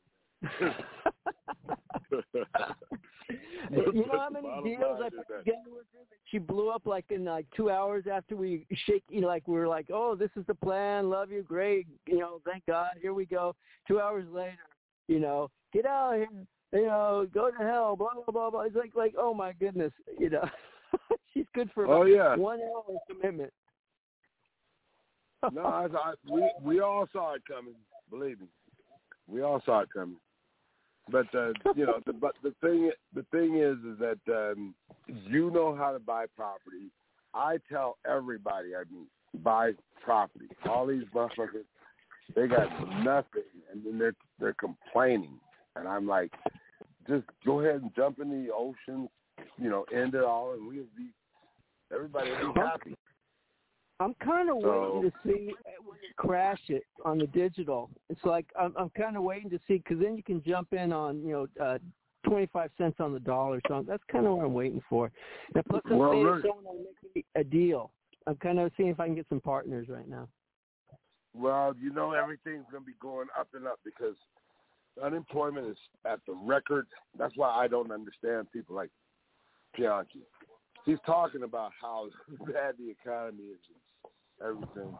You know how many deals I put together with her that she blew up like in like two hours after we shake, you know, like we were like, oh, this is the plan, love you, great, you know, thank God, here we go. Two hours later, you know, get out of here, you know, go to hell, blah blah blah blah. It's like like oh my goodness, you know, she's good for oh, yeah. one hour commitment. No, I, I, we we all saw it coming. Believe me, we all saw it coming. But uh, you know, the, but the thing the thing is, is that um, you know how to buy property. I tell everybody I meet, buy property. All these motherfuckers, they got nothing, and then they're they're complaining, and I'm like, just go ahead and jump in the ocean, you know, end it all, and we'll be everybody will be happy. I'm kind of so, waiting to see when you crash it on the digital. It's like I'm, I'm kind of waiting to see because then you can jump in on you know uh, twenty-five cents on the dollar. So that's kind of what I'm waiting for. Now, plus I'm well, seeing right. someone will make me a deal. I'm kind of seeing if I can get some partners right now. Well, you know everything's going to be going up and up because unemployment is at the record. That's why I don't understand people like Bianchi. He's talking about how bad the economy is and everything.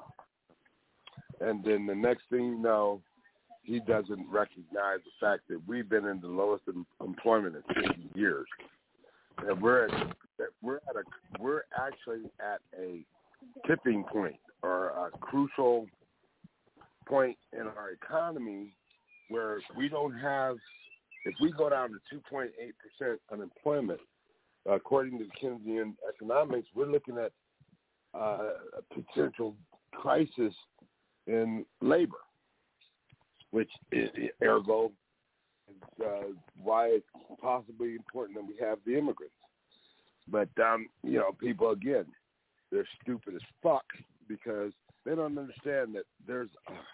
And then the next thing you know, he doesn't recognize the fact that we've been in the lowest employment in fifty years. And we're at, we're at a we're actually at a tipping point or a crucial point in our economy where we don't have, if we go down to two point eight percent unemployment, according to Keynesian economics, we're looking at uh, a potential crisis in labor, which is, ergo is uh, why it's possibly important that we have the immigrants. But, um, you know, people, again, they're stupid as fuck because they don't understand that there's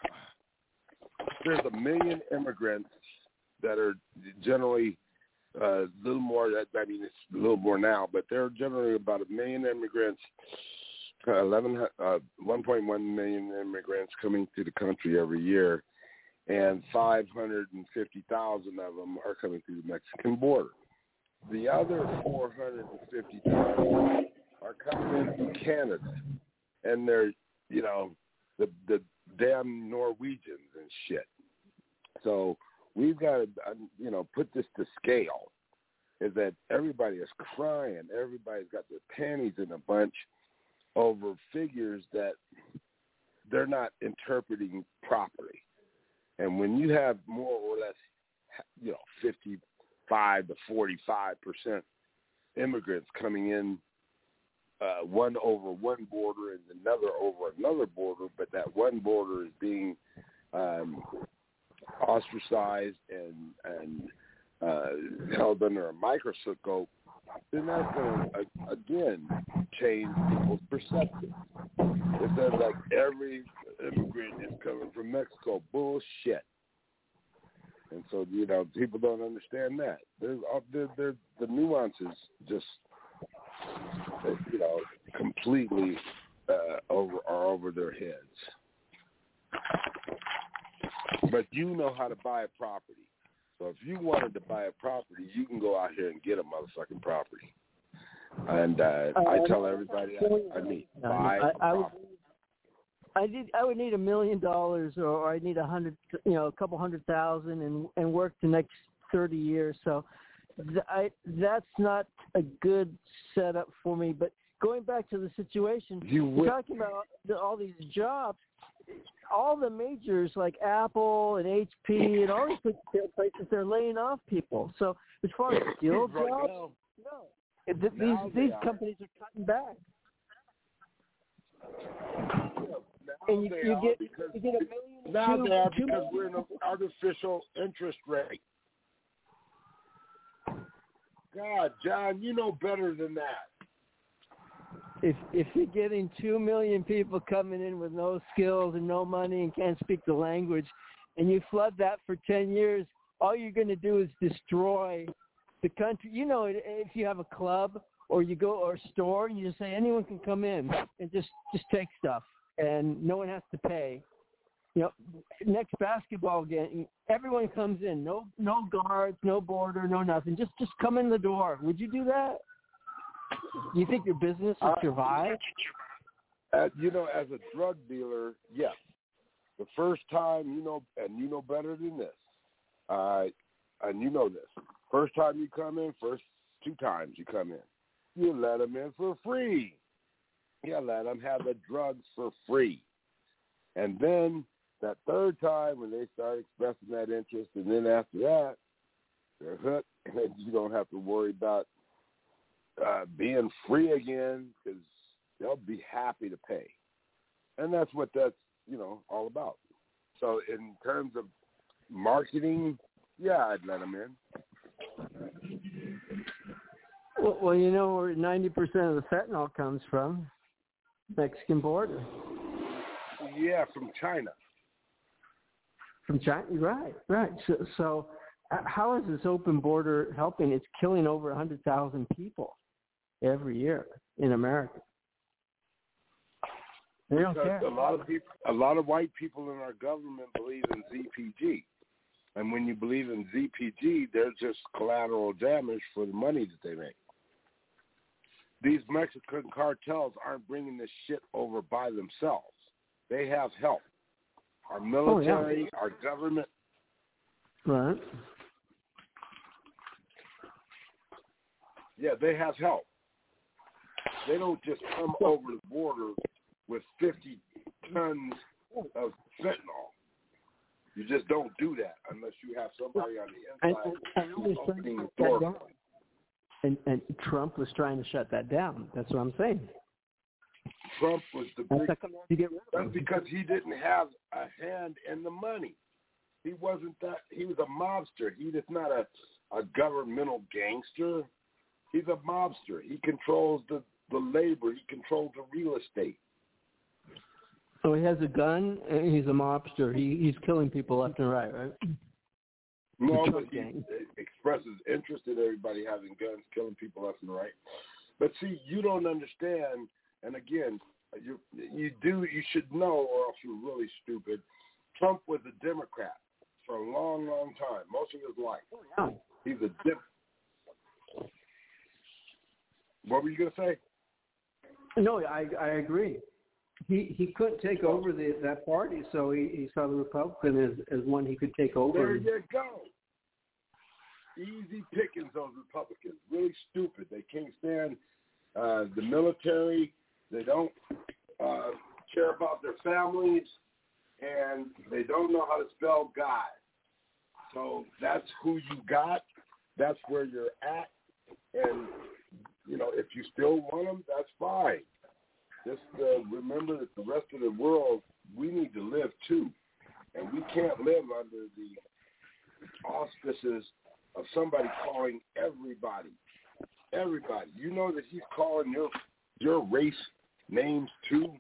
uh, there's a million immigrants that are generally a uh, little more, I mean, it's a little more now, but there are generally about a million immigrants, uh, eleven, uh, one point one million immigrants coming to the country every year, and five hundred fifty thousand of them are coming through the Mexican border. The other four hundred fifty thousand are coming in from Canada, and they're, you know, the the damn Norwegians and shit. So we've got to, you know, put this to scale, is that everybody is crying. Everybody's got their panties in a bunch over figures that they're not interpreting properly. And when you have more or less, you know, fifty-five to forty-five percent immigrants coming in, uh, one over one border and another over another border, but that one border is being um, ostracized and and uh, held under a microscope, then that's going to, uh, again, change people's perception. It says like every immigrant is coming from Mexico. Bullshit. And so, you know, people don't understand that. There's, there, there, the nuances just, you know, completely uh, over are over their heads. But you know how to buy a property. So if you wanted to buy a property, you can go out here and get a motherfucking property. And uh, uh, I tell everybody I, I need to buy I, a I would, property. I did. I would need a million dollars, or I need a hundred, you know, a couple hundred thousand, and and work the next thirty years. So, th- I that's not a good setup for me. But going back to the situation, you we're talking about the, all these jobs. All the majors like Apple and H P and all these places, they're laying off people. So as far as skilled right jobs, now, no. Th- these these are. companies are cutting back. And you, you get because, you get a million. Now two, they are two because million. we're in an artificial interest rate. God, John, you know better than that. If if you're getting two million people coming in with no skills and no money and can't speak the language, and you flood that for ten years, all you're going to do is destroy the country. You know, if you have a club or you go or a store, and you just say anyone can come in and just, just take stuff, and no one has to pay. You know, next basketball game, everyone comes in. No, no guards, no border, no nothing. Just, just come in the door. Would you do that? Do you think your business would survive? Uh, you know, as a drug dealer, yes. The first time, you know, and you know better than this, uh, and you know this. First time you come in, first two times you come in, you let them in for free. You let them have the drugs for free. And then that third time when they start expressing that interest, and then after that, they're hooked, and you don't have to worry about uh, being free again because they'll be happy to pay. And that's what that's, you know, all about. So in terms of marketing, yeah, I'd let them in. Well, well, you know where ninety percent of the fentanyl comes from? Mexican border. Yeah, from China. From China, right, right. So, so how is this open border helping? It's killing over one hundred thousand people every year in America. They don't because care. A lot of people, a lot of white people in our government believe in Z P G, and when you believe in Z P G, they're just collateral damage for the money that they make. These Mexican cartels aren't bringing this shit over by themselves. They have help. Our military, oh, yeah. Our government. Right. Yeah, they have help. They don't just come over the border with fifty tons of fentanyl. You just don't do that unless you have somebody on the inside and, and, who's opening the door. And, and Trump was trying to shut that down. That's what I'm saying. Trump was the big. You get rid of that's because he didn't have a hand in the money. He wasn't that. He was a mobster. He is not a, a governmental gangster. He's a mobster. He controls the, the labor. He controls the real estate. So he has a gun, and he's a mobster. He he's killing people left and right, right? No, but he expresses interest in everybody having guns, killing people left and right. But see, you don't understand. And again, you you do you should know, or else you're really stupid. Trump was a Democrat for a long, long time, most of his life. Oh, yeah. He's a Dem. What were you gonna say? No, I I agree. He he couldn't take over the that party, so he, he saw the Republican as, as one he could take over. There you go. Easy pickings, those Republicans. Really stupid. They can't stand uh, the military. They don't uh, care about their families, and they don't know how to spell God. So that's who you got. That's where you're at. And, you know, if you still want them, that's fine. Just uh, remember that the rest of the world, we need to live too. And we can't live under the auspices of somebody calling everybody. Everybody. You know that he's calling your your race names too.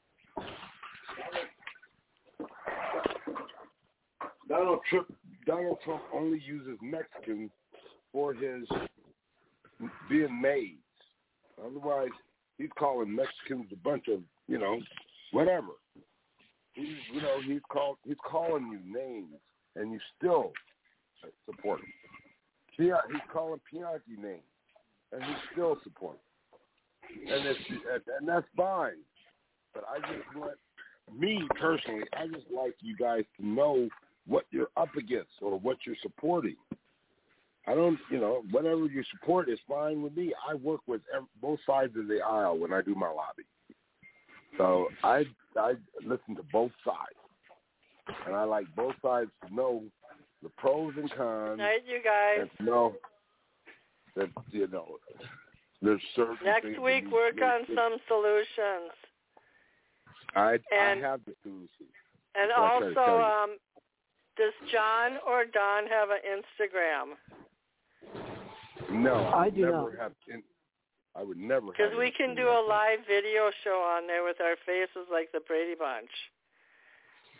Donald Trump, Donald Trump only uses Mexicans for his being maids. Otherwise, he's calling Mexicans a bunch of, you know, whatever. He's, you know, he's called, he's calling you names, and you still support him. He's calling Pianki names, and you still support him. And it's, and that's fine. But I just want, me personally, I just like you guys to know what you're up against or what you're supporting. I don't, you know, whatever you support is fine with me. I work with every, both sides of the aisle when I do my lobby. So I I listen to both sides. And I like both sides to know the pros and cons. Night, you guys. And to know that, you know, there's certain Next things week, that work on that, some solutions. I, and, I have the solutions. And also, um, does John or Don have an Instagram? No, I, I do never not. have. In, I would never. Because we can do a live video show on there with our faces like the Brady Bunch.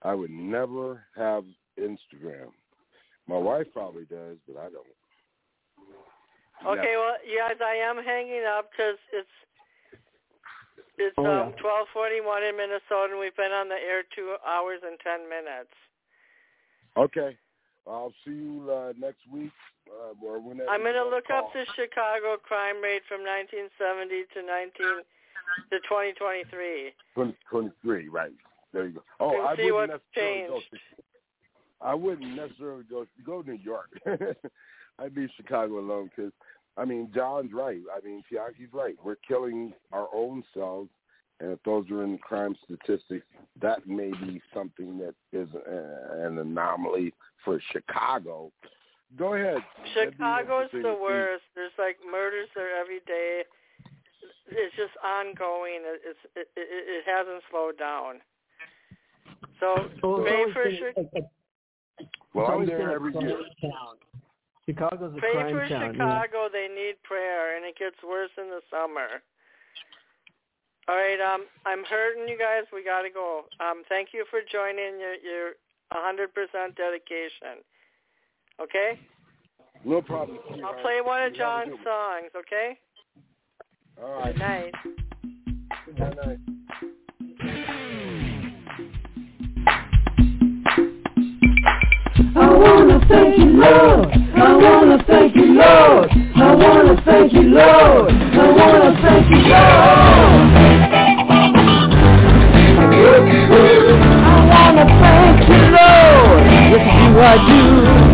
I would never have Instagram. My wife probably does, but I don't. Okay, well, yes, I am hanging up because it's it's oh, um, yeah. twelve forty-one in Minnesota, and we've been on the air two hours and ten minutes. Okay. I'll see you uh, next week uh, or whenever. I'm going to look call. up the Chicago crime rate from nineteen seventy to nineteen to twenty twenty-three. twenty twenty-three, right. There you go. Oh, and I see wouldn't what's necessarily changed. go to, I wouldn't necessarily go go to New York. I'd be Chicago alone because, I mean, John's right. I mean, Tiaki's right. We're killing our own selves, and if those are in crime statistics, that may be something that is a, an anomaly for Chicago. Go ahead. Chicago's the worst. There's like murders there every day. It's just ongoing. It's it, it, it hasn't slowed down. So well, pray for been, Chicago. Well, I'm there every year. Town. Chicago's a pray crime for town. Chicago. Yeah. They need prayer, and it gets worse in the summer. All right, um, I'm hurting you guys. We got to go. Um, thank you for joining your your one hundred percent dedication. Okay? No problem. I'll play one of John's songs, okay? All right. Good night. Good night. I wanna thank you, Lord. I wanna thank you, Lord. I wanna thank you, Lord. I wanna thank you, Lord. I wanna thank you, Lord. It's you I do.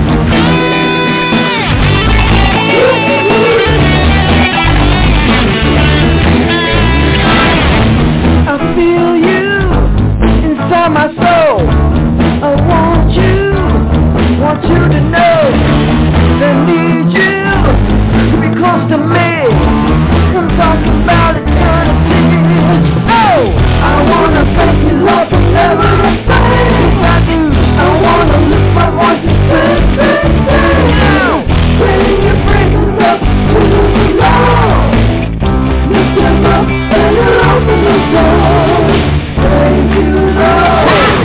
I feel you inside my soul. I want you, want you to know that I need you to be close to me. Come talk about eternity. Oh, I wanna thank you, Lord, for everything I do. I wanna lift my voice and say, say, say now. Bring your praises up to the Lord. Lift them up and you'll open the door. Thank you, Lord.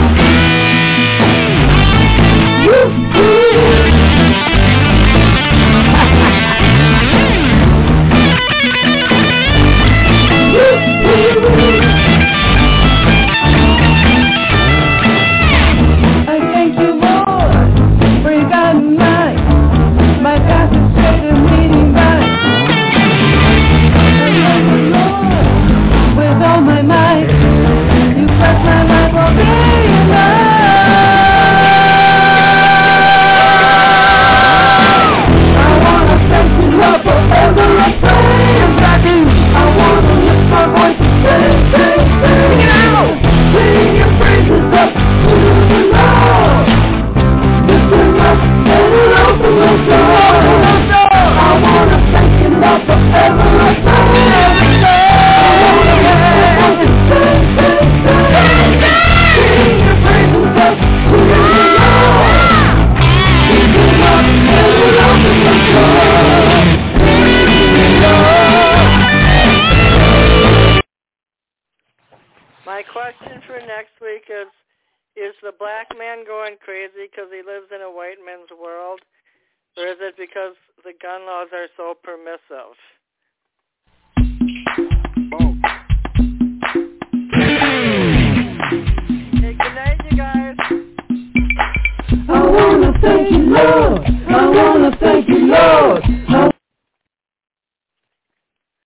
I thank you, Lord, for you got mine. My past is straight and leading back. I love you, Lord, with all my might. You bless my life all day and night. I wanna thank you, Lord, for every praise I do. I wanna lift my voice and say, say, say now. Sing your praises up to the Lord. Lift them up and open the door. I wanna thank you, Lord, for every praise I do. I wanna lift my voice and say, say, say. Sing your praises up to the Lord. Lift them up and open the door. My question for next week is, is the black man going crazy because he lives in a white man's world, or is it because the gun laws are so permissive? Oh. Hey, good night, you guys. I wanna thank you, Lord.